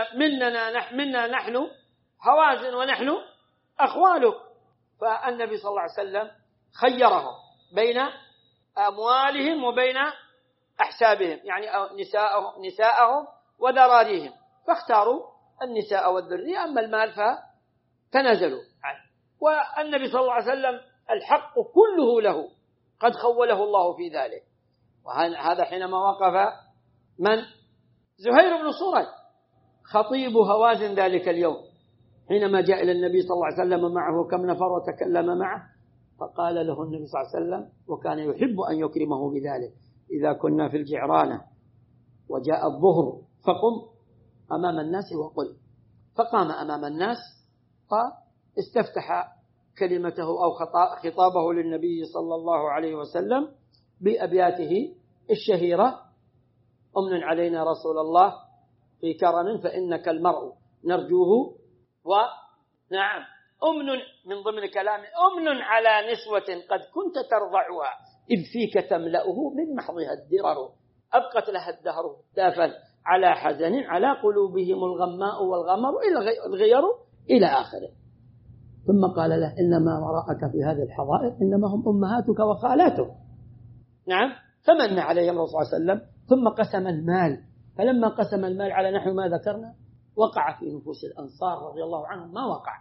منا نحن هوازن ونحن أخوالك. فالنبي صلى الله عليه وسلم خيرهم بين أموالهم وبين أحسابهم، يعني نساءهم وذراريهم، فاختاروا النساء والذرية، أما المال فتنازلوا عنه. والنبي صلى الله عليه وسلم الحق كله له، قد خوله الله في ذلك. وهذا حينما وقف من؟ زهير بن صورة خطيب هوازن ذلك اليوم، حينما جاء إلى النبي صلى الله عليه وسلم معه كم نفر وتكلم معه، فقال له النبي صلى الله عليه وسلم، وكان يحب أن يكرمه بذلك: إذا كنا في الجعرانة وجاء الظهر فقم أمام الناس وقل. فقام أمام الناس واستفتح كلمته أو خطابه للنبي صلى الله عليه وسلم بأبياته الشهيرة: أمن علينا رسول الله في كرم فإنك المرء نرجوه، ونعم أمن من ضمن كلامه: أمن على نسوة قد كنت ترضعها إذ فيك تملأه من محضها الدرر، أبقت لها الدهر دافا على حزن على قلوبهم الغماء والغمر الغير إلى آخره. ثم قال له: إنما وراءك في هذه الحظائر إنما هم أمهاتك وخالاتك. نعم. فمن عليهم الرسول صلى الله عليه وسلم، ثم قسم المال. فلما قسم المال على نحو ما ذكرنا وقع في نفوس الأنصار رضي الله عنهم ما وقع.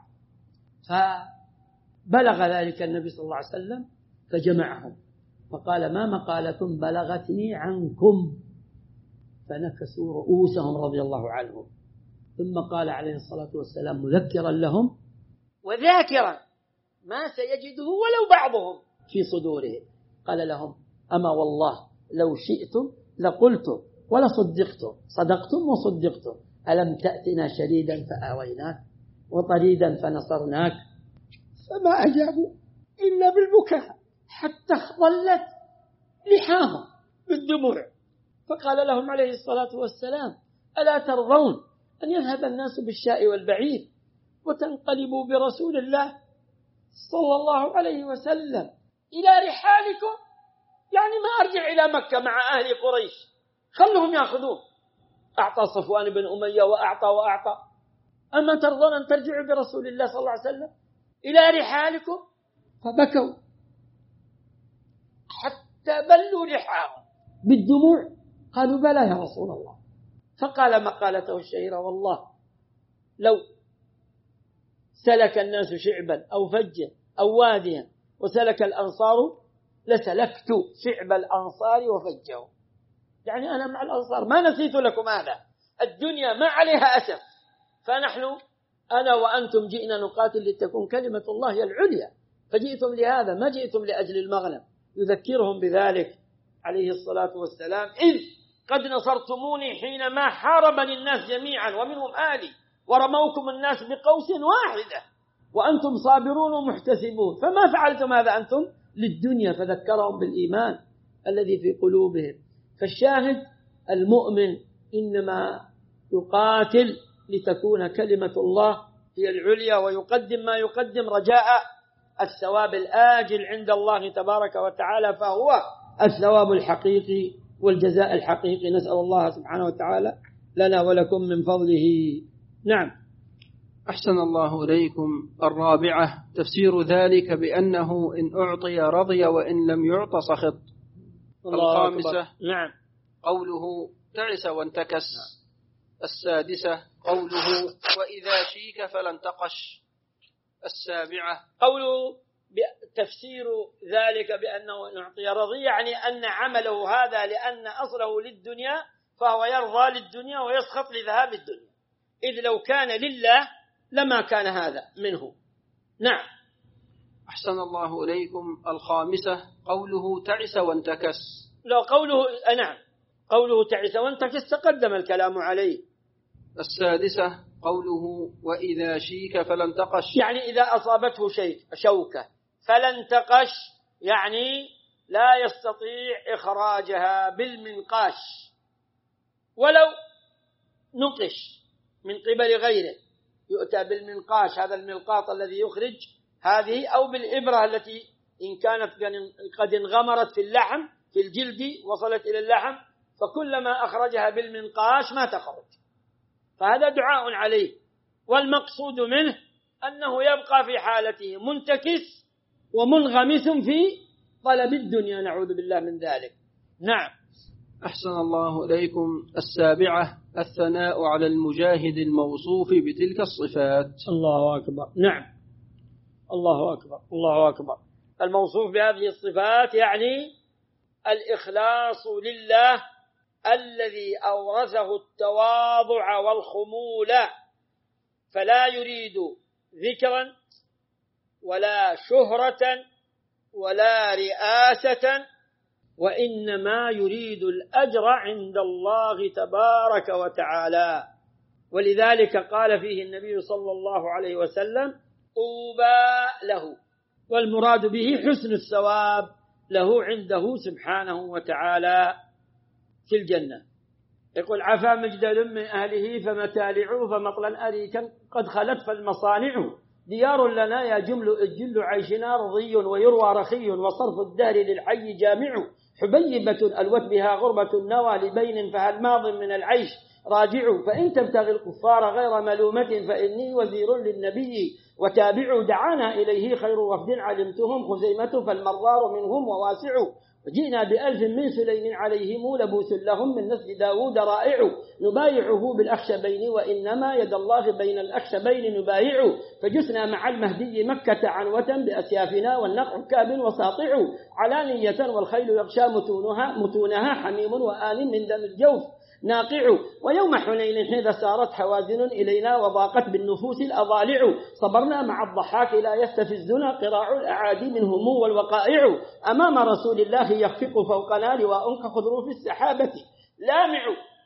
فبلغ ذلك النبي صلى الله عليه وسلم فجمعهم فقال: ما مقالة بلغتني عنكم؟ فنكسوا رؤوسهم رضي الله عنهم. ثم قال عليه الصلاة والسلام مذكرا لهم وذاكرا ما سيجده ولو بعضهم في صدورهم، قال لهم: أما والله لو شئتم لقلتم ولصدقتم، صدقتم وصدقتم، ألم تأتنا شديدا فآويناك وطريدا فنصرناك؟ فما أجابوا إلا بالبكاء حتى ظلت لحاهم بالدموع. فقال لهم عليه الصلاة والسلام: ألا ترضون أن يذهب الناس بالشاء والبعير وتنقلبوا برسول الله صلى الله عليه وسلم إلى رحالكم؟ يعني ما أرجع إلى مكة مع أهل قريش، خلهم يأخذون. أعطى صفوان بن أمية وأعطى. أما ترضون أن ترجعوا برسول الله صلى الله عليه وسلم إلى رحالكم؟ فبكوا حتى بلوا لحاهم بالدموع. قالوا: بلى يا رسول الله. فقال مقالته الشهيرة: والله لو سلك الناس شعبا أو فجا أو واديا وسلك الأنصار لسلكت شعب الأنصار وفجه. يعني أنا مع الأنصار، ما نسيت لكم هذا. الدنيا ما عليها أسف، فنحن أنا وأنتم جئنا نقاتل لتكون كلمة الله هي العليا، فجئتم لهذا، ما جئتم لأجل المغنم. يذكرهم بذلك عليه الصلاة والسلام: إذ قد نصرتموني حينما حاربني الناس جميعا ومنهم آلي، ورموكم الناس بقوس واحدة وأنتم صابرون ومحتسبون، فما فعلتم هذا أنتم للدنيا. فذكرهم بالإيمان الذي في قلوبهم. فالشاهد: المؤمن إنما يقاتل لتكون كلمة الله هي العليا، ويقدم ما يقدم رجاء الثواب الآجل عند الله تبارك وتعالى، فهو الثواب الحقيقي والجزاء الحقيقي. نسأل الله سبحانه وتعالى لنا ولكم من فضله. نعم. أحسن الله إليكم. الرابعة: تفسير ذلك بأنه إن أعطي رضي وإن لم يعط سخط. الخامسة: نعم، قوله تعس وانتكس. السادسة: قوله وإذا شيك فلن تقش. السابعة: قوله تفسير ذلك بأنه إن أعطي رضي، يعني أن عمله هذا لأن أصله للدنيا فهو يرضى للدنيا ويسخط لذهاب الدنيا، إذ لو كان لله لما كان هذا منه. نعم. أحسن الله إليكم. الخامسة: قوله تعس وانتكس. لو قوله نعم، قوله تعس وانتكس تقدم الكلام عليه. السادسة: قوله وإذا شيك فلن تقش، يعني إذا أصابته شوكة فلن تقش، يعني لا يستطيع إخراجها بالمنقاش ولو نقش من قبل غيره، يؤتى بالمنقاش، هذا الملقاط الذي يخرج هذه، أو بالإبرة التي إن كانت قد انغمرت في اللحم في الجلد وصلت إلى اللحم، فكلما أخرجها بالمنقاش ما تخرج، فهذا دعاء عليه. والمقصود منه أنه يبقى في حالته منتكس ومنغمس في طلب الدنيا، نعوذ بالله من ذلك. نعم. أحسن الله إليكم. السابعة: الثناء على المجاهد الموصوف بتلك الصفات. الله أكبر. نعم، الله أكبر، الله أكبر. الموصوف بهذه الصفات يعني الإخلاص لله الذي أورثه التواضع والخمول، فلا يريد ذكرا ولا شهرة ولا رئاسة، وإنما يريد الأجر عند الله تبارك وتعالى. ولذلك قال فيه النبي صلى الله عليه وسلم: طوبى له، والمراد به حسن الثواب له عنده سبحانه وتعالى في الجنة. يقول: عفا مجدل من أهله فمتالعوا فمطلا أريكا قد خلت فالمصانع، ديار لنا يا جل عيشنا رضي ويروى رخي، وصرف الدهر للحي جامع، حبيبة ألوت بها غربة النوى لبين، فهل ماض من العيش راجع، فإن تبتغي الكفار غير ملومة فإني وزير للنبي وتابع، دعانا إليه خير وفد علمتهم خزيمة فالمرار منهم وواسع، وجئنا ب1000 من سليم عليهم لبوس لهم من نسل داود رائع، نبايعه بالأخشبين وإنما يد الله بين الأخشبين نبايع، فجسنا مع المهدي مكة عنوة بأسيافنا والنقع كاب وساطع، علانية والخيل يغشى متونها حميم وآن من دم الجوف ناقع، ويوم حنين حين سارت حوازن إلينا وضاقت بالنفوس الأضالع، صبرنا مع الضحاك لا يستفزنا قراع الأعادي منهم والوقائع، أمام رسول الله يخفق فوقنا لواء كخضر في السحابة لامع،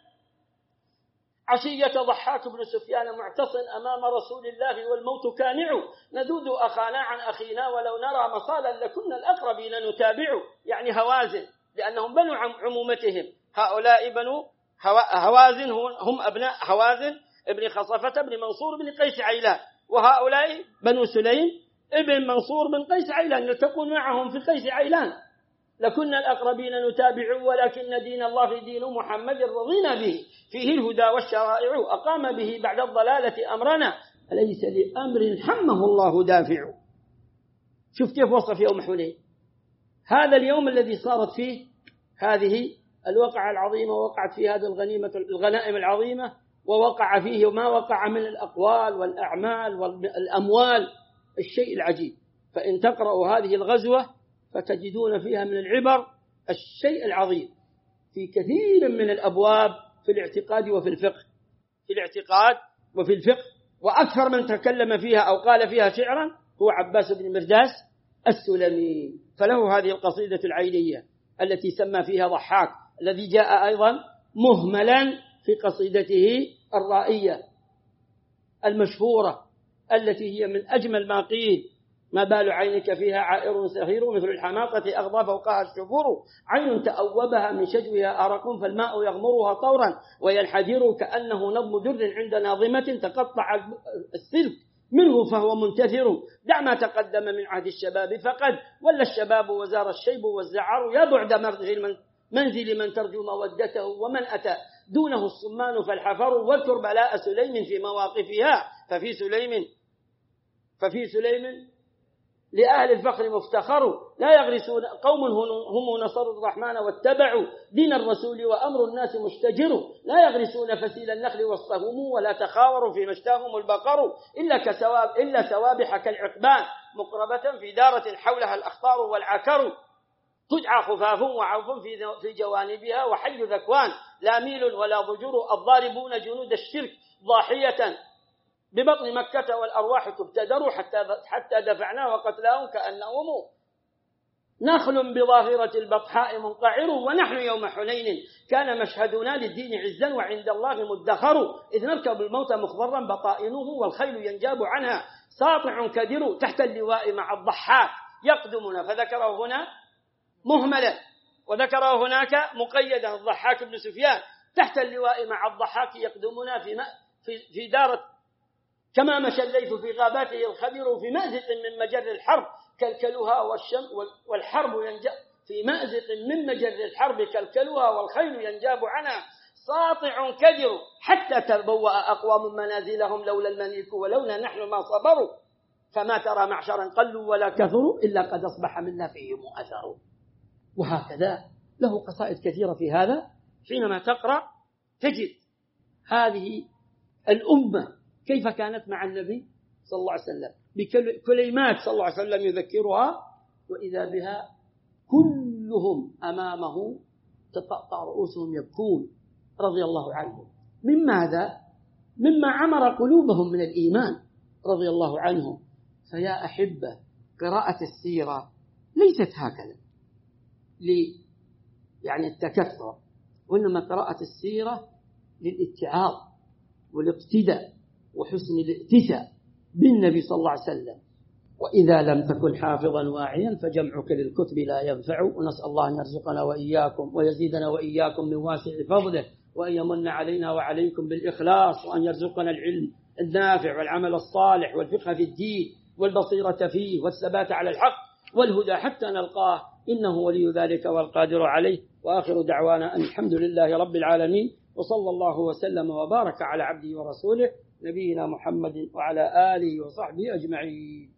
عشية ضحاك بن سفيان معتص أمام رسول الله والموت كانع، ندود أخانا عن أخينا ولو نرى مصالا لكنا الأقربين نتابع، يعني هوازن لأنهم بنو عمومتهم، هؤلاء بنو هوازن هم أبناء هوازن ابن خصفة بن منصور بن قيس عيلان، وهؤلاء بنو سليم ابن منصور بن قيس عيلان، نلتقون معهم في قيس عيلان، لكنا الأقربين نتابع، ولكن دين الله دين محمد رضينا به، فيه الهدى والشرائع، أقام به بعد الضلالة أمرنا، أليس لأمر حمه الله دافع. شوف كيف وصف يوم حنين، هذا اليوم الذي صارت فيه هذه الوقعة العظيمة، ووقعت فيه هذه الغنائم العظيمة، ووقع فيه ما وقع من الأقوال والأعمال والأموال، الشيء العجيب. فإن تقرأوا هذه الغزوة فتجدون فيها من العبر الشيء العظيم في كثير من الأبواب في الاعتقاد وفي الفقه، في الاعتقاد وفي الفقه. وأكثر من تكلم فيها أو قال فيها شعرا هو عباس بن مرداس السلمي، فله هذه القصيدة العينية التي سمى فيها ضحاك، الذي جاء أيضا مهملا في قصيدته الرائية المشهورة التي هي من أجمل ما قيل: ما بال عينك فيها عائر سهير مثل الحماقة أغضى فوقها الشفور، عين تأوبها من شجوها أرق فالماء يغمرها طورا وينحدر، كأنه نظم در عند ناظمة تقطع السلك منه فهو منتثر، دع ما تقدم من عهد الشباب فقد ولا الشباب وزار الشيب والزعر، يا بعد منزل من ترجو مودته، ومن أتى دونه الصمان فالحفر، واذكر بلاء سليم في مواقفها، ففي سليم لأهل الفخر مفتخر، لا يغرسون قوم هم نصروا الرحمن واتبعوا دين الرسول وأمر الناس مشتجر، لا يغرسون فسيل النخل وسطهم ولا تخاوروا في مشتاهم البقر، إلا سوابح كالعقبان مقربة في دارة حولها الأخطار والعكر، تدعى خفاف وعوف في جوانبها وحي ذكوان، لا ميل ولا ضجر، الضاربون جنود الشرك ضاحية ببطن مكة والأرواح تبتدر، حتى دفعنا وقتلاهم كأنهم نخل بظاهرة البطحاء منقعر، ونحن يوم حنين كان مشهدنا للدين عزا وعند الله مدخر، إذ نركب الموت مخضرا بطائنه والخيل ينجاب عنها ساطع كدر، تحت اللواء مع الضحاك يقدمنا، فذكره هنا مهملا وذكره هناك مقيدا، الضحاك بن سفيان تحت اللواء مع الضحاك يقدمنا في دارة، كما مشى الليث في غاباته الخبير، في مأزق من مجر الحرب كلكلها والحرب ينجاب في مأزق من مجر الحرب كلكلها والخيل ينجاب عنها ساطع كدر، حتى تبوأ أقوام منازلهم لولا المليك ولولا نحن ما صبروا، فما ترى معشرا قلوا ولا كثروا إلا قد أصبح منا فيهم أثر. وهكذا له قصائد كثيرة في هذا. حينما تقرأ تجد هذه الأمة كيف كانت مع النبي صلى الله عليه وسلم، بكلمات صلى الله عليه وسلم يذكرها وإذا بها كلهم أمامه تقطع رؤوسهم يبكون رضي الله عنهم. من ماذا؟ مما عمر قلوبهم من الإيمان رضي الله عنهم. فيا أحبة، قراءة السيرة ليست هكذا يعني التكثر، وإنما قراءة السيرة للاتعاظ والاقتداء وحسن الائتساء بالنبي صلى الله عليه وسلم. وإذا لم تكن حافظا واعيا فجمعك للكتب لا ينفع. ونسأل الله أن يرزقنا وإياكم ويزيدنا وإياكم من واسع فضله، وأن يمن علينا وعليكم بالإخلاص، وأن يرزقنا العلم النافع والعمل الصالح والفقه في الدين والبصيرة فيه والثبات على الحق والهدى حتى نلقاه، إنه ولي ذلك والقادر عليه. وآخر دعوانا أن الحمد لله رب العالمين، وصلى الله وسلم وبارك على عبده ورسوله نبينا محمد وعلى آله وصحبه أجمعين.